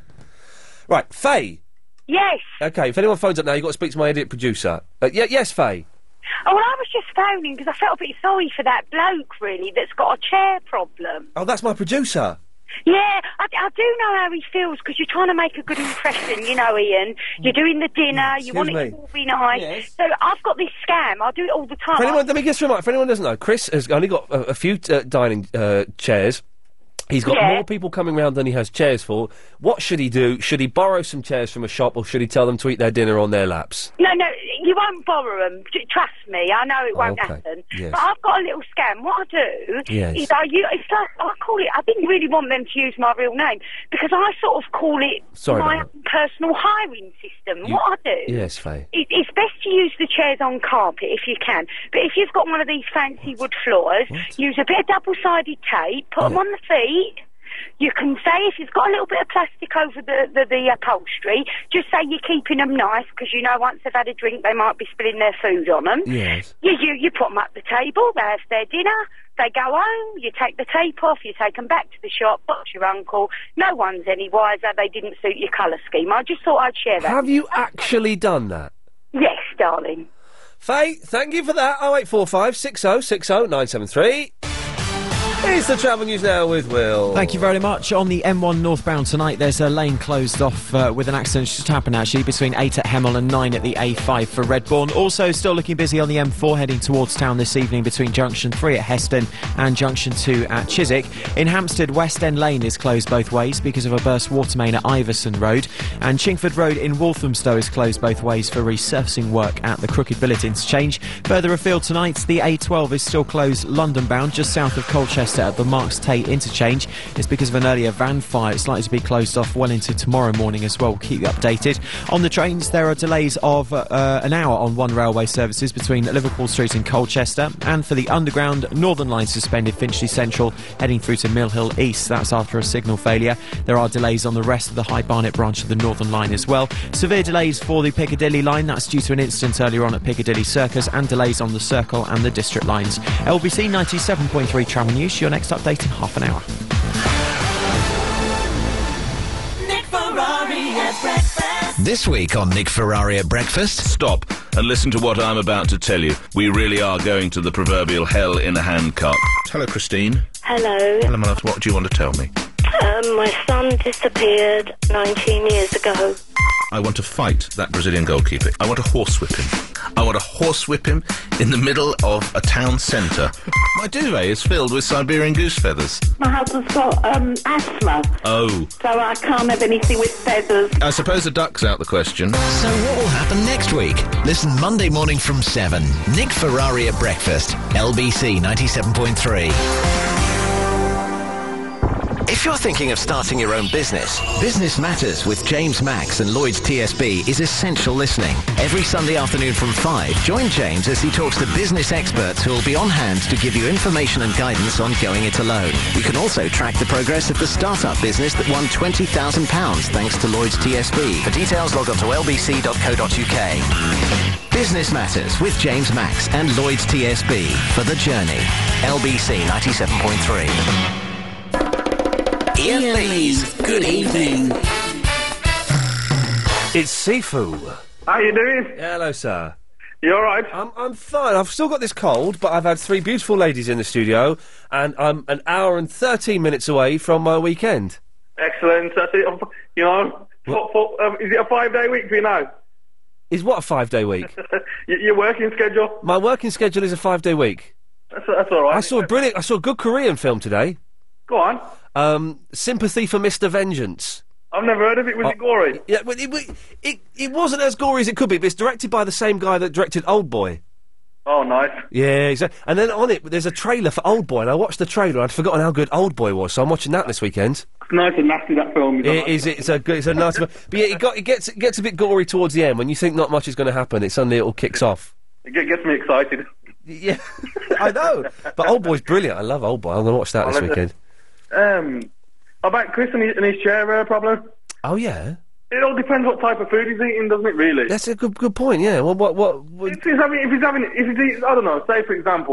Right, Faye. Yes. Okay, if anyone phones up now, you've got to speak to my idiot producer. Yes, Faye. Oh, well, I was just phoning because I felt a bit sorry for that bloke, really, that's got a chair problem. Oh, that's my producer. Yeah, I do know how he feels because you're trying to make a good impression, you know, Ian. You're doing the dinner, you want it to all be nice. Yes. So I've got this scam, I do it all the time. For anyone, let me just remind, for anyone who doesn't know, Chris has only got a few dining chairs. He's got more people coming round than he has chairs for. What should he do? Should he borrow some chairs from a shop, or should he tell them to eat their dinner on their laps? No, you won't borrow them. Trust me, I know it won't happen. Yes. But I've got a little scam. What I do is it's like, I call it, I didn't really want them to use my real name, because I sort of call it my own personal hiring system. What I do... Yes, Faye. It's best to use the chairs on carpet if you can. But if you've got one of these fancy wood floors, use a bit of double-sided tape, put them on the feet. You can say, if you've got a little bit of plastic over the upholstery, just say you're keeping them nice, because you know once they've had a drink they might be spilling their food on them. Yes. You put them at the table, they have their dinner, they go home, you take the tape off, you take them back to the shop, box your uncle, no one's any wiser, they didn't suit your colour scheme. I just thought I'd share that. Have you actually done that? Yes, darling. Faye, thank you for that. 0845 60 60 973. It's the travel news now with Will. Thank you very much. On the M1 northbound tonight, there's a lane closed off with an accident just happened actually between 8 at Hemel and 9 at the A5 for Redbourne. Also still looking busy on the M4 heading towards town this evening between Junction 3 at Heston and Junction 2 at Chiswick. In Hampstead, West End Lane is closed both ways because of a burst water main at Iverson Road, and Chingford Road in Walthamstow is closed both ways for resurfacing work at the Crooked Billet interchange. Further afield tonight, the A12 is still closed London bound just south of Colchester at the Marks Tate interchange. It's because of an earlier van fire. It's likely to be closed off well into tomorrow morning as well. We'll keep you updated. On the trains, there are delays of an hour on one railway services between Liverpool Street and Colchester, and for the underground, Northern Line suspended Finchley Central heading through to Mill Hill East. That's after a signal failure. There are delays on the rest of the High Barnet branch of the Northern Line as well. Severe delays for the Piccadilly line. That's due to an incident earlier on at Piccadilly Circus, and delays on the Circle and the District lines. LBC 97.3 Travel News. Your next update in half an hour. Nick Ferrari at breakfast. This week on Nick Ferrari at breakfast. Stop and listen to what I'm about to tell you. We really are going to the proverbial hell in a handcart. Hello, Christine. Hello. Hello, my love. What do you want to tell me? My son disappeared 19 years ago. I want to fight that Brazilian goalkeeper. I want to horsewhip him. I want to horsewhip him in the middle of a town centre. My duvet is filled with Siberian goose feathers. My husband's got asthma. Oh. So I can't have anything with feathers. I suppose the duck's out the question. So what will happen next week? Listen Monday morning from 7. Nick Ferrari at breakfast. LBC 97.3. If you're thinking of starting your own business, Business Matters with James Max and Lloyd's TSB is essential listening. Every Sunday afternoon from 5, join James as he talks to business experts who will be on hand to give you information and guidance on going it alone. You can also track the progress of the startup business that won £20,000 thanks to Lloyd's TSB. For details, log on to lbc.co.uk. Business Matters with James Max and Lloyd's TSB for the journey. LBC 97.3. Ian Lee's Good Evening. It's Sifu. How you doing? Hello, sir. You all right? I'm fine. I've still got this cold, but I've had 3 beautiful ladies in the studio, and I'm an hour and 13 minutes away from my weekend. Excellent. That's it. You know, is it a 5-day week for you now? Is what a 5-day week? Your working schedule? My working schedule is a 5-day week. That's all right. I saw a good Korean film today. Go on. Sympathy for Mr. Vengeance. I've never heard of it. Was it gory? Yeah, but it wasn't as gory as it could be, but it's directed by the same guy that directed Oldboy. Oh, nice. Yeah, exactly. And then on it, there's a trailer for Oldboy, and I watched the trailer. I'd forgotten how good Oldboy was, so I'm watching that this weekend. It's nice and nasty, that film. It's a nice film. But yeah, it gets a bit gory towards the end. When you think not much is going to happen, suddenly it all kicks off. It gets me excited. Yeah, I know. But Oldboy's brilliant. I love Oldboy. I'm going to watch that this weekend. About Chris and his chair problem. Oh yeah. It all depends what type of food he's eating, doesn't it? Really. That's a good point. Yeah. Well, what? If he's I don't know. Say for example,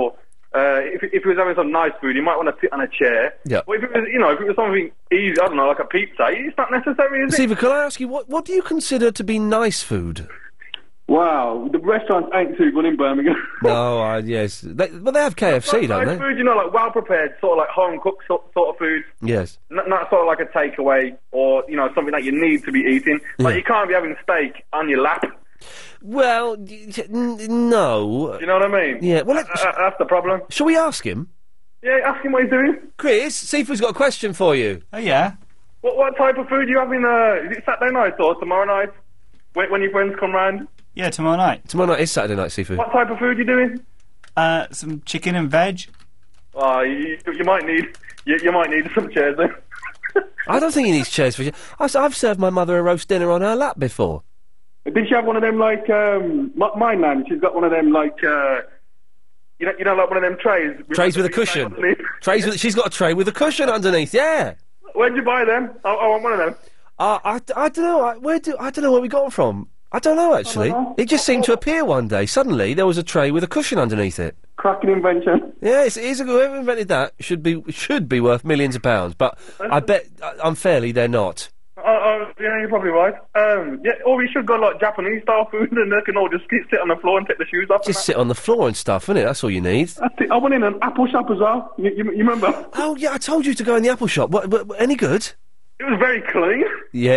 if he was having some nice food, he might want to sit on a chair. Yeah. But if it was, if it was something easy, I don't know, like a pizza, it's not necessary, is it? Stephen, can I ask you, what do you consider to be nice food? Wow, the restaurants ain't too good in Birmingham. No, yes. But they have KFC, don't nice they? food, like well-prepared, sort of like home-cooked sort of food. Yes. Not sort of like a takeaway or, something that you need to be eating. Like, you can't be having steak on your lap. Well, no. You know what I mean? Yeah, well, that's the problem. Shall we ask him? Yeah, ask him what he's doing. Chris, Sifu's got a question for you. Oh, yeah? What type of food do you have in, is it Saturday night or tomorrow night? When your friends come round? Yeah, tomorrow night. Tomorrow night is Saturday night, Sifu. What type of food you doing? Some chicken and veg. Oh, you might need some chairs then. I don't think he needs chairs for you. I've served my mother a roast dinner on her lap before. Did she have one of them, like, my nan, she's got one of them, like, like one of them trays? Trays with a cushion. She's got a tray with a cushion underneath, yeah. Where'd you buy them? I want one of them. I don't know. I don't know where we got them from. I don't know, actually. It just seemed to appear one day. Suddenly, there was a tray with a cushion underneath it. Cracking invention. Yeah, it is a good. Whoever invented that should be worth millions of pounds. But I bet, unfairly, they're not. Yeah, you're probably right. Yeah, or we should go like Japanese-style food, and they can all just sit on the floor and take the shoes off. Just sit on the floor and stuff, innit? That's all you need. I went in an apple shop as well. You remember? Oh, yeah, I told you to go in the apple shop. What any good? It was very clean. Yeah.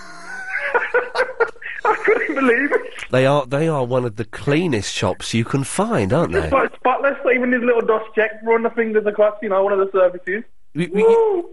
I couldn't believe it. They are one of the cleanest shops you can find, aren't they? It's like spotless, even this little dust check, run the fingers across, one of the services. Woo!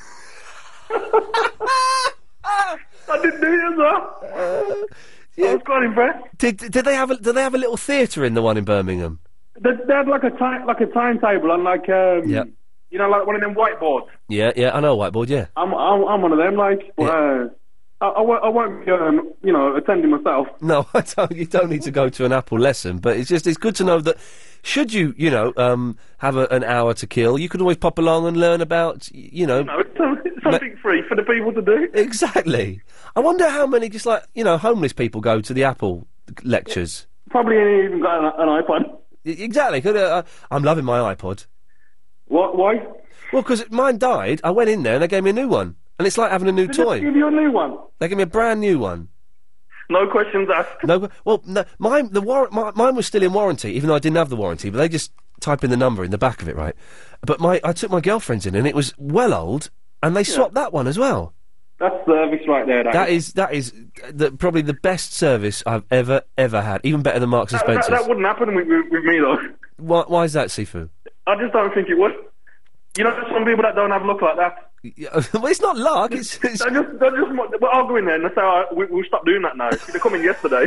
I didn't do it as well. Yeah. I was quite impressed. Did they have a little theatre in the one in Birmingham? They had like a timetable on like yeah. Like one of them whiteboards. Yeah, I know a whiteboard. Yeah. I'm one of them. Like, I won't be, attending myself. No, you don't need to go to an Apple lesson, but it's good to know that should you, have an hour to kill, you could always pop along and learn about, it's something free for the people to do. Exactly. I wonder how many just homeless people go to the Apple lectures. Probably ain't even got an iPod. Exactly. I'm loving my iPod. What? Why? Well, because mine died. I went in there and they gave me a new one. And it's like having a new toy. They give you a new one? They gave me a brand new one. No questions asked. No. Mine was still in warranty, even though I didn't have the warranty. But they just type in the number in the back of it, right? But I took my girlfriend's in, and it was well old, and they swapped that one as well. That's service right there. That is probably the best service I've ever had. Even better than Marks and Spencer's. That wouldn't happen with me though. Why is that, Sifu? I just don't think it would. There's some people that don't have luck like that. Well, it's not luck. It's we're arguing there, and they say, we'll stop doing that now. They come in yesterday.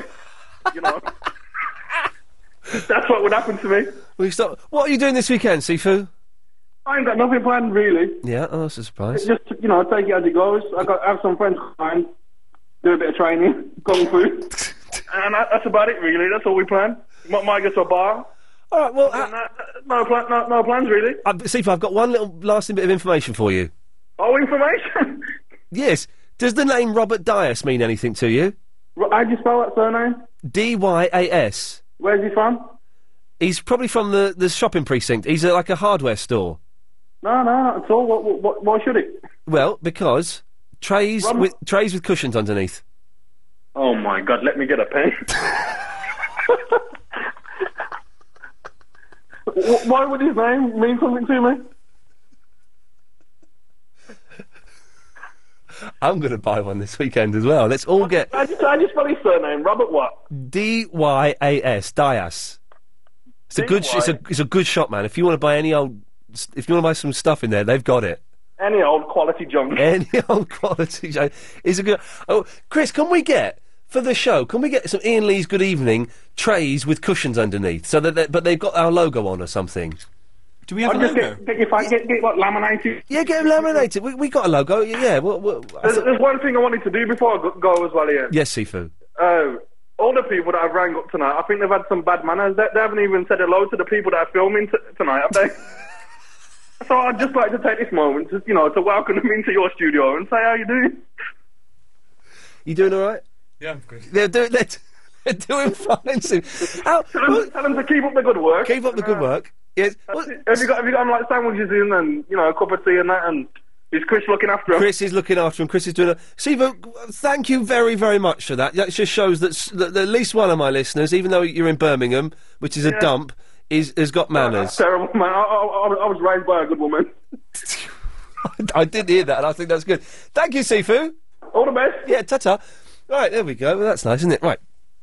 That's what would happen to me. What are you doing this weekend, Sifu? I ain't got nothing planned, really. Yeah, that's a surprise. Just, take it as it goes. I have some friends come do a bit of training, kung fu. And that's about it, really. That's all we plan. Might go to a bar. All right, well... no plans, really. Sifu, I've got one little lasting bit of information for you. Oh, information? Yes. Does the name Robert Dias mean anything to you? How'd you spell that surname? D-Y-A-S. Where's he from? He's probably from the shopping precinct. He's like a hardware store. No, not at all. Why should it? Well, because trays with cushions underneath. Oh my God! Let me get a pen. Why would his name mean something to me? I'm going to buy one this weekend as well. Let's all get... I just spell his surname. Robert what? D-Y-A-S. Dias. It's a good shop, man. If you want to buy if you want to buy some stuff in there, they've got it. Any old quality junk. Any old quality junk. It's a good... Oh, Chris, can we get... For the show, can we get some Ian Lee's Good Evening trays with cushions underneath? But they've got our logo on or something. Do we have a logo? Get what, laminated? Yeah, get them laminated. We got a logo, yeah. There's one thing I wanted to do before I go as well, Ian. Yes, Sifu. All the people that I've rang up tonight, I think they've had some bad manners. They haven't even said hello to the people that are filming tonight, have they? So I'd just like to take this moment to welcome them into your studio and say, how you doing? You doing all right? Yeah, I'm good. They're doing fine. Tell them to keep up the good work. Keep up the good work. Yes. Have you got like sandwiches in and a cup of tea and that, and is Chris looking after him? Chris is looking after him. Chris is doing a... Siva, thank you very, very much for that. That just shows that at least one of my listeners, even though you're in Birmingham, which is a dump, has got manners. That's terrible, man. I was raised by a good woman. I did hear that, and I think that's good. Thank you, Sifu. All the best. Yeah, ta-ta. Right, there we go. Well, that's nice, isn't it? Right.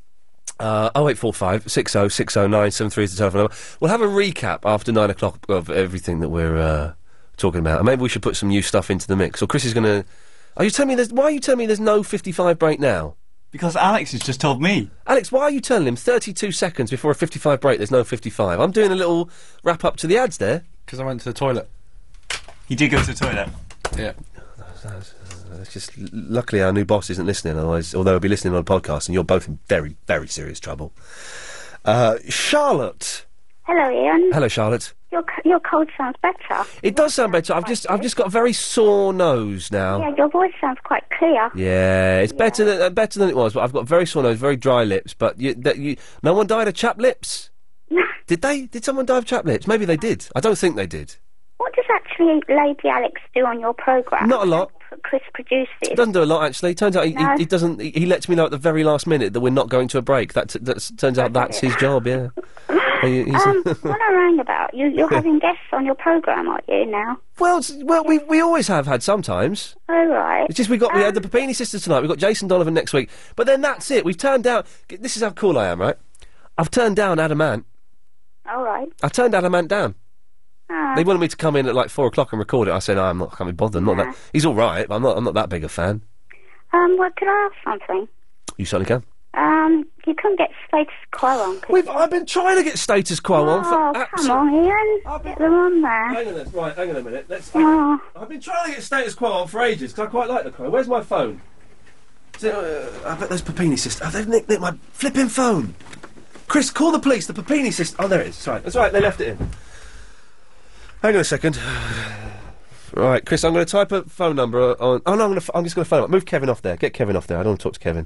0845 60 60 973 is the telephone number. We'll have a recap after 9 o'clock of everything that we're talking about. And maybe we should put some new stuff into the mix. Or Chris is going to... Why are you telling me there's no 55 break now? Because Alex has just told me. Alex, why are you telling him 32 seconds before a 55 break there's no 55? I'm doing a little wrap-up to the ads there. Because I went to the toilet. He did go to the toilet? Yeah. It's just... Luckily our new boss isn't listening, otherwise... Although he'll be listening on a podcast, and you're both in very, very serious trouble. Charlotte. Hello, Ian. Hello, Charlotte. Your cold sounds better. It does sound better. I've just got a very sore nose now. Yeah, your voice sounds quite clear. Yeah, it's better than it was. But I've got very sore nose, very dry lips. But no one died of chapped lips. Did they? Did someone die of chapped lips? Maybe they did. I don't think they did. What does actually Lady Alex do on your programme? Not a lot. Chris produces. He doesn't do a lot, actually. Turns out he doesn't. He lets me know at the very last minute that we're not going to a break. Turns out that's his job. Yeah. What I rang about, you're having guests on your programme, aren't you, now? Well, we always have had sometimes. Oh, right. It's just we had the Papini sisters tonight, we've got Jason Donovan next week, but then that's it. We've turned down... This is how cool I am, right? I've turned down Adam Ant. All right. I turned Adam Ant down. They wanted me to come in at like 4 o'clock and record it. I said, no, I'm not coming bothered. Not that. He's all right, but I'm not that big a fan. Well, could I ask something? You certainly can. You couldn't get Status Quo on, could you? I've been trying to get Status Quo on for... come on, Ian. Get them on there. Hang on a minute. I've been trying to get Status Quo on for ages, because I quite like the Quo. Where's my phone? I bet those Papini sisters... they've nicked my flipping phone. Chris, call the police. The Papini sisters... Oh, there it is. Sorry. That's right, they left it in. Hang on a second. Right, Chris, I'm going to type a phone number on... Oh, no, I'm just going to phone up. Move Kevin off there. Get Kevin off there. I don't want to talk to Kevin.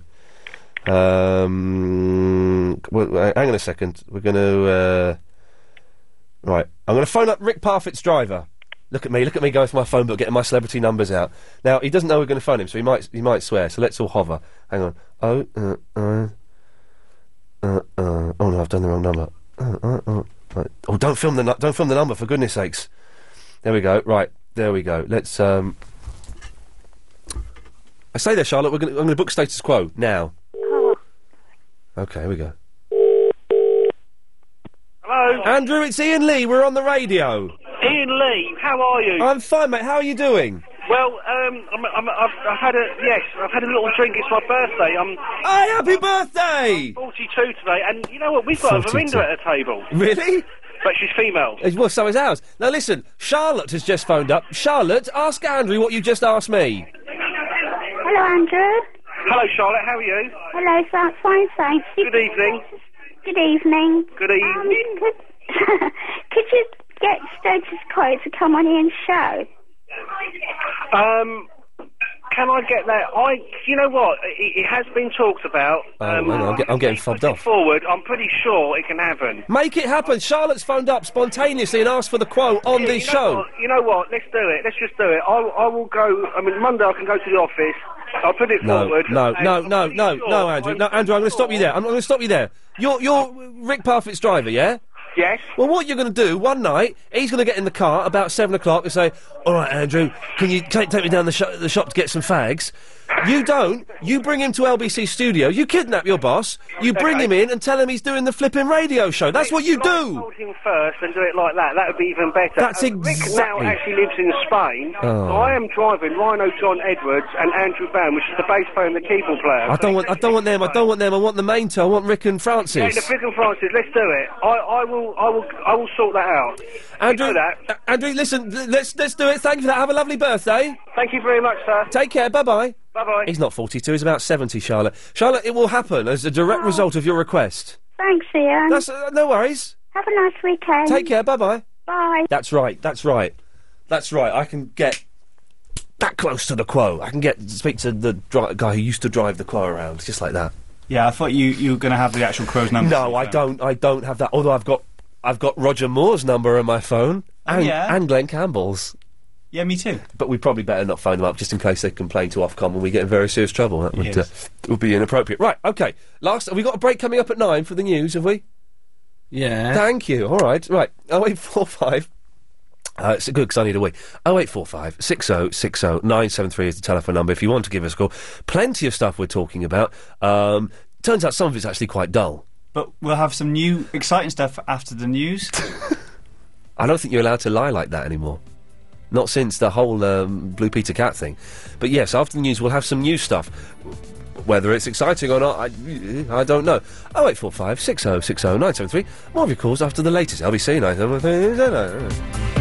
Well, hang on a second. We're going to... Right. I'm going to phone up Rick Parfitt's driver. Look at me going for my phone book, getting my celebrity numbers out. Now, he doesn't know we're going to phone him, so he might swear, so let's all hover. Hang on. Oh, no, I've done the wrong number. Right. Oh, don't film the number, for goodness sakes. There we go. Right, there we go. Let's, I say there, Charlotte, I'm going to book Status Quo, now. Okay, here we go. Hello? Andrew, it's Ian Lee, we're on the radio. Ian Lee, how are you? I'm fine, mate, how are you doing? Well, I've had a little drink, it's my birthday, Hey, happy birthday! I'm 42 today, and you know what, we've got a Verinda at a table. Really? But she's female. Well, so is ours. Now listen, Charlotte has just phoned up. Charlotte, ask Andrew what you just asked me. Hello, Andrew. Hello, Charlotte, how are you? Hello, fine, thanks. Good evening. Good evening. Good evening. Could you get Status Quo to come on Ian's show? Can I get that? You know what? It has been talked about. I'm getting fobbed off. Forward, I'm pretty sure it can happen. Make it happen. Charlotte's phoned up spontaneously and asked for the Quo on this show. You know what? Let's do it. Let's just do it. I will go. I mean, Monday I can go to the office. I'll put it forward. No, Andrew. No, Andrew, I'm going to stop you there. I'm going to stop you there. You're Rick Parfitt's driver, yeah? Yes. Well, what you're going to do, one night, he's going to get in the car about 7 o'clock and say, all right, Andrew, can you take me down the shop to get some fags? You don't. You bring him to LBC studio, you kidnap your boss, you bring him in and tell him he's doing the flipping radio show. That's what you do! Hold him first and do it like that. That would be even better. That's Rick now actually lives in Spain. Oh. So I am driving Rhino John Edwards and Andrew Bound, which is the bass player and the keyboard player. I don't want them. I want the main two. I want Rick and Francis. Yeah, the Rick and Francis. Let's do it. I will sort that out. Andrew, Andrew, listen. Let's do it. Thank you for that. Have a lovely birthday. Thank you very much, sir. Take care. Bye bye. Bye-bye. He's not 42, he's about 70, Charlotte. Charlotte, it will happen as a direct result of your request. Thanks, Ian. That's, no worries. Have a nice weekend. Take care, bye-bye. Bye. That's right. I can get that close to the Quo. I can speak to the guy who used to drive the Quo around, just like that. Yeah, I thought you were going to have the actual Quo's number. No, I don't have that, although I've got Roger Moore's number on my phone. And Glenn Campbell's. Yeah, me too. But we probably better not phone them up just in case they complain to Ofcom and we get in very serious trouble. That would be inappropriate. Right, OK. Have we got a break coming up at 9 for the news, have we? Yeah. Thank you. All right. 0845... it's good because I need a wee. 0845 60 60 973 is the telephone number if you want to give us a call. Plenty of stuff we're talking about. Turns out some of it's actually quite dull. But we'll have some new exciting stuff after the news. I don't think you're allowed to lie like that anymore. Not since the whole Blue Peter Cat thing. But yes, after the news we'll have some new stuff. Whether it's exciting or not, I don't know. 0845 60 60 973. More of your calls after the latest LBC 973.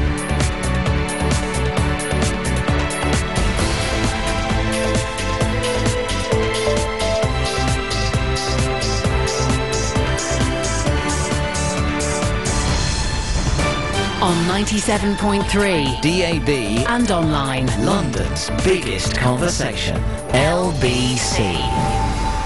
On 97.3 DAB and online. London's biggest conversation. LBC.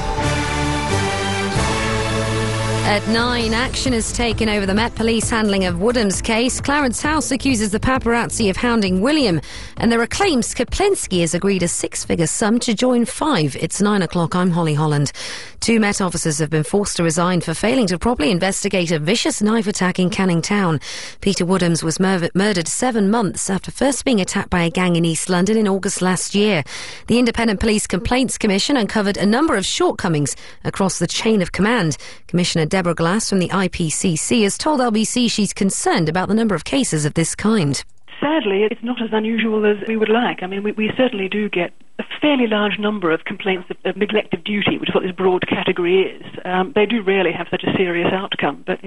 At 9, action is taken over the Met Police handling of Woodham's case. Clarence House accuses the paparazzi of hounding William, and there are claims Kaplinsky has agreed a six-figure sum to join Five. It's 9 o'clock. I'm Holly Holland. 2 Met officers have been forced to resign for failing to properly investigate a vicious knife attack in Canning Town. Peter Woodhams was murdered 7 months after first being attacked by a gang in East London in August last year. The Independent Police Complaints Commission uncovered a number of shortcomings across the chain of command. Commissioner Deborah Glass from the IPCC has told LBC she's concerned about the number of cases of this kind. Sadly, it's not as unusual as we would like. I mean, we certainly do get a fairly large number of complaints of neglect of duty, which is what this broad category is. They do rarely have such a serious outcome, but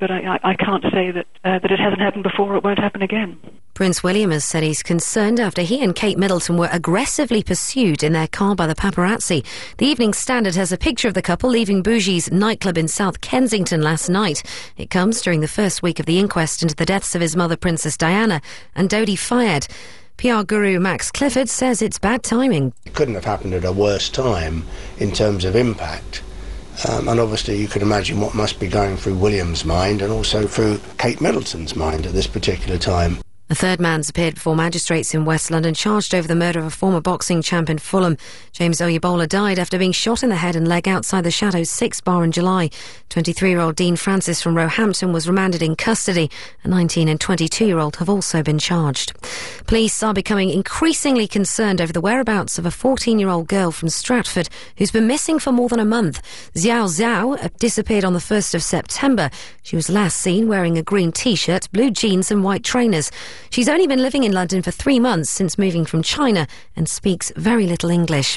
I can't say that it hasn't happened before or it won't happen again. Prince William has said he's concerned after he and Kate Middleton were aggressively pursued in their car by the paparazzi. The Evening Standard has a picture of the couple leaving Bougie's nightclub in South Kensington last night. It comes during the first week of the inquest into the deaths of his mother, Princess Diana, and Dodi Fayed. PR guru Max Clifford says it's bad timing. It couldn't have happened at a worse time in terms of impact. And obviously you can imagine what must be going through William's mind and also through Kate Middleton's mind at this particular time. A third man's appeared before magistrates in West London charged over the murder of a former boxing champ in Fulham. James Oyebola died after being shot in the head and leg outside the Shadows 6 bar in July. 23-year-old Dean Francis from Roehampton was remanded in custody. A 19 and 22-year-old have also been charged. Police are becoming increasingly concerned over the whereabouts of a 14-year-old girl from Stratford who's been missing for more than a month. Xiao Xiao disappeared on the 1st of September. She was last seen wearing a green T-shirt, blue jeans and white trainers. She's only been living in London for 3 months since moving from China and speaks very little English.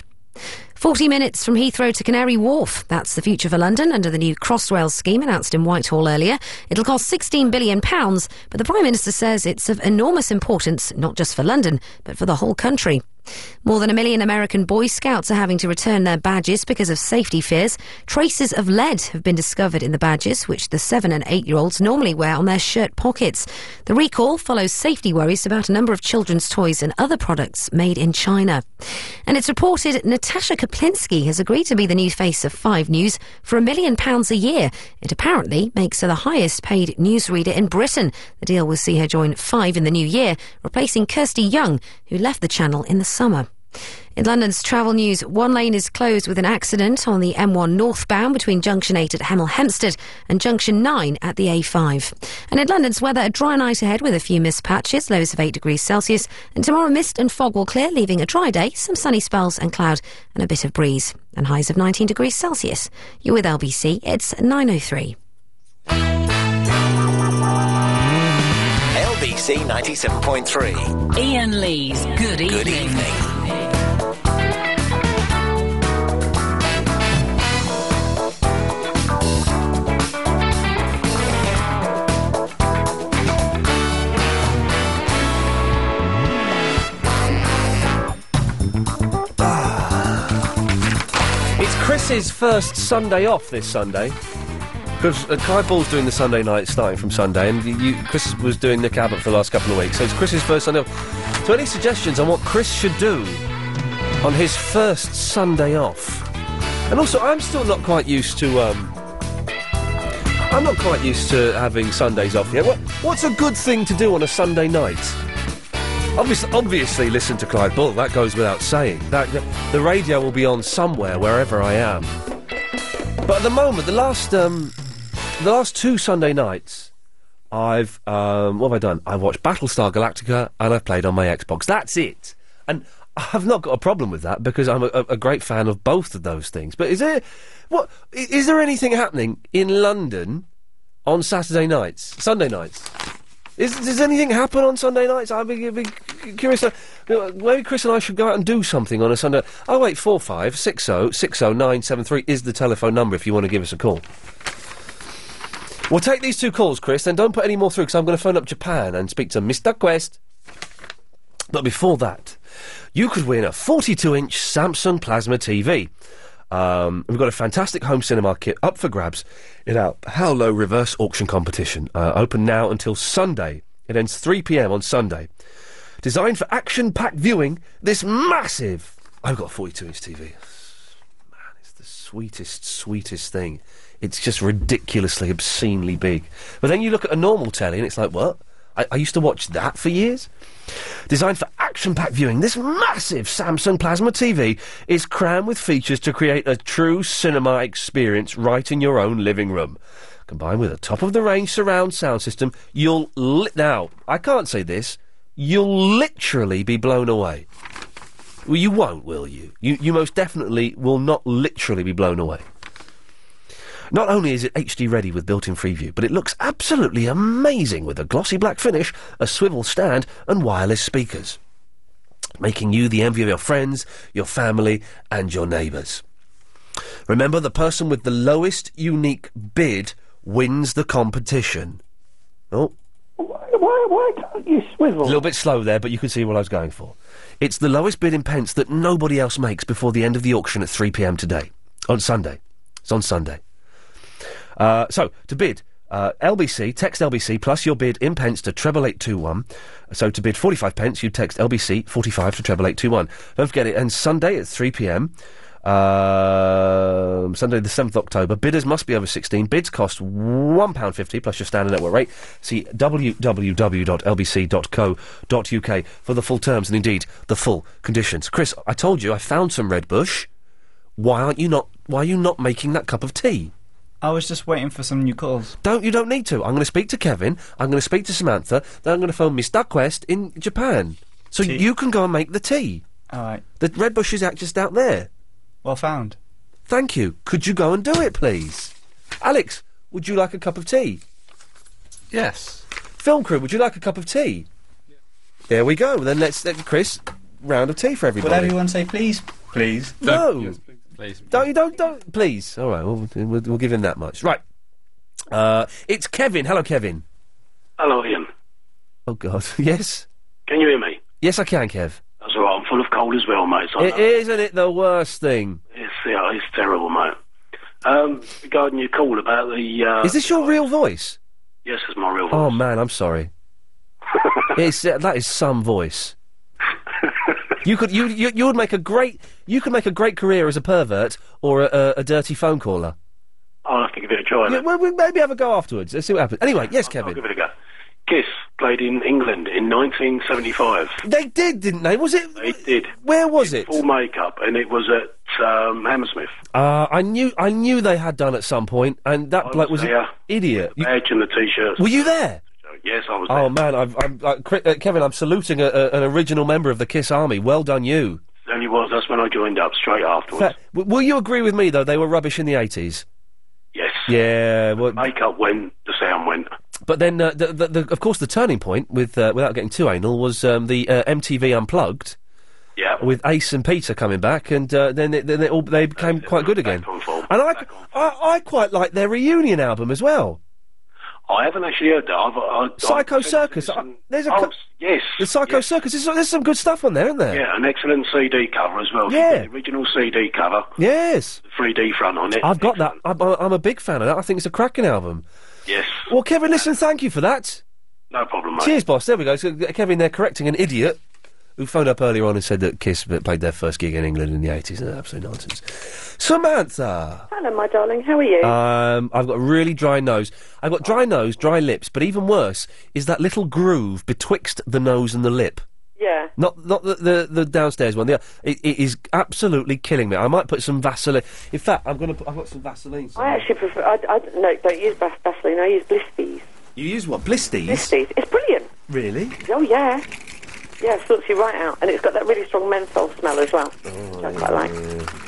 40 minutes from Heathrow to Canary Wharf. That's the future for London under the new Crossrail scheme announced in Whitehall earlier. It'll cost £16 billion, but the Prime Minister says it's of enormous importance, not just for London, but for the whole country. More than 1 million American Boy Scouts are having to return their badges because of safety fears. Traces of lead have been discovered in the badges, which the 7 and 8-year-olds normally wear on their shirt pockets. The recall follows safety worries about a number of children's toys and other products made in China. And it's reported Natasha Kaplinsky has agreed to be the new face of 5 News for £1 million a year. It apparently makes her the highest paid newsreader in Britain. The deal will see her join 5 in the new year, replacing Kirsty Young, who left the channel in the summer. In London's travel news, one lane is closed with an accident on the M1 northbound between Junction 8 at Hemel Hempstead and Junction 9 at the A5. And in London's weather, a dry night ahead with a few mist patches, lows of 8 degrees Celsius. And tomorrow, mist and fog will clear, leaving a dry day, some sunny spells and cloud and a bit of breeze. And highs of 19 degrees Celsius. You're with LBC, it's 9:03. LBC 97.3. Ian Lee's Good Evening. Good evening. It's Chris's first Sunday off this Sunday. Because Clive Ball's doing the Sunday night starting from Sunday, and Chris was doing Nick Abbott for the last couple of weeks, so it's Chris's first Sunday off. So any suggestions on what Chris should do on his first Sunday off? And also, I'm still not quite used to, I'm not quite used to having Sundays off yet. What's a good thing to do on a Sunday night? Obviously listen to Clive Bull, that goes without saying. The radio will be on somewhere, wherever I am. But at the moment, the last 2 Sunday nights, what have I done? I've watched Battlestar Galactica and I've played on my Xbox. That's it. And I've not got a problem with that because I'm a great fan of both of those things. But is there anything happening in London on Sunday nights? Does anything happen on Sunday nights? I'd be curious. Maybe Chris and I should go out and do something on a Sunday. 0845 60 60 973 is the telephone number if you want to give us a call. We'll take these 2 calls, Chris, then don't put any more through because I'm going to phone up Japan and speak to Mr. Quest. But before that, you could win a 42-inch Samsung Plasma TV. We've got a fantastic home cinema kit up for grabs in our How Low reverse auction competition. Open now until Sunday. It ends 3 p.m. on Sunday. Designed for action-packed viewing, this massive... I've got a 42-inch TV. Man, it's the sweetest thing. It's just ridiculously, obscenely big. But then you look at a normal telly and it's like, what? I used to watch that for years. Designed for action-packed viewing, this massive Samsung Plasma TV is crammed with features to create a true cinema experience right in your own living room. Combined with a top-of-the-range surround sound system, now, I can't say this, you'll literally be blown away. Well, you won't, will you? You most definitely will not literally be blown away. Not only is it HD ready with built-in Freeview, but it looks absolutely amazing with a glossy black finish, a swivel stand and wireless speakers, making you the envy of your friends, your family and your neighbours. Remember, the person with the lowest unique bid wins the competition. Oh. Why can't you swivel? A little bit slow there, but you can see what I was going for. It's the lowest bid in pence that nobody else makes before the end of the auction at 3 p.m. today. On Sunday. It's on Sunday. So, to bid, LBC, text LBC plus your bid in pence to 88821. So, to bid 45 pence, you text LBC 45 to 88821. Don't forget it, and Sunday at 3 p.m, Sunday the 7th October, bidders must be over 16. Bids cost £1.50 plus your standard network rate. See www.lbc.co.uk for the full terms and indeed the full conditions. Chris, I told you I found some Red Bush. Why are you not making that cup of tea? I was just waiting for some new calls. You don't need to. I'm going to speak to Kevin, I'm going to speak to Samantha, then I'm going to phone Mr. Quest in Japan. So you can go and make the tea. Alright. The Red Bush is just out there. Well found. Thank you. Could you go and do it, please? Alex, would you like a cup of tea? Yes. Film crew, would you like a cup of tea? Yeah. There we go. Then let's Chris, round of tea for everybody. Would everyone say please? Please? No. Yes, please. Don't, please. All right, we'll give him that much. Right. It's Kevin. Hello, Kevin. Hello, Ian. Oh, God. Yes? Can you hear me? Yes, I can, Kev. That's all right. I'm full of cold as well, mate. So Isn't it the worst thing? It's terrible, mate. Regarding your call about the... Is this your real voice? Yes, it's my real voice. Oh, man, I'm sorry. That is some voice. You would make a great career as a pervert or a dirty phone caller. I'll have to give it a try. Yeah, well, we'll maybe have a go afterwards. Let's see what happens. Anyway, yes, Kevin. I'll give it a go. Kiss played in England in 1975. They did, didn't they? Was it? They did. Where was it? Full makeup, and it was at Hammersmith. I knew they had done at some point, and that bloke was an idiot. The badge and the t-shirt. Were you there? Yes, I was there. Oh man, Kevin, I'm saluting an original member of the Kiss Army. Well done, you. It only was. That's when I joined up straight afterwards. Will you agree with me though? They were rubbish in the 80s. Yes. Yeah. Well, the makeup went. The sound went. But then, of course, the turning point, without getting too anal, was the MTV Unplugged. Yeah. With Ace and Peter coming back, and then they became quite good again. And I quite like their reunion album as well. I haven't actually heard that. Psycho Circus. Yes. The Psycho Circus. There's some good stuff on there, isn't there? Yeah, an excellent CD cover as well. Yeah. The original CD cover. Yes. The 3D front on it. I've got that. I'm a big fan of that. I think it's a cracking album. Yes. Well, Kevin, listen, thank you for that. No problem, mate. Cheers, boss. There we go. So, Kevin, they're correcting an idiot who phoned up earlier on and said that Kiss played their first gig in England in the 80s. Absolute nonsense. Samantha! Hello, my darling. How are you? I've got a really dry nose. I've got dry nose, dry lips, but even worse is that little groove betwixt the nose and the lip. Yeah. Not the downstairs one. It is absolutely killing me. I might put some Vaseline. In fact, I've got some Vaseline. I actually prefer... I don't use Vaseline. I use Blisties. You use what? Blisties? Blisties. It's brilliant. Really? Oh, yeah. Yeah, it sorts you right out. And it's got that really strong menthol smell as well, which I quite like.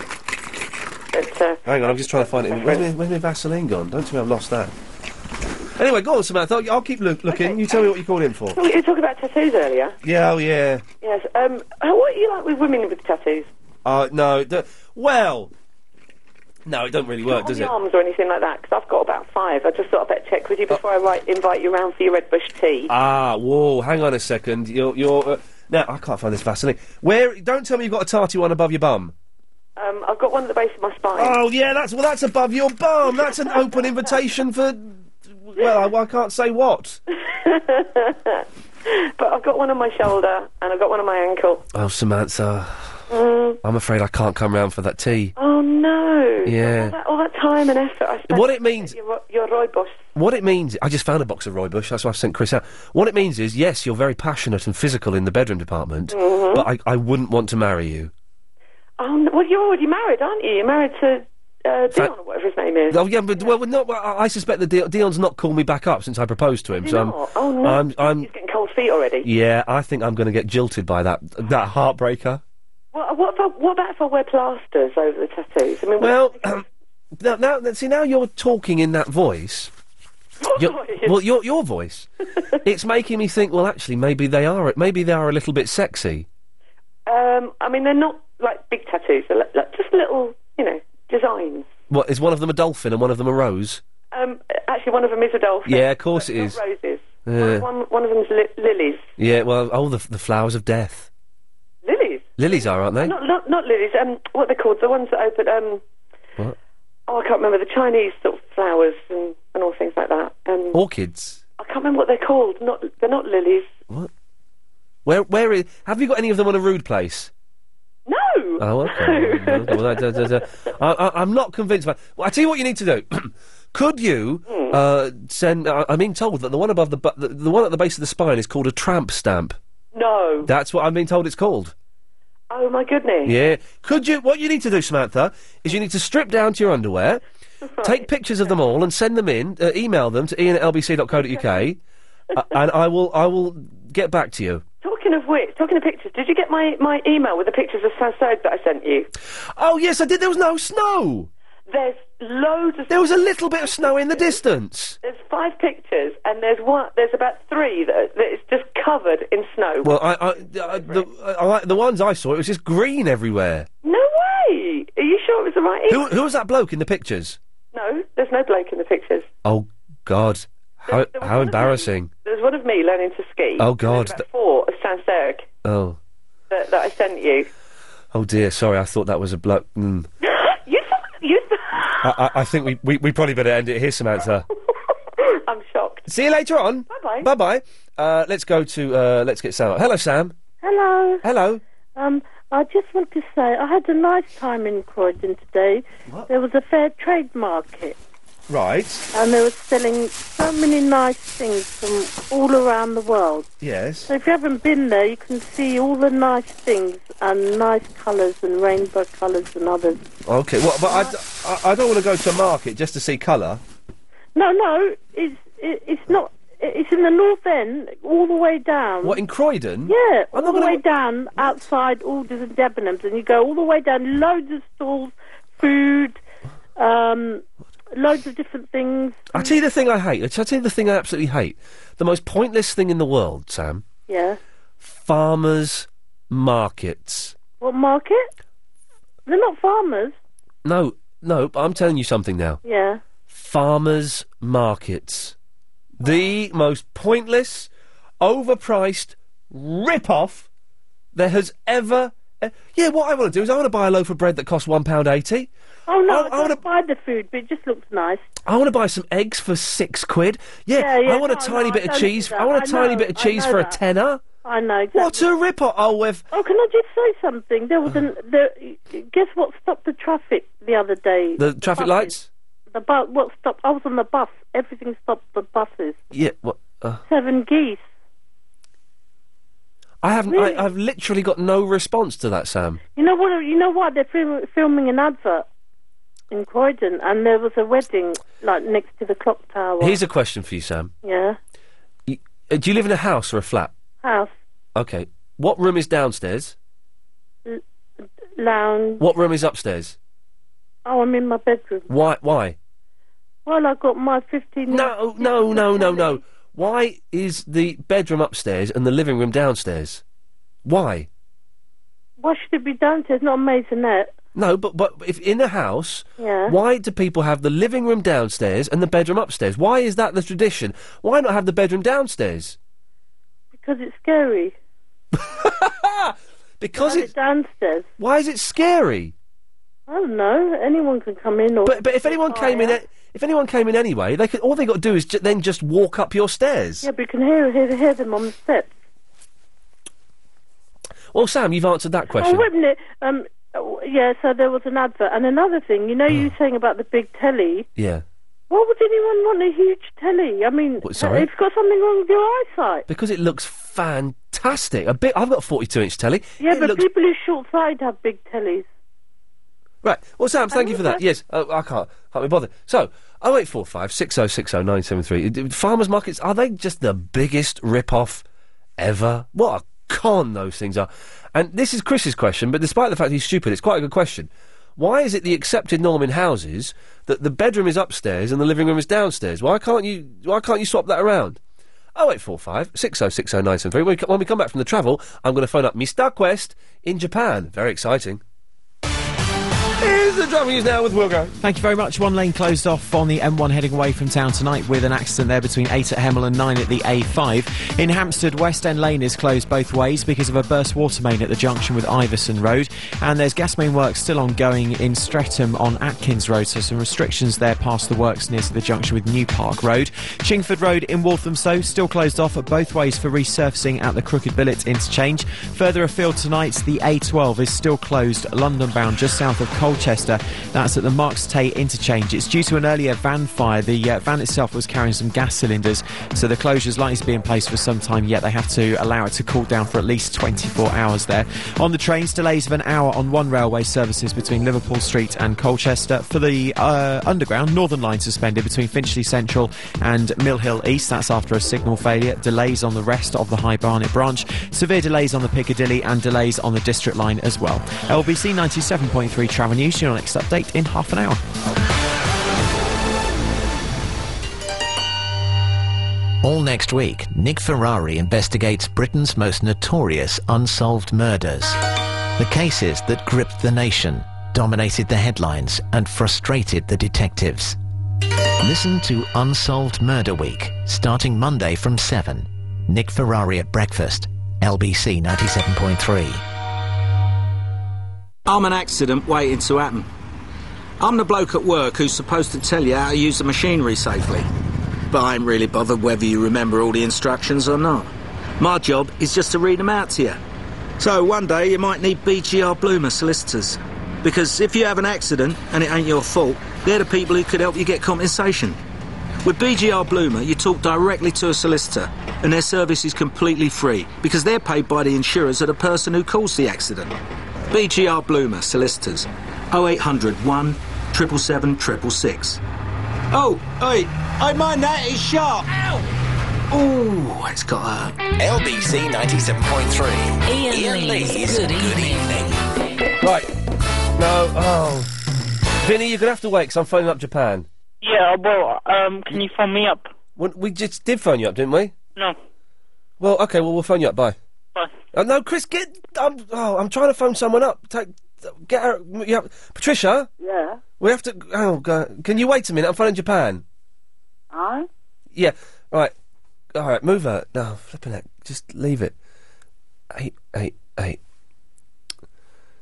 But, hang on, I'm just trying to find it. Where's my Vaseline gone? Don't tell me I've lost that. Anyway, go on, Samantha. I'll keep looking. Okay. You tell me what you called in for. Well, you were talking about tattoos earlier. Yeah, oh, yeah. Yes. What are you like with women with tattoos? No. Well... No, it don't really work, does it? Not on the arms or anything like that, because I've got about 5. I just thought I'd better check with you before I invite you round for your Red Bush tea. Whoa, hang on a second. You're now, I can't find this Vaseline. Don't tell me you've got a tarty one above your bum. I've got one at the base of my spine. Oh, yeah, that's above your bum. That's an open invitation for... Well, I can't say what. But I've got one on my shoulder, and I've got one on my ankle. Oh, Samantha... I'm afraid I can't come round for that tea. Oh, no. Yeah. All that time and effort I spent... What it means... Your Rooibos. What it means... I just found a box of Rooibos, that's why I sent Chris out. What it means is, yes, you're very passionate and physical in the bedroom department, but I wouldn't want to marry you. Oh, no, well, you're already married, aren't you? You're married to Dion, or whatever his name is. Oh, yeah, but, I suspect that Dion's not called me back up since I proposed to him, so Oh, no. He's getting cold feet already. Yeah, I think I'm going to get jilted by that heartbreaker. What about if I wear plasters over the tattoos? I mean, well, now you're talking in that voice. Your voice. It's making me think. Well, actually, maybe they are a little bit sexy. I mean, they're not like big tattoos. They're like just little, designs. What, is one of them a dolphin and one of them a rose? Actually, one of them is a dolphin. Yeah, of course it is. Roses. One of them's lilies. Yeah, well, the flowers of death. Lilies? Lilies are, aren't they? Not lilies. What are they called? The ones that open. What? Oh, I can't remember. The Chinese sort of flowers and all things like that. Orchids. I can't remember what they're called. They're not lilies. What? Where have you got any of them on a rude place? No. Oh, okay. Well, I'm not convinced. Well, I tell you what you need to do. Could you send? I'm being told that the one above the one at the base of the spine is called a tramp stamp. No. That's what I'm being told it's called. Oh my goodness. Yeah. Could you? What you need to do, Samantha, is you need to strip down to your underwear, take pictures of them all, and send them in. Email them to ian@lbc.co.uk, and I will get back to you. Talking of pictures, did you get my email with the pictures of Saint-Sergue that I sent you? Oh yes, I did. There was no snow. There's loads of... There was a little bit of snow in the distance. There's 5 pictures, and there's about 3 that is just covered in snow. Well, the ones I saw, it was just green everywhere. No way! Are you sure it was the right email? Who was that bloke in the pictures? No, there's no bloke in the pictures. Oh, God. How embarrassing. There's one of me learning to ski. Oh, God. There's about 4 of Saint-Sergue. Oh. That I sent you. Oh, dear, sorry, I thought that was a bloke... I think we probably better end it here, Samantha. I'm shocked. See you later on. Bye-bye. Bye-bye. Let's get Sam. Hello, Sam. Hello. Hello. I just want to say, I had a nice time in Croydon today. What? There was a fair trade market. Right. And they were selling so many nice things from all around the world. Yes. So if you haven't been there, you can see all the nice things and nice colours and rainbow colours and others. Okay, well, but I don't want to go to a market just to see colour. No, it's not. It's in the North End, all the way down. What, in Croydon? Yeah, all the way down, outside Alders and Debenhams, and you go all the way down, loads of stalls, food, loads of different things. I'll tell you the thing I hate. I'll tell you the thing I absolutely hate. The most pointless thing in the world, Sam. Yeah. Farmers' markets. What market? They're not farmers. No, but I'm telling you something now. Yeah. Farmers' markets. The most pointless, overpriced rip-off there has ever... yeah, what I want to do is I want to buy a loaf of bread that costs £1.80. Oh, no, I want to buy the food, but it just looks nice. I want to buy some eggs for £6. Yeah, I want a tiny bit of cheese. I want a tiny bit of cheese for a tenner. I know exactly. What a rip-off! Oh, can I just say something? There was guess what stopped the traffic the other day? The traffic lights? What stopped? I was on the bus. Everything stopped the buses. Yeah, what? 7 geese. I haven't. Really? I've literally got no response to that, Sam. You know what? They're filming an advert in Croydon, and there was a wedding like next to the clock tower. Here's a question for you, Sam. Yeah. Do you live in a house or a flat? House. Okay. What room is downstairs? Lounge. What room is upstairs? Oh, I'm in my bedroom. Why? Well, I got my 15... No. Why is the bedroom upstairs and the living room downstairs? Why? Why should it be downstairs, not a maisonette? No, but if in a house, Yeah. why do people have the living room downstairs and the bedroom upstairs? Why is that the tradition? Why not have the bedroom downstairs? Because it's scary. Because it's downstairs. Why is it scary? I don't know. Anyone can come in. Or But if anyone came in, if anyone came in anyway, they could. All they got to do is then just walk up your stairs. Yeah, but you can hear them on the steps. Well, Sam, you've answered that question. Oh, wait a minute. Yeah. So there was an advert, and another thing. You know, you were saying about the big telly. Yeah. Why would anyone want a huge telly? I mean, sorry? it's got something wrong with your eyesight. Because it looks fantastic. I've got a 42-inch telly. Yeah, It but looks... people who short-sighted have big tellies. Right. Well, Sam, thank you for that. Yes, I can't be bothered. So, 0845 6060 973. Farmers markets, are they just the biggest rip-off ever? What a con those things are. And this is Chris's question, but despite the fact he's stupid, it's quite a good question. Why is it the accepted norm in houses that the bedroom is upstairs and the living room is downstairs? Why can't you swap that around? 0845 6060 973. When we come back from the travel, I'm going to phone up Mr. Quest in Japan. Very exciting. Here's the travel news now with Wilco. Thank you very much. One lane closed off on the M1 heading away from town tonight with an accident there between 8 at Hemel and 9 at the A5. In Hampstead, West End Lane is closed both ways because of a burst water main at the junction with Iverson Road. And there's gas main work still ongoing in Streatham on Atkins Road, so some restrictions there past the works near to the junction with New Park Road. Chingford Road in Walthamstow still closed off at both ways for resurfacing at the Crooked Billet interchange. Further afield tonight, the A12 is still closed, London bound, just south of Colchester. That's at the Marks Tay interchange. It's due to an earlier van fire. The van itself was carrying some gas cylinders, so the closure is likely to be in place for some time yet. They have to allow it to cool down for at least 24 hours there. On the trains, delays of an hour on one railway services between Liverpool Street and Colchester. For the underground, Northern Line suspended between Finchley Central and Mill Hill East. That's after a signal failure. Delays on the rest of the High Barnet branch. Severe delays on the Piccadilly and delays on the District Line as well. LBC 97.3 Travel News. Your next update in half an hour. All next week, Nick Ferrari investigates Britain's most notorious unsolved murders. The cases that gripped the nation, dominated the headlines and frustrated the detectives. Listen to Unsolved Murder Week, starting Monday from 7. Nick Ferrari at breakfast, LBC 97.3. I'm an accident waiting to happen. I'm the bloke at work who's supposed to tell you how to use the machinery safely. But I ain't really bothered whether you remember all the instructions or not. My job is just to read them out to you. So one day you might need BGR Bloomer solicitors. Because if you have an accident and it ain't your fault, they're the people who could help you get compensation. With BGR Bloomer, you talk directly to a solicitor, and their service is completely free, because they're paid by the insurers of the person who caused the accident. BGR Bloomer solicitors, 0800 1 777 666. Oh, hey, I mind that, it's sharp. Ow! Ooh, it's got a... LBC 97.3. Ian Lee's Good Evening. Right. No, Vinny, you're going to have to wait, because I'm phoning up Japan. Yeah, well, can you phone me up? Well, we just did phone you up, didn't we? No. Well, okay, we'll phone you up, bye. Bye. No, Chris, I'm trying to phone someone up. Get her... Patricia? Yeah? We have to... Oh, God. Can you wait a minute? I'm phoning Japan. Aye? Yeah, right. All right, move her. No, flipping it. Just leave it. 888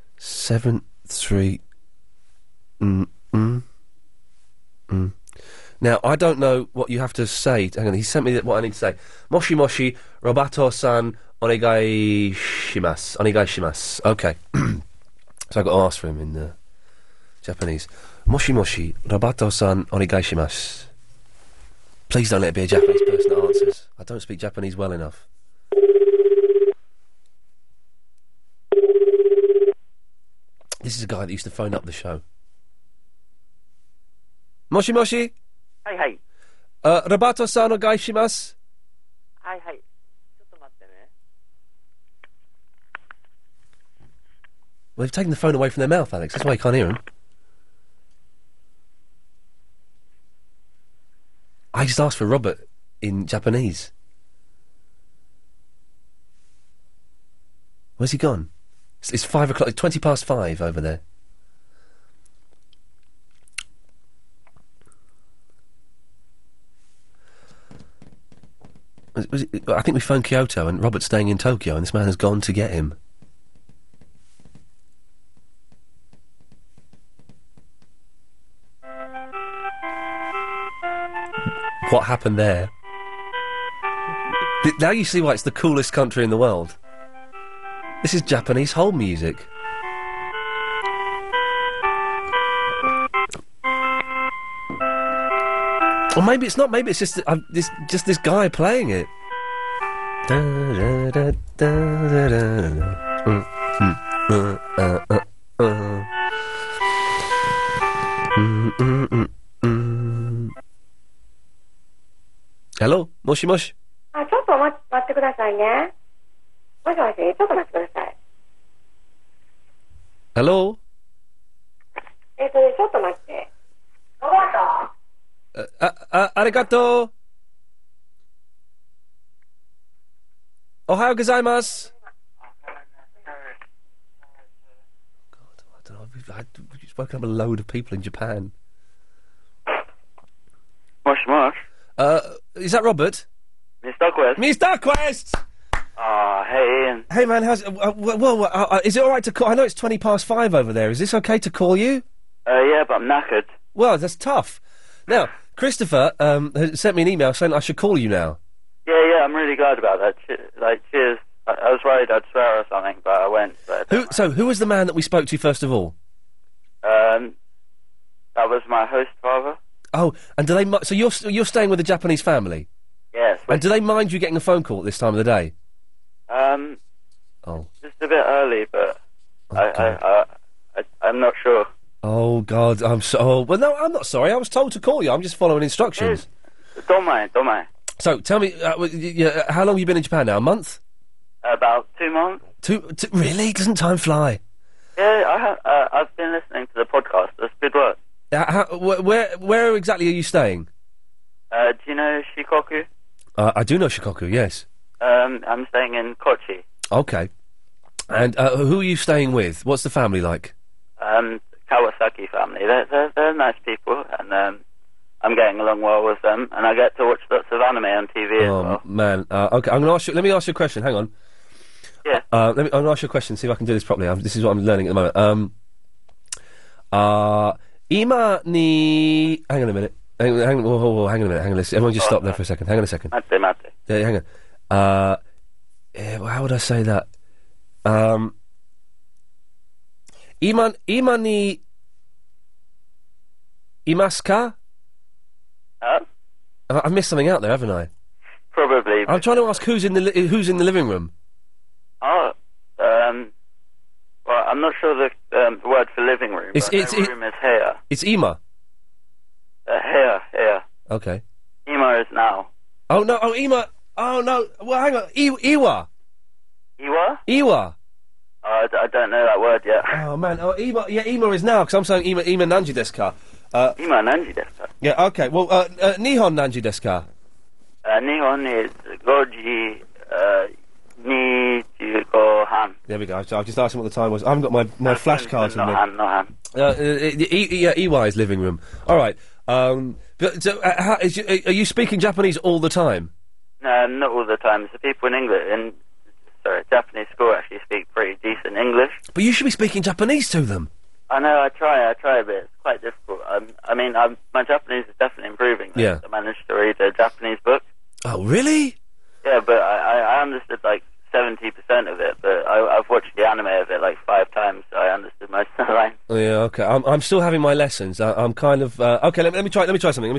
73 Now, I don't know what you have to say. Hang on, he sent me what I need to say. Moshi moshi, Robato-san, onegai shimasu. Onegai shimasu. Okay. So I've got to ask for him in Japanese. Moshi moshi, Robato-san, onegai shimasu. Please don't let it be a Japanese person that answers. I don't speak Japanese well enough. This is a guy that used to phone up the show. Moshi moshi? はいはい。 Robato-san, onegai shimasu. はいはい。ちょっと待ってね。 Well, they've taken the phone away from their mouth, Alex. That's why you can't hear him. I just asked for Robert in Japanese. Where's he gone? It's 5 o'clock, 20 past 5 over there. I think we phoned Kyoto and Robert's staying in Tokyo and this man has gone to get him. What happened there? Now you see why it's the coolest country in the world. This is Japanese hold music. Or maybe it's not. Maybe it's just this guy playing it. Hello, moshi moshi. あ、ちょっと待ってくださいね。もしもし、ちょっと待ってください。 Hello. ちょっと待って。ロバート。 arigato. Ohayou gozaimasu. God, I don't know. We've just woken up a load of people in Japan. Mosh mosh. Is that Robert? Mr. Quest. Mr. Quest! Hey Ian. Hey man, how's... is it alright to call... I know it's 20 past 5 over there. Is this okay to call you? Yeah, but I'm knackered. Well, that's tough. Now, Christopher has sent me an email saying I should call you now. Yeah, I'm really glad about that. Cheers. I was worried I'd swear or something, but I went. But Who was the man that we spoke to first of all? That was my host father. Oh, and do they... So you're staying with a Japanese family? Yes. And do they mind you getting a phone call at this time of the day? Just a bit early, but I'm not sure. Oh, God, I'm so... Oh, well, no, I'm not sorry. I was told to call you. I'm just following instructions. Don't mind. So, tell me, how long have you been in Japan now? A month? About 2 months. Really? Doesn't time fly? Yeah, I've been listening to the podcast. That's good work. Where exactly are you staying? Do you know Shikoku? I do know Shikoku, yes. I'm staying in Kochi. Okay. And who are you staying with? What's the family like? Kawasaki family. They're nice people, and I'm getting along well with them, and I get to watch lots of anime on TV as well. Oh, man. Okay, I'm going to ask you... Let me ask you a question. Hang on. Yeah. I'm going to ask you a question, see if I can do this properly. This is what I'm learning at the moment. Ima ni... Hang on a minute. Hang on a minute. Hang on. Everyone just stop there for a second. Hang on a second. Mate. Yeah, hang on. How would I say that? Ima ni... Imasu ka? I've missed something out there, haven't I? Probably. I'm trying to ask who's in the living room. Well, I'm not sure the word for living room. Room is here. It's Ima. Here. Okay. Ima is now. Oh no! Oh Ima! Oh no! Well, hang on. Iwa. Iwa? Iwa. I don't know that word yet. Oh man! Oh Ima. Yeah, Ima is now because I'm saying Ima nanji desu ka. Ima nanji desu ka. Yeah. Okay. Well, Nihon nanji desu ka. Nihon is goji. Nijigohan. There we go. I've just asked him what the time was. I haven't got my flashcards with me. No ham. EY's living room. All right. But so, are you speaking Japanese all the time? No, not all the time. The people in England, Japanese school actually speak pretty decent English. But you should be speaking Japanese to them. I know. I try a bit. It's quite difficult. My Japanese is definitely improving. Yeah. I managed to read a Japanese book. Oh, really? Yeah, but I understood like 70% of it, but I've watched the anime of it like 5 times, so I understood most of the lines. Oh, yeah, okay. I'm still having my lessons. I'm kind of okay. Let me try something.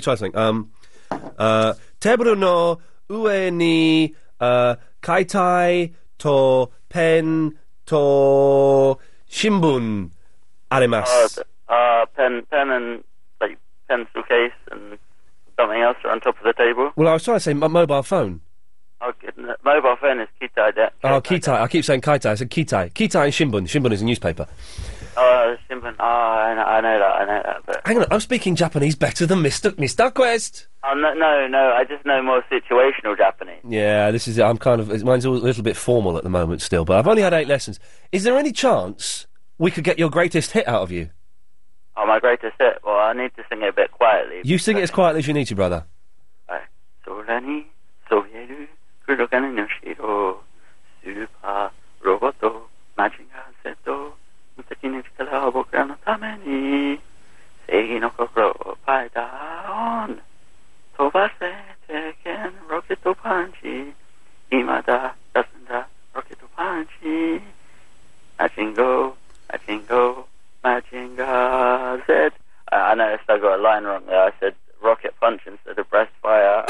Teburu no ue ni kaitai to pen to shimbun arimasu. Pen and like pencil case and something else are on top of the table. Well, I was trying to say mobile phone. Okay, mobile phone is kitai. Oh, kitai. I keep saying kaitai. I said kitai. Kitai and shimbun. Shimbun is a newspaper. Shimbun. I know that. But hang on, I'm speaking Japanese better than Mr. Quest. Oh no. I just know more situational Japanese. Yeah, this is. I'm kind of. Mine's a little bit formal at the moment still, but I've only had 8 lessons. Is there any chance we could get your greatest hit out of you? Oh, my greatest hit. Well, I need to sing it a bit quietly. You sing it as quietly as you need to, brother. Sorani soyeru kurogane no shiro super roboto majinga seto mutaki no chikara o bokura no tame ni seigi no kokoro o paida on tobasete ken rocket punchy imada dasunda rocket punchy Majingo Majinga Z. I noticed I got a line wrong there. I said rocket punch instead of breast fire.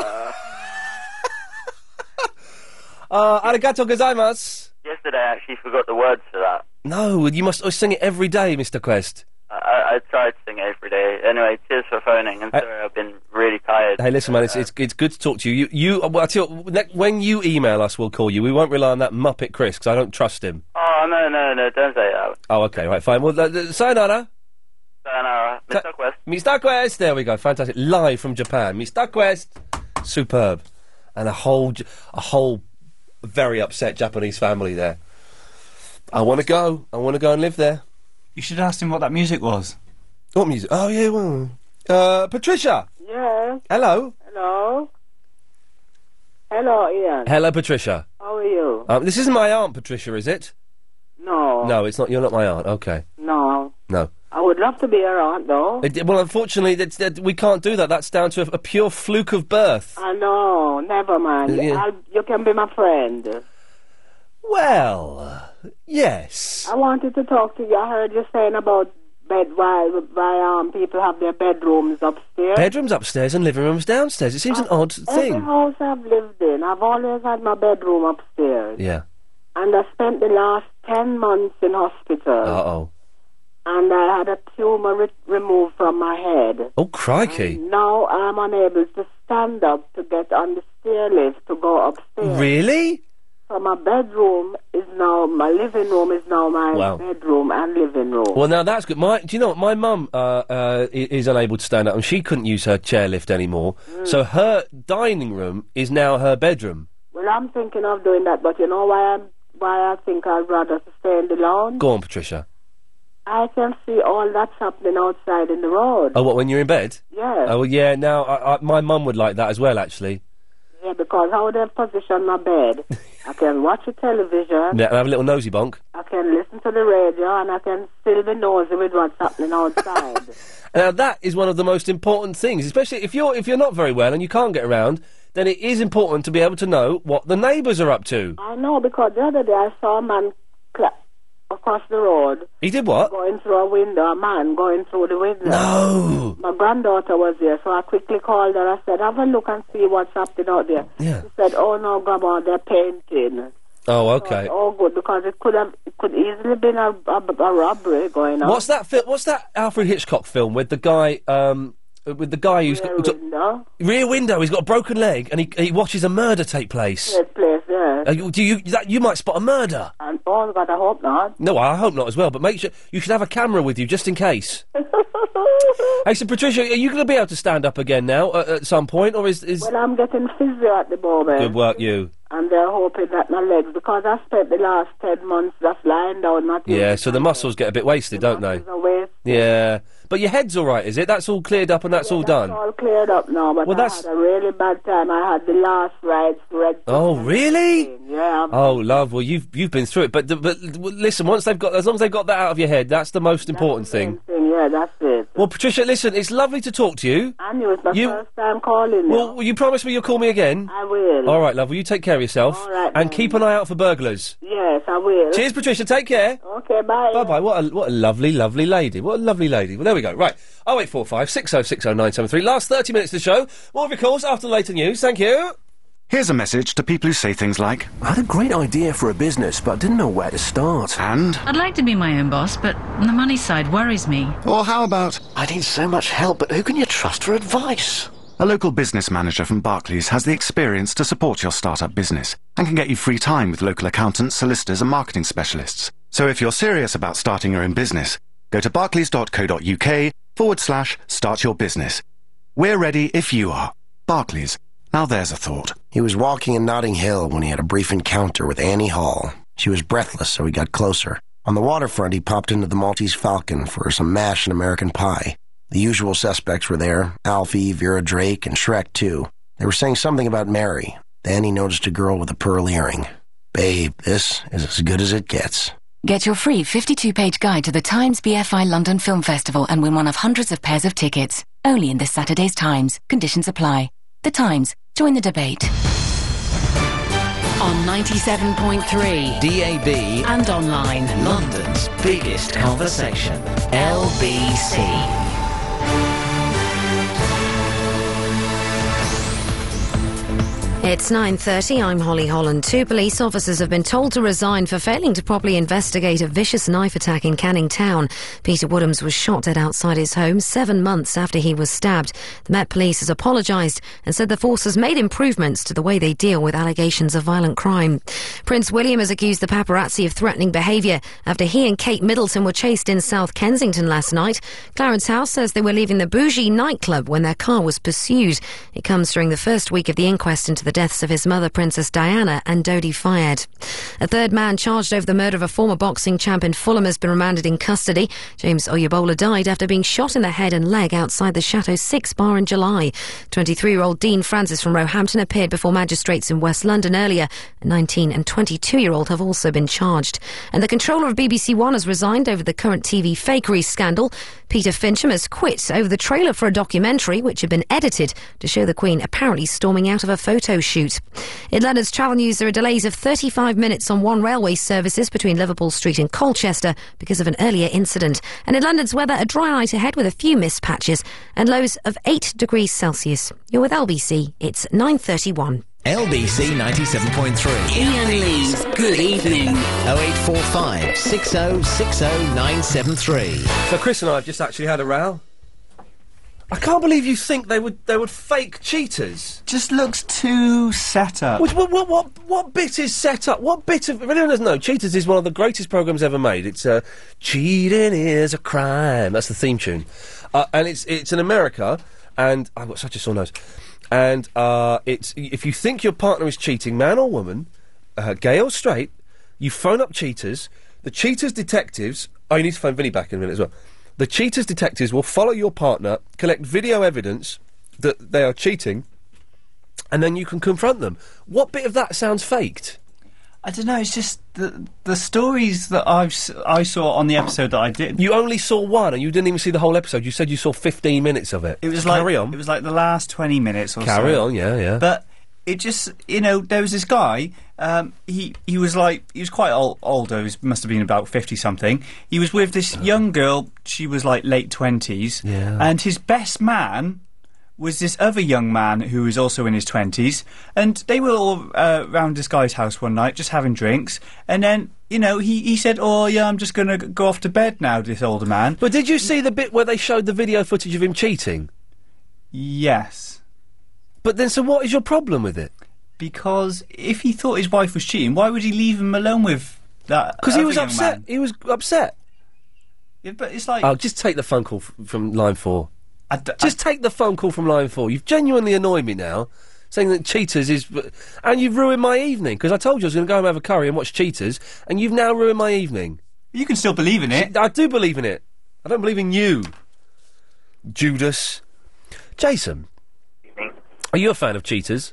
Arigato gozaimasu. Yesterday I actually forgot the words for that. No, you must sing it every day, Mr. Quest. I tried to sing it every day. Anyway, cheers for phoning. I'm sorry, I've been really tired. Hey, listen, man, it's good to talk to you. Well, I tell you, when you email us, we'll call you. We won't rely on that Muppet Chris, because I don't trust him. Oh, no, don't say that. Oh, okay, right, fine. Well, sayonara. Sayonara. Mr. Quest. Mr. Quest! There we go, fantastic. Live from Japan. Mr. Quest! Superb. And a whole very upset Japanese family there. I want to go and live there. You should have asked him what that music was. What music? Oh, yeah, well... Patricia! Yeah? Hello? Hello? Hello, Ian. Hello, Patricia. How are you? This isn't my aunt, Patricia, is it? No. No, it's not. You're not my aunt. Okay. No. No. I would love to be your aunt, though. Well, unfortunately, we can't do that. That's down to a pure fluke of birth. I know. Never mind. Yeah. You can be my friend. Well, yes. I wanted to talk to you. I heard you saying about why people have their bedrooms upstairs. Bedrooms upstairs and living rooms downstairs. It seems an odd thing. Every house I've lived in, I've always had my bedroom upstairs. Yeah. And I spent the last 10 months in hospital. Uh-oh. And I had a tumour removed from my head. Oh, crikey. And now I'm unable to stand up to get on the stair lift to go upstairs. Really? So my bedroom is now, my living room is now my bedroom and living room. Well, now that's good. Do you know what? My mum is unable to stand up and she couldn't use her chairlift anymore. So her dining room is now her bedroom. Well, I'm thinking of doing that, but you know why I think I'd rather stay in the lounge? Go on, Patricia. I can see all that's happening outside in the road. Oh, what, when you're in bed? Yeah. Oh, yeah, now, my mum would like that as well, actually. Yeah, because how they position my bed, I can watch the television. Yeah, and have a little nosy bonk. I can listen to the radio, and I can still be nosy with what's happening outside. Now, that is one of the most important things, especially if you're not very well and you can't get around, then it is important to be able to know what the neighbours are up to. I know, because the other day I saw a man across the road. He did what? Going through a window, a man going through the window. No! My granddaughter was there, so I quickly called her. I said, have a look and see what's happening out there. Yeah. She said, oh no, Grandma, they're painting. Oh, okay. Oh, good, because it could easily been a robbery going on. What's that Alfred Hitchcock film with the guy, who's got... Rear Window, he's got a broken leg and he watches a murder take place. Take place, yeah. You might spot a murder. And, oh, God, I hope not. No, I hope not as well, but make sure... You should have a camera with you, just in case. Hey, so, Patricia, are you going to be able to stand up again now, at some point, or is... Well, I'm getting physio at the moment. Good work, you. And they're hoping that my legs... Because I spent the last 10 months just lying down, not... Yeah, so the muscles get a bit wasted, don't they? Wasted. Yeah. But your head's all right, is it? That's all cleared up and that's all done? That's all cleared up now, but I had a really bad time. I had the last red... Oh, really? Yeah. Oh, love. Well, you've been through it, but listen. As long as they've got that out of your head, that's the most important thing. Yeah, Yeah, that's it. Well, Patricia, listen, it's lovely to talk to you. And it was my first time calling. Well, will you promise me you'll call me again? I will. All right, love. Well, you take care of yourself. All right, and keep an eye out for burglars. Yes, I will. Cheers, Patricia. Take care. Okay, bye. Bye-bye. What a lovely, lovely lady. What a lovely lady. Well, there we go. Right. 0845 6060 973. Last 30 minutes of the show. More of your calls after the later news. Thank you. Here's a message to people who say things like, I had a great idea for a business, but didn't know where to start. And? I'd like to be my own boss, but the money side worries me. Or how about, I need so much help, but who can you trust for advice? a local business manager from Barclays has the experience to support your startup business and can get you free time with local accountants, solicitors and marketing specialists. So if you're serious about starting your own business, go to barclays.co.uk/start your business. We're ready if you are. Barclays. Now there's a thought. He was walking in Notting Hill when he had a brief encounter with Annie Hall. She was breathless, so he got closer. On the waterfront, he popped into the Maltese Falcon for some mash and American pie. The usual suspects were there, Alfie, Vera Drake, and Shrek, too. They were saying something about Mary. Then he noticed a girl with a pearl earring. Babe, this is as good as it gets. Get your free 52-page guide to the Times BFI London Film Festival and win one of hundreds of pairs of tickets. Only in this Saturday's Times. Conditions apply. The Times. Join the debate. On 97.3 DAB and online. London's biggest conversation. LBC. It's 9:30. I'm Holly Holland. 2 police officers have been told to resign for failing to properly investigate a vicious knife attack in Canning Town. Peter Woodhams was shot dead outside his home 7 months after he was stabbed. The Met Police has apologised and said the force has made improvements to the way they deal with allegations of violent crime. Prince William has accused the paparazzi of threatening behaviour after he and Kate Middleton were chased in South Kensington last night. Clarence House says they were leaving the bougie nightclub when their car was pursued. It comes during the first week of the inquest into the deaths of his mother, Princess Diana, and Dodi Fayed. A third man charged over the murder of a former boxing champ in Fulham has been remanded in custody. James Oyebola died after being shot in the head and leg outside the Chateau 6 bar in July. 23-year-old Dean Francis from Roehampton appeared before magistrates in West London earlier. A 19 and 22-year-old have also been charged. And the controller of BBC One has resigned over the current TV fakery scandal. Peter Fincham has quit over the trailer for a documentary which had been edited to show the Queen apparently storming out of a photo shoot. In London's travel news, there are delays of 35 minutes on one railway services between Liverpool Street and Colchester because of an earlier incident. And in London's weather, a dry night ahead with a few mist patches and lows of 8 degrees Celsius. You're with LBC. It's 9:31. LBC 97.3. Ian Lee's Good Evening. 0845 6060 973. So Chris and I have just actually had a row. I can't believe you think they would fake cheaters. Just looks too set up. What bit is set up? What bit of... If anyone doesn't know, Cheaters is one of the greatest programmes ever made. It's Cheating is a Crime. That's the theme tune. And it's in America, and I've got such a sore nose. And it's... If you think your partner is cheating, man or woman, gay or straight, you phone up Cheaters. The Cheaters detectives... Oh, you need to phone Vinny back in a minute as well. The Cheaters detectives will follow your partner, collect video evidence that they are cheating, and then you can confront them. What bit of that sounds faked? I don't know, it's just the stories that I saw on the episode that I did. You only saw one, and you didn't even see the whole episode. You said you saw 15 minutes of it. It was Carry on. It was like the last 20 minutes or so. Carry on, yeah. But it just, there was this guy, he was quite older, he must have been about 50-something. He was with this young girl, she was like late 20s, and his best man was this other young man who was also in his 20s, and they were all around this guy's house one night, just having drinks, and then, he said, oh, yeah, I'm just going to go off to bed now, this older man. But did you see the bit where they showed the video footage of him cheating? Yes. But then, so what is your problem with it? Because if he thought his wife was cheating, why would he leave him alone with that? Because he was upset. He was upset. Yeah, but it's like... Oh, just take the phone call from line 4. Just take the phone call from line 4. You've genuinely annoyed me now, saying that Cheaters is... And you've ruined my evening, because I told you I was going to go home and have a curry and watch Cheaters, and you've now ruined my evening. You can still believe in it. I do believe in it. I don't believe in you, Judas. Jason, are you a fan of Cheaters?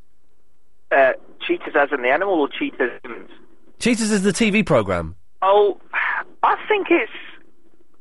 Cheaters as in the animal, or Cheaters? Cheaters is the TV programme. Oh, I think it's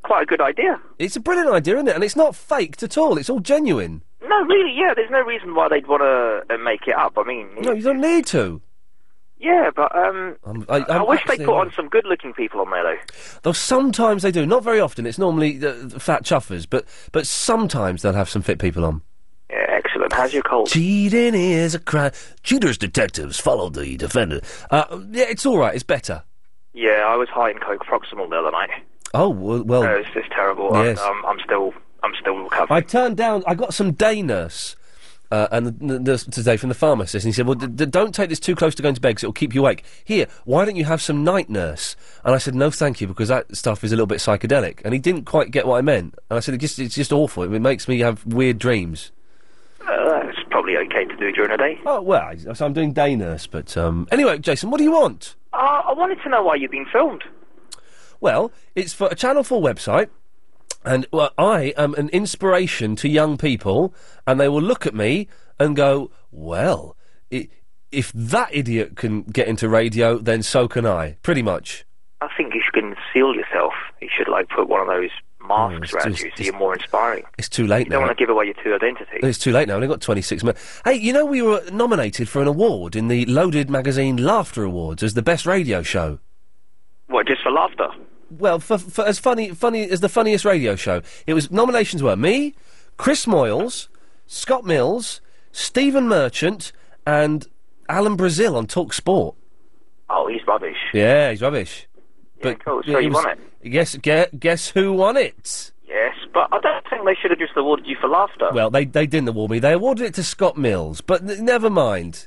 quite a good idea. It's a brilliant idea, isn't it? And it's not faked at all. It's all genuine. No, really, yeah. There's no reason why they'd want to make it up. I mean, No, you don't need to. yeah, but I wish they put on some good-looking people on there, though. Though sometimes they do. Not very often. It's normally the fat chuffers, but sometimes they'll have some fit people on. Yeah, excellent. How's your cold? Cheating is a crime. Cheaters detectives follow the defender. Yeah, it's all right. It's better. Yeah, I was high in coke proximal the other night. Oh well. It's terrible. Yes. I'm still recovering. I turned down. I got some day nurse. Today from the pharmacist, and he said, well, don't take this too close to going to bed because it will keep you awake. Here, why don't you have some night nurse? And I said, no, thank you, because that stuff is a little bit psychedelic. And he didn't quite get what I meant. And I said, it's just awful. It makes me have weird dreams. It's probably okay to do during the day. Oh, well, so I'm doing day nurse, but, anyway, Jason, what do you want? I wanted to know why you've been filmed. Well, it's for a Channel 4 website. And I am an inspiration to young people, and they will look at me and go, well, if that idiot can get into radio, then so can I, pretty much. I think you should conceal yourself. You should, put one of those masks around you so you're more inspiring. It's too late now. You don't want to give away your true identity. It's too late now. I've only got 26 minutes. Hey, you know we were nominated for an award in the Loaded Magazine Laughter Awards as the best radio show. What, just for laughter? Well, for as funny as the funniest radio show. It was, nominations were me, Chris Moyles, Scott Mills, Stephen Merchant, and Alan Brazil on Talk Sport. Oh, he's rubbish. Yeah, he's rubbish. Yeah, cool. So you won it? Guess who won it? Yes, but I don't think they should have just awarded you for laughter. Well, they didn't award me. They awarded it to Scott Mills, but never mind.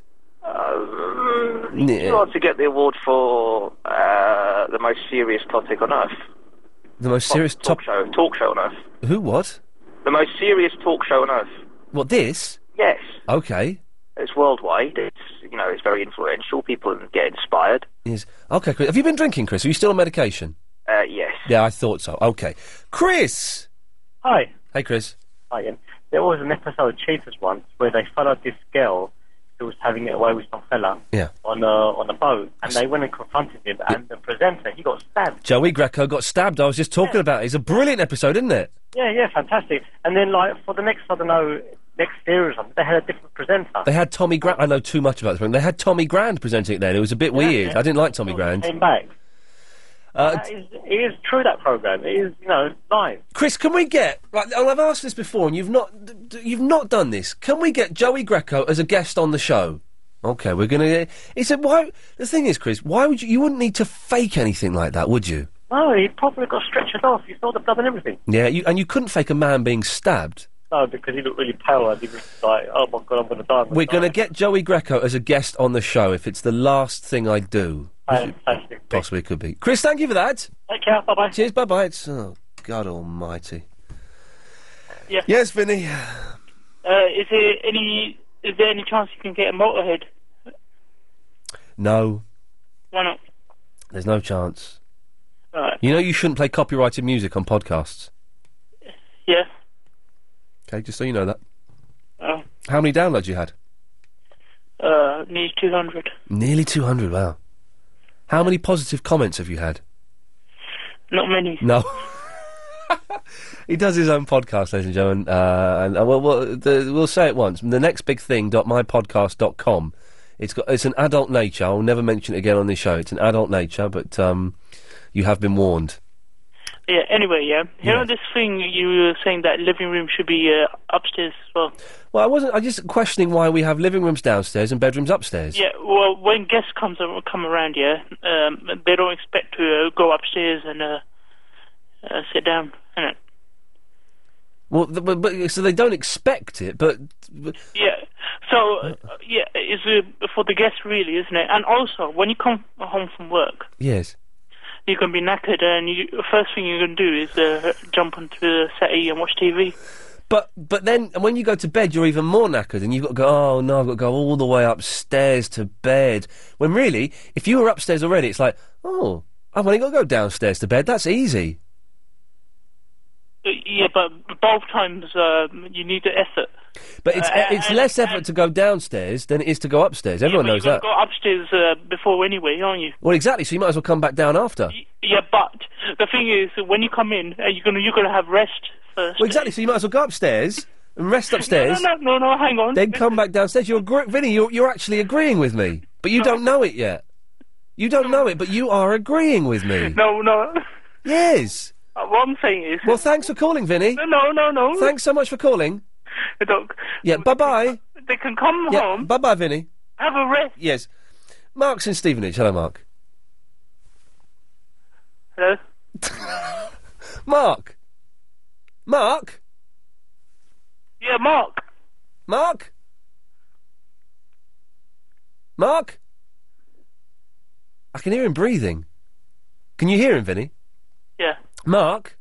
You ought to get the award for the most serious topic on earth. The most serious talk show on earth. Who? What? The most serious talk show on earth. What, this? Yes. Okay. It's worldwide. It's very influential. People get inspired. Yes. Okay, Chris. Have you been drinking, Chris? Are you still on medication? Yes. Yeah, I thought so. Okay. Chris! Hi. Hey, Chris. Hi, Ian. There was an episode of Cheaters once where they followed this girl who was having it away with some fella on a boat, and they went and confronted him, and the presenter, he got stabbed. Joey Greco got stabbed. I was just talking about it. It's a brilliant episode, isn't it? Yeah, fantastic. And then, for the next series, they had a different presenter. They had Tommy Grand. I know too much about this one. They had Tommy Grand presenting it then. It was a bit weird. Yeah. I didn't like Tommy Grand. Came back. It is true, that programme. It is, live. Chris, can we get... I've asked this before, and you've not done this. Can we get Joey Greco as a guest on the show? Okay, we're going to... The thing is, Chris, why would you... You wouldn't need to fake anything like that, would you? No, he probably got stretchered off. You saw the blood and everything. Yeah, and you couldn't fake a man being stabbed. No, because he looked really pale, and he was like, oh my God, I'm going to die. We're going to get Joey Greco as a guest on the show if it's the last thing I do. Fantastic. Possibly could be. Chris, thank you for that. Take care, bye-bye. Cheers, bye-bye. It's... Oh, God almighty. Yeah. Yes, Vinny? Is there any chance you can get a Motorhead? No. Why not? There's no chance. Right. You know you shouldn't play copyrighted music on podcasts. Yeah. Okay, just so you know that. Oh. How many downloads you had? Nearly 200. Nearly 200, wow. How many positive comments have you had? Not many. No. He does his own podcast, ladies and gentlemen. We'll say it once. The next big thing.mypodcast.com. It's an adult nature. I'll never mention it again on this show. It's an adult nature, but you have been warned. Yeah, anyway, You know this thing you were saying that living room should be upstairs as well? Well, I'm just questioning why we have living rooms downstairs and bedrooms upstairs. Yeah, well, when guests come around, they don't expect to go upstairs and sit down, innit? Well, but so they don't expect it, but... Yeah, so, it's for the guests, really, isn't it? And also, when you come home from work... Yes. You can be knackered, and the first thing you're going to do is jump onto the settee and watch TV. But then, when you go to bed, you're even more knackered, and you've got to go, oh no, I've got to go all the way upstairs to bed. When really, if you were upstairs already, it's like, oh, I've only got to go downstairs to bed, that's easy. Yeah, but both times you need the effort. But it's less effort to go downstairs than it is to go upstairs. Everyone knows that. You've got to go upstairs before anyway, aren't you? Well, exactly, so you might as well come back down after. Yeah, but the thing is, when you come in, you're gonna have rest first. Well, exactly. So you might as well go upstairs and rest upstairs. No, hang on. Then come back downstairs. Vinny, you're actually agreeing with me, but you don't know it yet. You don't know it, but you are agreeing with me. No. Yes. What I'm saying is... Well, thanks for calling, Vinny. No. Thanks so much for calling. Look. Yeah, bye-bye. They can come home. Bye-bye, Vinny. Have a rest. Yes. Mark's in Stevenage. Hello, Mark. Hello? Mark? Yeah, Mark. Mark? I can hear him breathing. Can you hear him, Vinny? Yeah. Mark?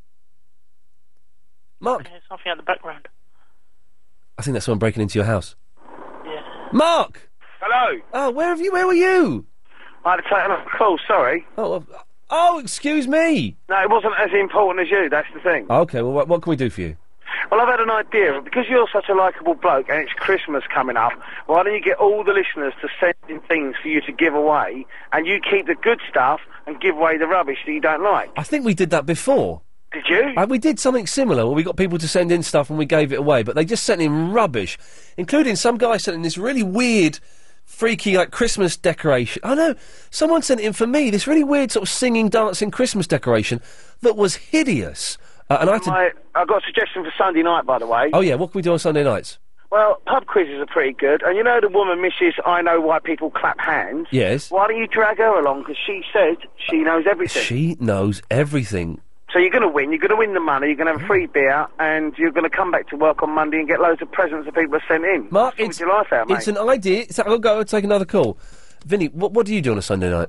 There's something at the background. I think that's someone breaking into your house. Yeah. Mark! Hello. Oh, where were you? I had to take another call, sorry. Oh, excuse me. No, it wasn't as important as you, that's the thing. Okay, well, what can we do for you? Well, I've had an idea. Because you're such a likeable bloke and it's Christmas coming up, why don't you get all the listeners to send in things for you to give away, and you keep the good stuff and give away the rubbish that you don't like? I think we did that before. Did you? We did something similar where we got people to send in stuff and we gave it away, but they just sent in rubbish, including some guy sent in this really weird, freaky, Christmas decoration. Oh, no, someone sent in for me this really weird sort of singing, dancing Christmas decoration that was hideous. And I've got a suggestion for Sunday night, by the way. Oh, yeah, what can we do on Sunday nights? Well, pub quizzes are pretty good, and you know the woman, Mrs. I Know Why People Clap Hands? Yes. Why don't you drag her along, because she said she knows everything. She knows everything. So you're going to win. You're going to win the money. You're going to have a free beer, and you're going to come back to work on Monday and get loads of presents that people have sent in. Mark, it's your life out, mate. It's an idea. So I'll go and take another call. Vinny, what do you do on a Sunday night?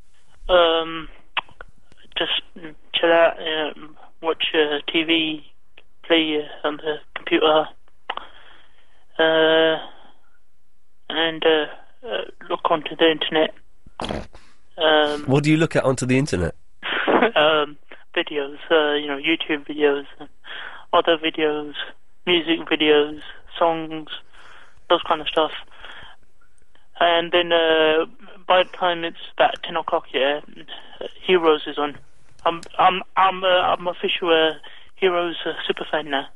Just chill out, watch TV, play on the computer, and look onto the internet. What do you look at onto the internet? Videos, YouTube videos, and other videos, music videos, songs, those kind of stuff. And then by the time it's about 10 o'clock, Heroes is on. I'm official Heroes super fan now.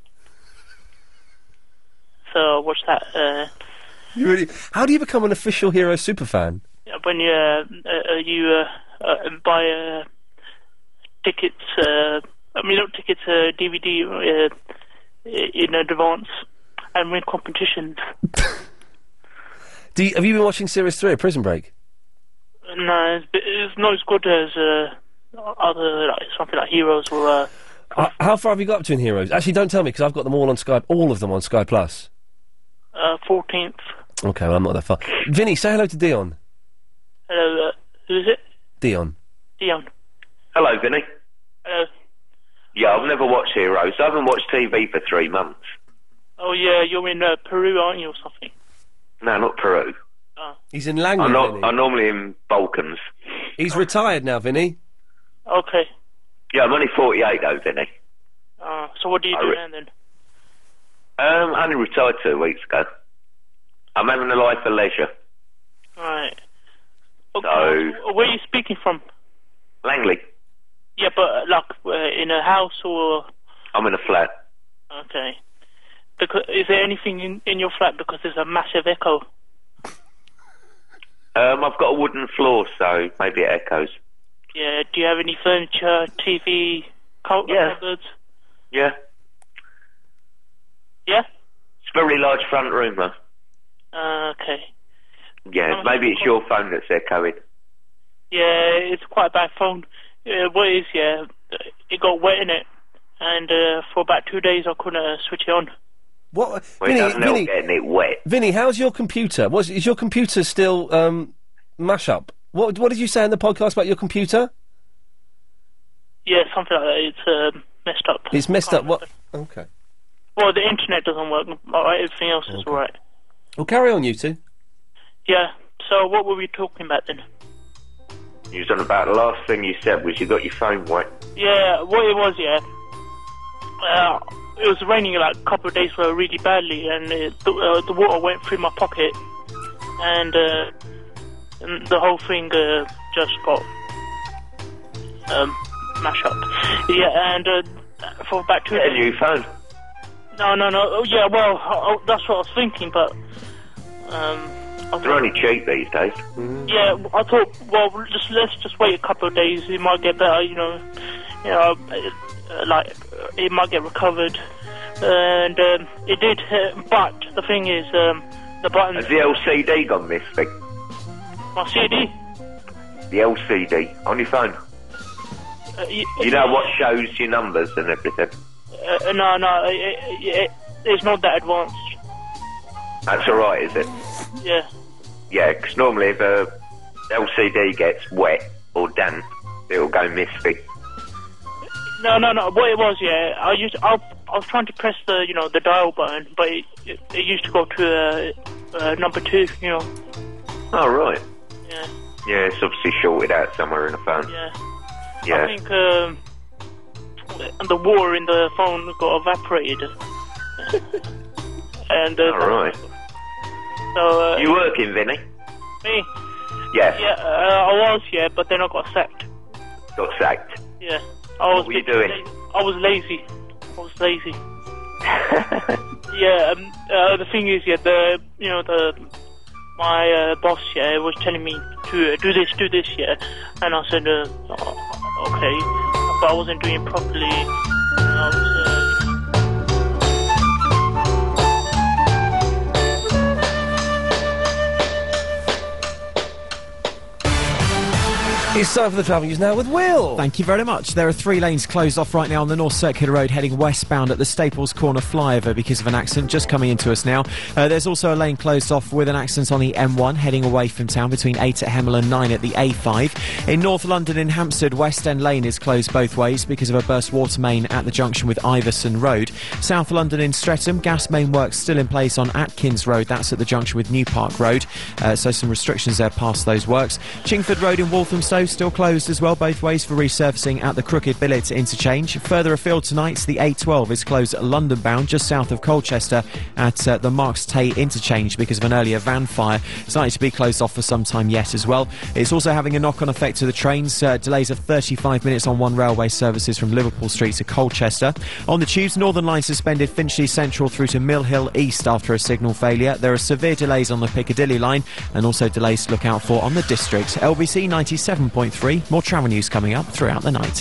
So I watch that. How do you become an official Heroes super fan? When you buy tickets, not tickets, DVD in advance, and win competitions. Have you been watching Series 3 of Prison Break? No, it's not as good as other something like Heroes or. How far have you got up to in Heroes? Actually, don't tell me because I've got them all on Sky. All of them on Sky Plus. 14th. Okay, well, I'm not that far. Vinny, say hello to Dion. Hello, who is it? Dion. Hello, Vinny. Hello. Yeah, I've never watched Heroes. I haven't watched TV for 3 months. Oh, yeah, you're in Peru, aren't you, or something? No, not Peru. Oh. He's in Langley, I'm normally in Balkans. He's retired now, Vinny. Okay. Yeah, I'm only 48, though, Vinny. So what do you do now, then? I only retired 2 weeks ago. I'm having a life of leisure. Right. So... where are you speaking from? Langley. Yeah, but, in a house or... I'm in a flat. Okay. Because is there anything in your flat because there's a massive echo? I've got a wooden floor, so maybe it echoes. Yeah, do you have any furniture, TV, cupboards? Yeah. Yeah? It's a very large front room, though. Okay. Yeah, maybe it's your phone that's echoing. Yeah, it's quite a bad phone. What it is, it got wet in it, and for about 2 days I couldn't switch it on. What? Well, it doesn't help getting it wet. Vinny, how's your computer? Is your computer still mash up? What did you say in the podcast about your computer? Yeah, something like that. It's messed up. It's messed up. What? Okay. Well, the internet doesn't work. Everything else is alright. Well, carry on, you two. Yeah. So, what were we talking about then? You was on about the last thing you said was you got your phone wet. Yeah, what it was, it was raining a couple of days really badly, and the water went through my pocket, and the whole thing just got mash up. Yeah, and for about 2 days. Get a new phone. No. Oh, yeah, well, that's what I was thinking, but they're only cheap these days. Yeah, I thought, well, let's just wait a couple of days. It might get better, like it might get recovered, and it did. But the thing is, the button. Has the LCD gone missing? My CD. The LCD on your phone. You know what shows your numbers and everything. No, it's not that advanced. That's all right, is it? Yeah. Yeah, because normally if a LCD gets wet or damp, it'll go misty. No. What it was, yeah, I was trying to press the dial button, but it used to go to number 2, Oh, right. Yeah. Yeah, it's obviously shorted out somewhere in the phone. Yeah. Yeah. I think the water in the phone got evaporated. And all right. So you working, Vinny? Me? Yes. Yeah, I was, but then I got sacked. Got sacked? Yeah. What were you doing? I was lazy. Yeah. The thing is, my boss, was telling me to do this, and I said, okay, but I wasn't doing it properly. It's time for the travel news now with Will. Thank you very much. There are 3 lanes closed off right now on the North Circular Road heading westbound at the Staples Corner flyover because of an accident just coming into us now. There's also a lane closed off with an accident on the M1 heading away from town between 8 at Hemel and 9 at the A5. In North London in Hampstead, West End Lane is closed both ways because of a burst water main at the junction with Iverson Road. South London in Streatham, gas main works still in place on Atkins Road. That's at the junction with New Park Road. So some restrictions there past those works. Chingford Road in Walthamstow still closed as well both ways for resurfacing at the Crooked Billet interchange. Further afield tonight, the A12 is closed at London bound just south of Colchester at the Marks Tay interchange because of an earlier van fire. It's likely to be closed off for some time yet as well. It's also having a knock-on effect to the trains. Delays of 35 minutes on one railway services from Liverpool Street to Colchester. On the tubes, Northern Line suspended Finchley Central through to Mill Hill East after a signal failure. There are severe delays on the Piccadilly line and also delays to look out for on the District. LBC 97.3. More travel news coming up throughout the night.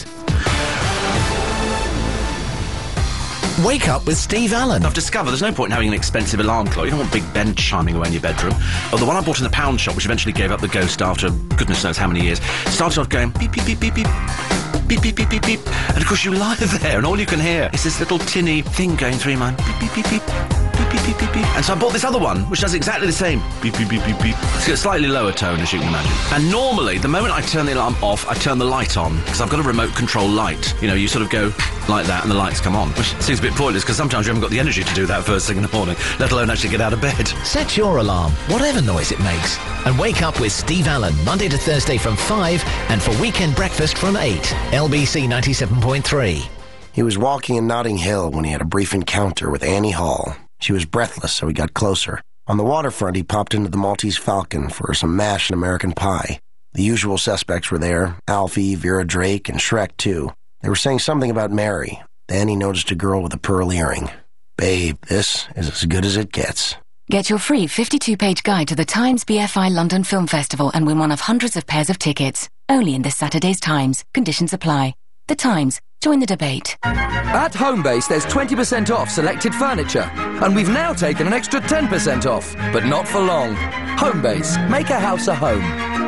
Wake up with Steve Allen. I've discovered there's no point in having an expensive alarm clock. You don't want Big Ben chiming away in your bedroom. Oh, the one I bought in the pound shop, which eventually gave up the ghost after goodness knows how many years, started off going beep, beep, beep, beep, beep. Beep, beep, beep, beep, beep. And of course you lie there and all you can hear is this little tinny thing going through your mind. Beep, beep, beep, beep. Beep, beep, beep, beep, beep. And so I bought this other one, which does exactly the same. Beep, beep, beep, beep, beep. It's got a slightly lower tone, as you can imagine. And normally, the moment I turn the alarm off, I turn the light on, because I've got a remote control light. You know, you sort of go like that and the lights come on, which seems a bit pointless, because sometimes you haven't got the energy to do that first thing in the morning, let alone actually get out of bed. Set your alarm, whatever noise it makes, and wake up with Steve Allen, Monday to Thursday from 5, and for weekend breakfast from 8. LBC 97.3. He was walking in Notting Hill when he had a brief encounter with Annie Hall. She was breathless, so he got closer. On the waterfront, he popped into the Maltese Falcon for some mash and American pie. The usual suspects were there, Alfie, Vera Drake, and Shrek, too. They were saying something about Mary. Then he noticed a girl with a pearl earring. Babe, this is as good as it gets. Get your free 52-page guide to the Times BFI London Film Festival and win one of hundreds of pairs of tickets. Only in this Saturday's Times. Conditions apply. The Times. Join the debate. At Homebase, there's 20% off selected furniture. And we've now taken an extra 10% off. But not for long. Homebase. Make a house a home.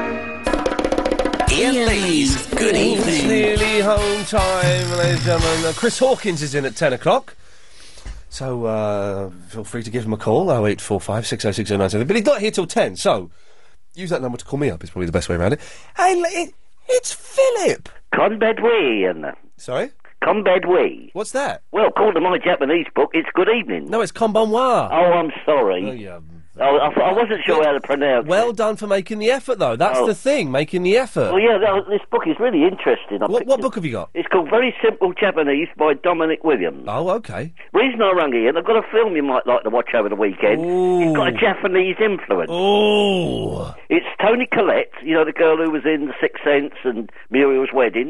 Ian Lee's Good Evening. It's nearly home time, ladies and gentlemen. Chris Hawkins is in at 10 o'clock. So, feel free to give him a call, 0845 606 097. But he's not here till 10, so use that number to call me up is probably the best way around it. Hey, it's Philip! Con Bedwe, Ian. Sorry? Con Bedwe. What's that? Well, according to my Japanese book, it's good evening. No, it's Konbanwa. Oh, I'm sorry. I wasn't sure how to pronounce it. Well done for making the effort, though. That's the thing, making the effort. Well, yeah, this book is really interesting. What book have you got? It's called Very Simple Japanese by Dominic Williams. Oh, okay. Reason I rang Ian, I've got a film you might like to watch over the weekend. Ooh. It's got a Japanese influence. Oh. It's Toni Collette, you know, the girl who was in The Sixth Sense and Muriel's Wedding.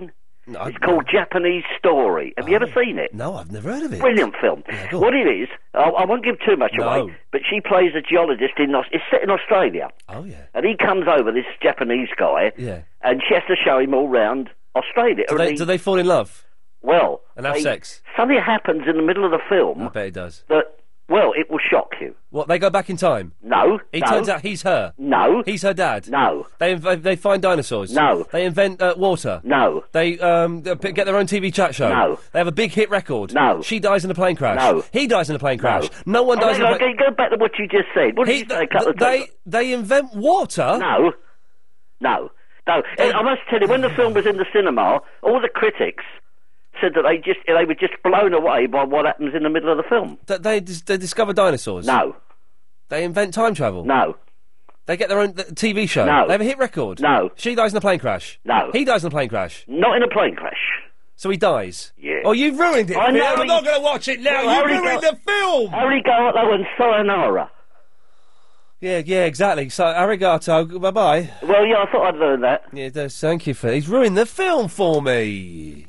It's called Japanese Story. Have you ever seen it? No, I've never heard of it. Brilliant film. Yeah, go What on. it is, I won't give too much away, but she plays a geologist it's set in Australia. Oh, yeah. And he comes over, this Japanese guy, Yeah. and she has to show him all round Australia. Do they fall in love? Well... And have sex? Something happens in the middle of the film... I bet it does. That, well, it will shock you. What, they go back in time? No. It no. turns out he's her? No. He's her dad? No. They find dinosaurs? No. They invent water? No. They get their own TV chat show? No. They have a big hit record? No. She dies in a plane crash? No. He dies in a plane crash? No one dies in a plane... Go back to what you just said. What did you say a couple of times? They invent water? No. No. No. I must tell you, when the film was in the cinema, all the critics said that they were just blown away by what happens in the middle of the film. That they discover dinosaurs? No. They invent time travel? No. They get their own TV show? No. They have a hit record? No. She dies in a plane crash? No. He dies in a plane crash? Not in a plane crash. So he dies? Yeah. Oh, you've ruined it. I know. I'm not going to watch it now. You ruined the film. Arigato and sayonara. Yeah, exactly. So, arigato, bye-bye. Well, yeah, I thought I'd learn that. Yeah, it does. Thank you for... He's ruined the film for me.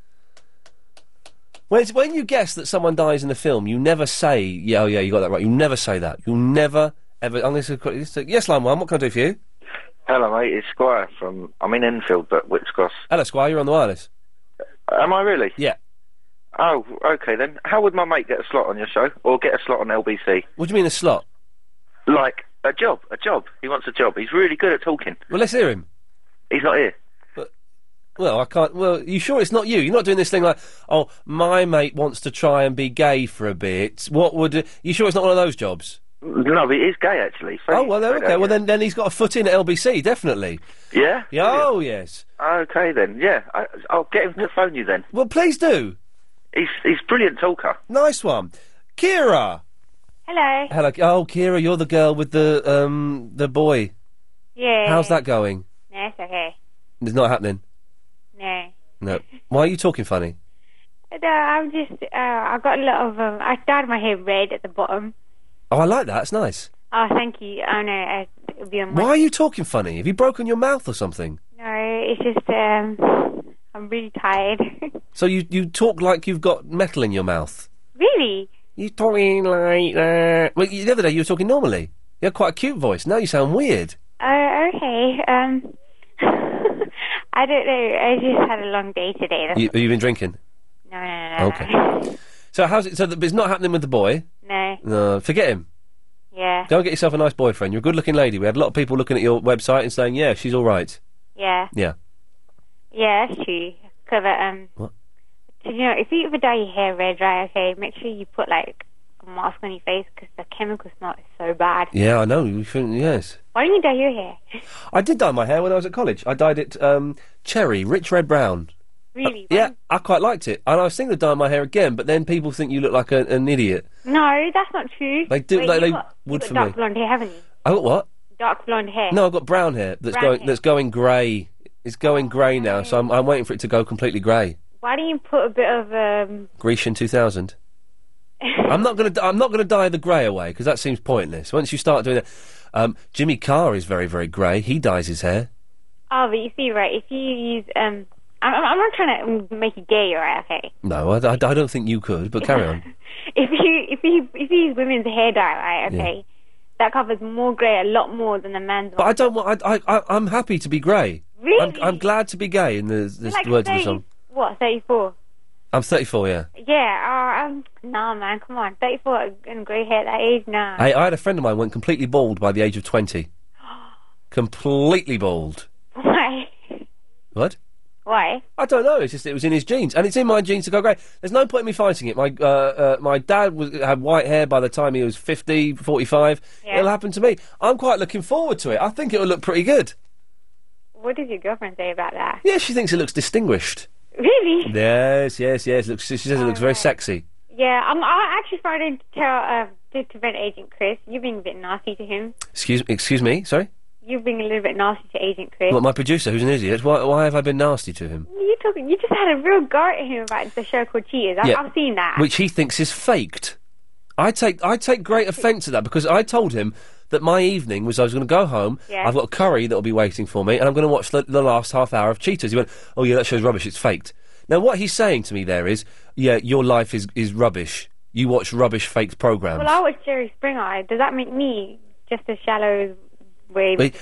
When you guess that someone dies in a film, you never say, yeah, you got that right. You never say that. You never, ever... Yes, line one, what can I do for you? Hello, mate. It's Squire from... I'm in Enfield, but Whitscross. Hello, Squire. You're on the wireless. Am I really? Yeah. Oh, okay then. How would my mate get a slot on your show? Or get a slot on LBC? What do you mean a slot? Like, a job. He wants a job. He's really good at talking. Well, let's hear him. He's not here. Well, I can't... Well, you sure it's not you? You're not doing this thing like, oh, my mate wants to try and be gay for a bit. What would... You sure it's not one of those jobs? No, but he is gay, actually. Oh, well, okay. Well, then he's got a foot in at LBC, definitely. Yeah? Oh, yes. Okay, then. Yeah. I'll get him to phone you then. Well, please do. He's a brilliant talker. Nice one. Kira! Hello. Hello. Oh, Kira, you're the girl with the boy. Yeah. How's that going? No, it's okay. It's not happening? No. Why are you talking funny? No, I'm just, I got a lot of, I dyed my hair red at the bottom. Oh, I like that. It's nice. Oh, thank you. Oh, no, it'll be on my... Why are you talking funny? Have you broken your mouth or something? No, it's just, I'm really tired. So you talk like you've got metal in your mouth? Really? You're talking like that. Well, the other day you were talking normally. You had quite a cute voice. Now you sound weird. Okay, I don't know. I just had a long day today. Have you been drinking? No. Okay. So how's it? So it's not happening with the boy? No. No. Forget him. Yeah. Go and get yourself a nice boyfriend. You're a good-looking lady. We had a lot of people looking at your website and saying, yeah, she's all right. Yeah. Yeah. Yeah, that's true. Because, What? So, you know, if you ever dye your hair red, right, okay, make sure you put, like, a mask on your face because the chemical smell is so bad. Yeah, I know. You shouldn't. Yes. Why don't you dye your hair? I did dye my hair when I was at college. I dyed it cherry, rich red brown. Really? Yeah, I quite liked it. And I was thinking of dyeing my hair again, but then people think you look like an idiot. No, that's not true. They do. Wait, they you've would got for dark me. blonde hair, haven't you? I got what? Dark blonde hair. No, I've got brown hair that's going grey. It's going grey now, so I'm waiting for it to go completely grey. Why don't you put a bit of Grecian 2000. I'm not gonna dye the grey away because that seems pointless. Once you start doing that, Jimmy Carr is very, very grey. He dyes his hair. Oh, but you see, right? If you use I'm not trying to make you gay, right? Okay. No, I don't think you could. But carry on. If you use women's hair dye, right? Okay. Yeah. That covers more grey, a lot more than the man's. But I don't want. I'm happy to be grey. Really? I'm glad to be gay. In the like words of the song. What, 34? I'm 34. Yeah. Yeah. Nah, man. Come on, 34 and grey hair at that age, nah. I had a friend of mine went completely bald by the age of 20. Completely bald. Why? What? Why? I don't know. It's just it was in his genes, and it's in my genes to go grey. There's no point in me fighting it. My dad had white hair by the time he was 50, 45. Yeah. It'll happen to me. I'm quite looking forward to it. I think it'll look pretty good. What does your girlfriend say about that? Yeah, she thinks it looks distinguished. Really? Yes. Looks, she says it looks very sexy. Yeah, I actually started to tell to Red Agent Chris. You're being a bit nasty to him. Excuse me. Sorry. You're being a little bit nasty to Agent Chris. What, my producer, who's an idiot? Why have I been nasty to him? You just had a real go at him about the show called Cheaters. I've seen that. Which he thinks is faked. I take great offence at that because I told him that my evening was I was going to go home, Yeah. I've got a curry that'll be waiting for me, and I'm going to watch the last half hour of Cheaters. He went, oh yeah, that show's rubbish, it's faked. Now, what he's saying to me there is, yeah, your life is rubbish. You watch rubbish faked programmes. Well, I watch Jerry Springer. Does that make me just as shallow way?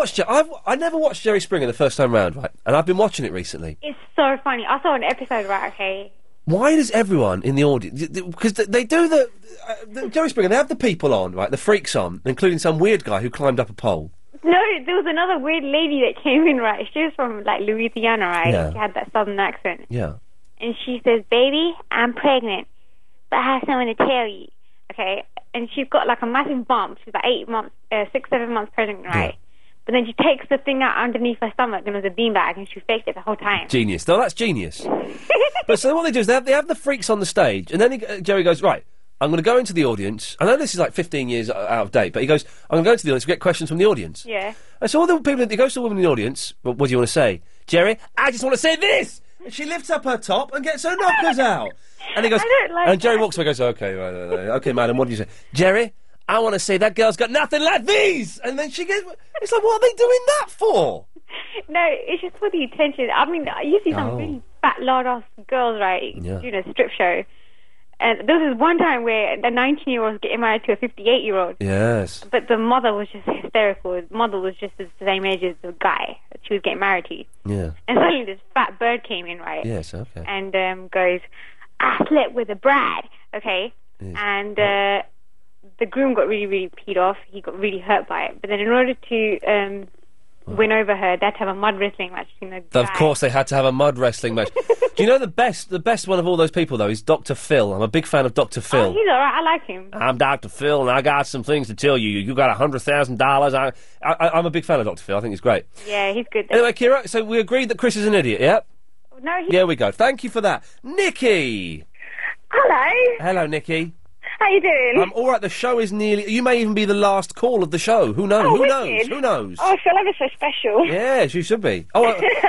I never watched Jerry Springer the first time round, right? And I've been watching it recently. It's so funny. I saw an episode, right, okay. Why does everyone in the audience... Because they do the Jerry Springer, they have the people on, right, the freaks on, including some weird guy who climbed up a pole. No, there was another weird lady that came in, right? She was from, like, Louisiana, right? Yeah. She had that southern accent. Yeah. And she says, baby, I'm pregnant, but I have something to tell you, okay? And she's got, like, a massive bump. She's, like, 6, 7 months pregnant, right? Yeah. But then she takes the thing out underneath her stomach and it was a beanbag and she faked it the whole time. Genius. No, that's genius. But so what they do is they have the freaks on the stage, and then Jerry goes, right, I'm going to go into the audience. I know this is like 15 years out of date, but he goes, I'm going to go into the audience to get questions from the audience. Yeah. And so all the people, he goes to the woman in the audience, well, what do you want to say? Jerry, I just want to say this! And she lifts up her top and gets her knockers out. And he goes, I don't like and Jerry that. walks away and goes, okay, right, okay, madam, what do you say? Jerry, I want to say that girl's got nothing like these! And then she gets, it's like, what are they doing that for? No, it's just for the attention. I mean, you see some really fat, lard-ass girls, right, doing a strip show. And there was this one time where the 19-year-old was getting married to a 58-year-old. Yes. But the mother was just hysterical. The mother was just the same age as the guy that she was getting married to. Yeah. And suddenly this fat bird came in, right? Yes, okay. And goes, I slept with a bride, okay? Yes. And the groom got really, really peed off. He got really hurt by it. But then in order to win over her, they had to have a mud wrestling match between the guy. Of course they had to have a mud wrestling match. Do you know the best one of all those people, though, is Dr. Phil. I'm a big fan of Dr. Phil. Oh, he's alright. I like him. I'm Dr. Phil, and I got some things to tell you. You got $100,000. I'm a big fan of Dr. Phil. I think he's great. Yeah, he's good. Anyway, Kira, so we agreed that Chris is an idiot, yeah? No, There we go. Thank you for that. Nikki! Hello. Hello, Nikki. How you doing? I'm all right. The show is nearly... You may even be the last call of the show. Who knows? Oh, Who knows? wicked. Who knows? Oh, I feel ever so special. Yes, you should be. Oh,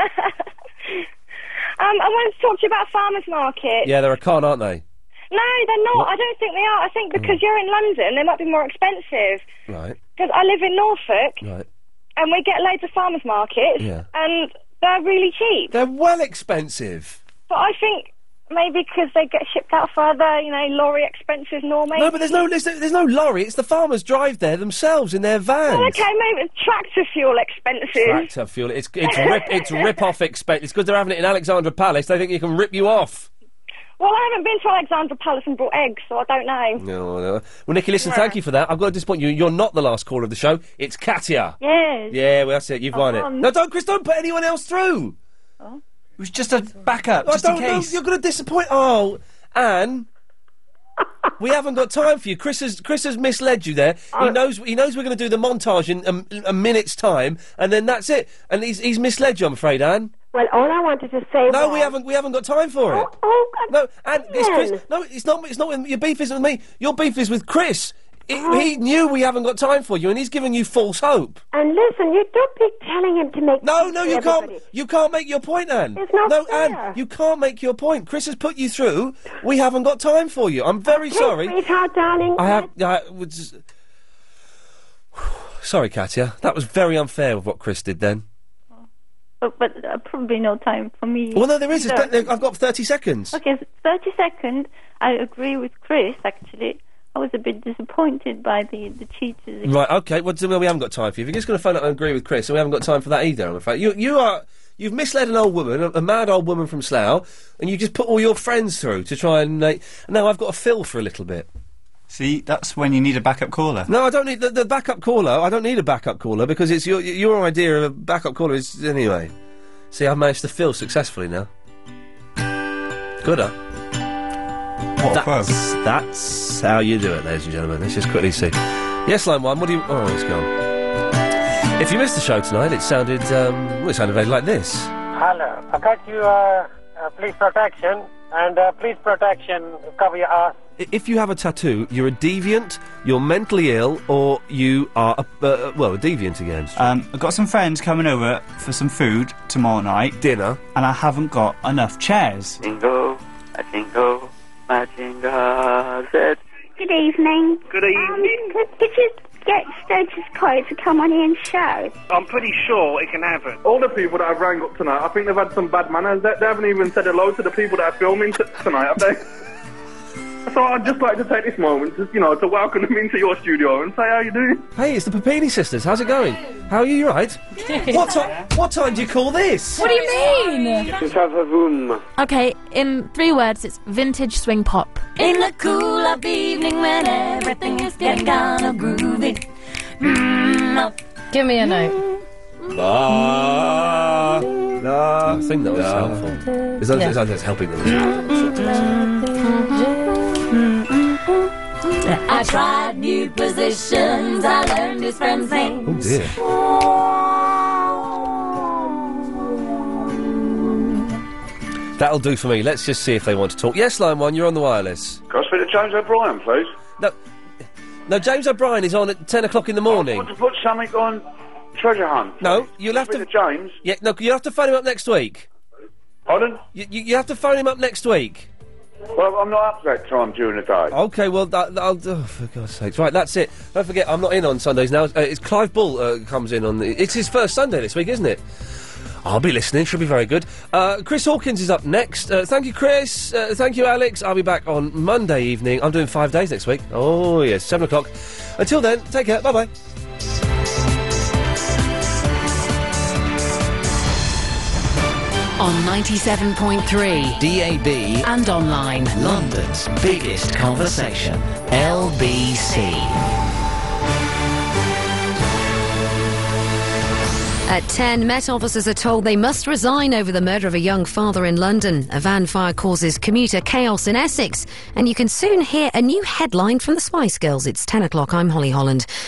I wanted to talk to you about farmers market. yeah, they're a con, aren't they? No, they're not. I don't think they are. I think because you're in London, they might be more expensive. Right. Because I live in Norfolk, Right. and we get loads of farmers markets, Yeah. and they're really cheap. They're well expensive. But I think maybe because they get shipped out further, lorry expenses normally. No, but there's no lorry. It's the farmers drive there themselves in their vans. Well, okay, maybe tractor fuel expenses. Tractor fuel. It's rip-off expense. It's because they're having it in Alexandra Palace. They think you can rip you off. Well, I haven't been to Alexandra Palace and brought eggs, so I don't know. No. Well, Nikki, listen, thank you for that. I've got to disappoint you. You're not the last caller of the show. It's Katya. Yes. Yeah, well, that's it. You've won it. No, Chris, don't put anyone else through. It was just a backup, just in case. You're going to disappoint. Oh, Anne, we haven't got time for you. Chris has misled you there. He knows we're going to do the montage in a minute's time, and then that's it. And he's misled you, I'm afraid, Anne. Well, all I wanted to say No, was... we haven't got time for it. No, and it's Chris. No, it's not. It's not. Your beef isn't with me. Your beef is with Chris. He knew we haven't got time for you, and he's giving you false hope. And listen, you don't be telling him to make... No, you can't. You can't make your point, Anne. It's not fair. Anne, you can't make your point. Chris has put you through. We haven't got time for you. I'm very sorry. Sweetheart, darling. Sorry, Katya. That was very unfair with what Chris did then. But probably no time for me. Well, no, there is. I've got 30 seconds. Okay, 30 seconds. I agree with Chris, actually. I was a bit disappointed by the cheaters. Right, okay. Well, we haven't got time for you. If you're just going to phone up and agree with Chris, and we haven't got time for that either, I'm afraid. You've misled an old woman, a mad old woman from Slough, and you just put all your friends through to try and... now I've got to fill for a little bit. See, that's when you need a backup caller. No, I don't need the backup caller. I don't need a backup caller because it's your idea of a backup caller is anyway. See, I've managed to fill successfully now. Good, huh? That's how you do it, ladies and gentlemen. Let's just quickly see. Yes, line one. What do you? Oh, it's gone. If you missed the show tonight, it sounded very like this. Hello, I got you police protection and police protection cover your ass. If you have a tattoo, you're a deviant, you're mentally ill, or you are a deviant again. I've got some friends coming over for some food tomorrow night. Dinner. And I haven't got enough chairs. Jingle, a jingle, my jingle said. Good evening. Good evening. get Status Quo to come on Ian's show? I'm pretty sure it can happen. All the people that I've rang up tonight, I think they've had some bad manners. They haven't even said hello to the people that are filming tonight, have they? So I'd just like to take this moment to, to welcome them into your studio and say how you doing. Hey, it's the Papini sisters. How's it going? How are you? You right? What time do you call this? What do you mean? Okay, in 3 words, it's vintage swing pop. In the cool of evening when everything is getting kind of groovy. Give me a note. I think that was helpful. It's helping them. I tried new positions, I learned his friend's names. Oh dear. That'll do for me. Let's just see if they want to talk. Yes, line 1, you're on the wireless. Can I speak to James O'Brien, please? No, James O'Brien is on at 10 o'clock in the morning. I want to put something on Treasure Hunt. No, you'll have to... James? Yeah, no, you'll have to phone him up next week. Pardon? You have to phone him up next week. Well, I'm not up that time during the day. OK, well, I'll... Oh, for God's sake. Right, that's it. Don't forget, I'm not in on Sundays now. It's Clive Bull comes in on the... It's his first Sunday this week, isn't it? I'll be listening. Should be very good. Chris Hawkins is up next. Thank you, Chris. Thank you, Alex. I'll be back on Monday evening. I'm doing 5 days next week. Oh, yes, 7 o'clock. Until then, take care. Bye-bye. On 97.3 DAB and online. London's biggest conversation. LBC. At 10, Met officers are told they must resign over the murder of a young father in London. A van fire causes commuter chaos in Essex. And you can soon hear a new headline from the Spice Girls. It's 10 o'clock. I'm Holly Holland.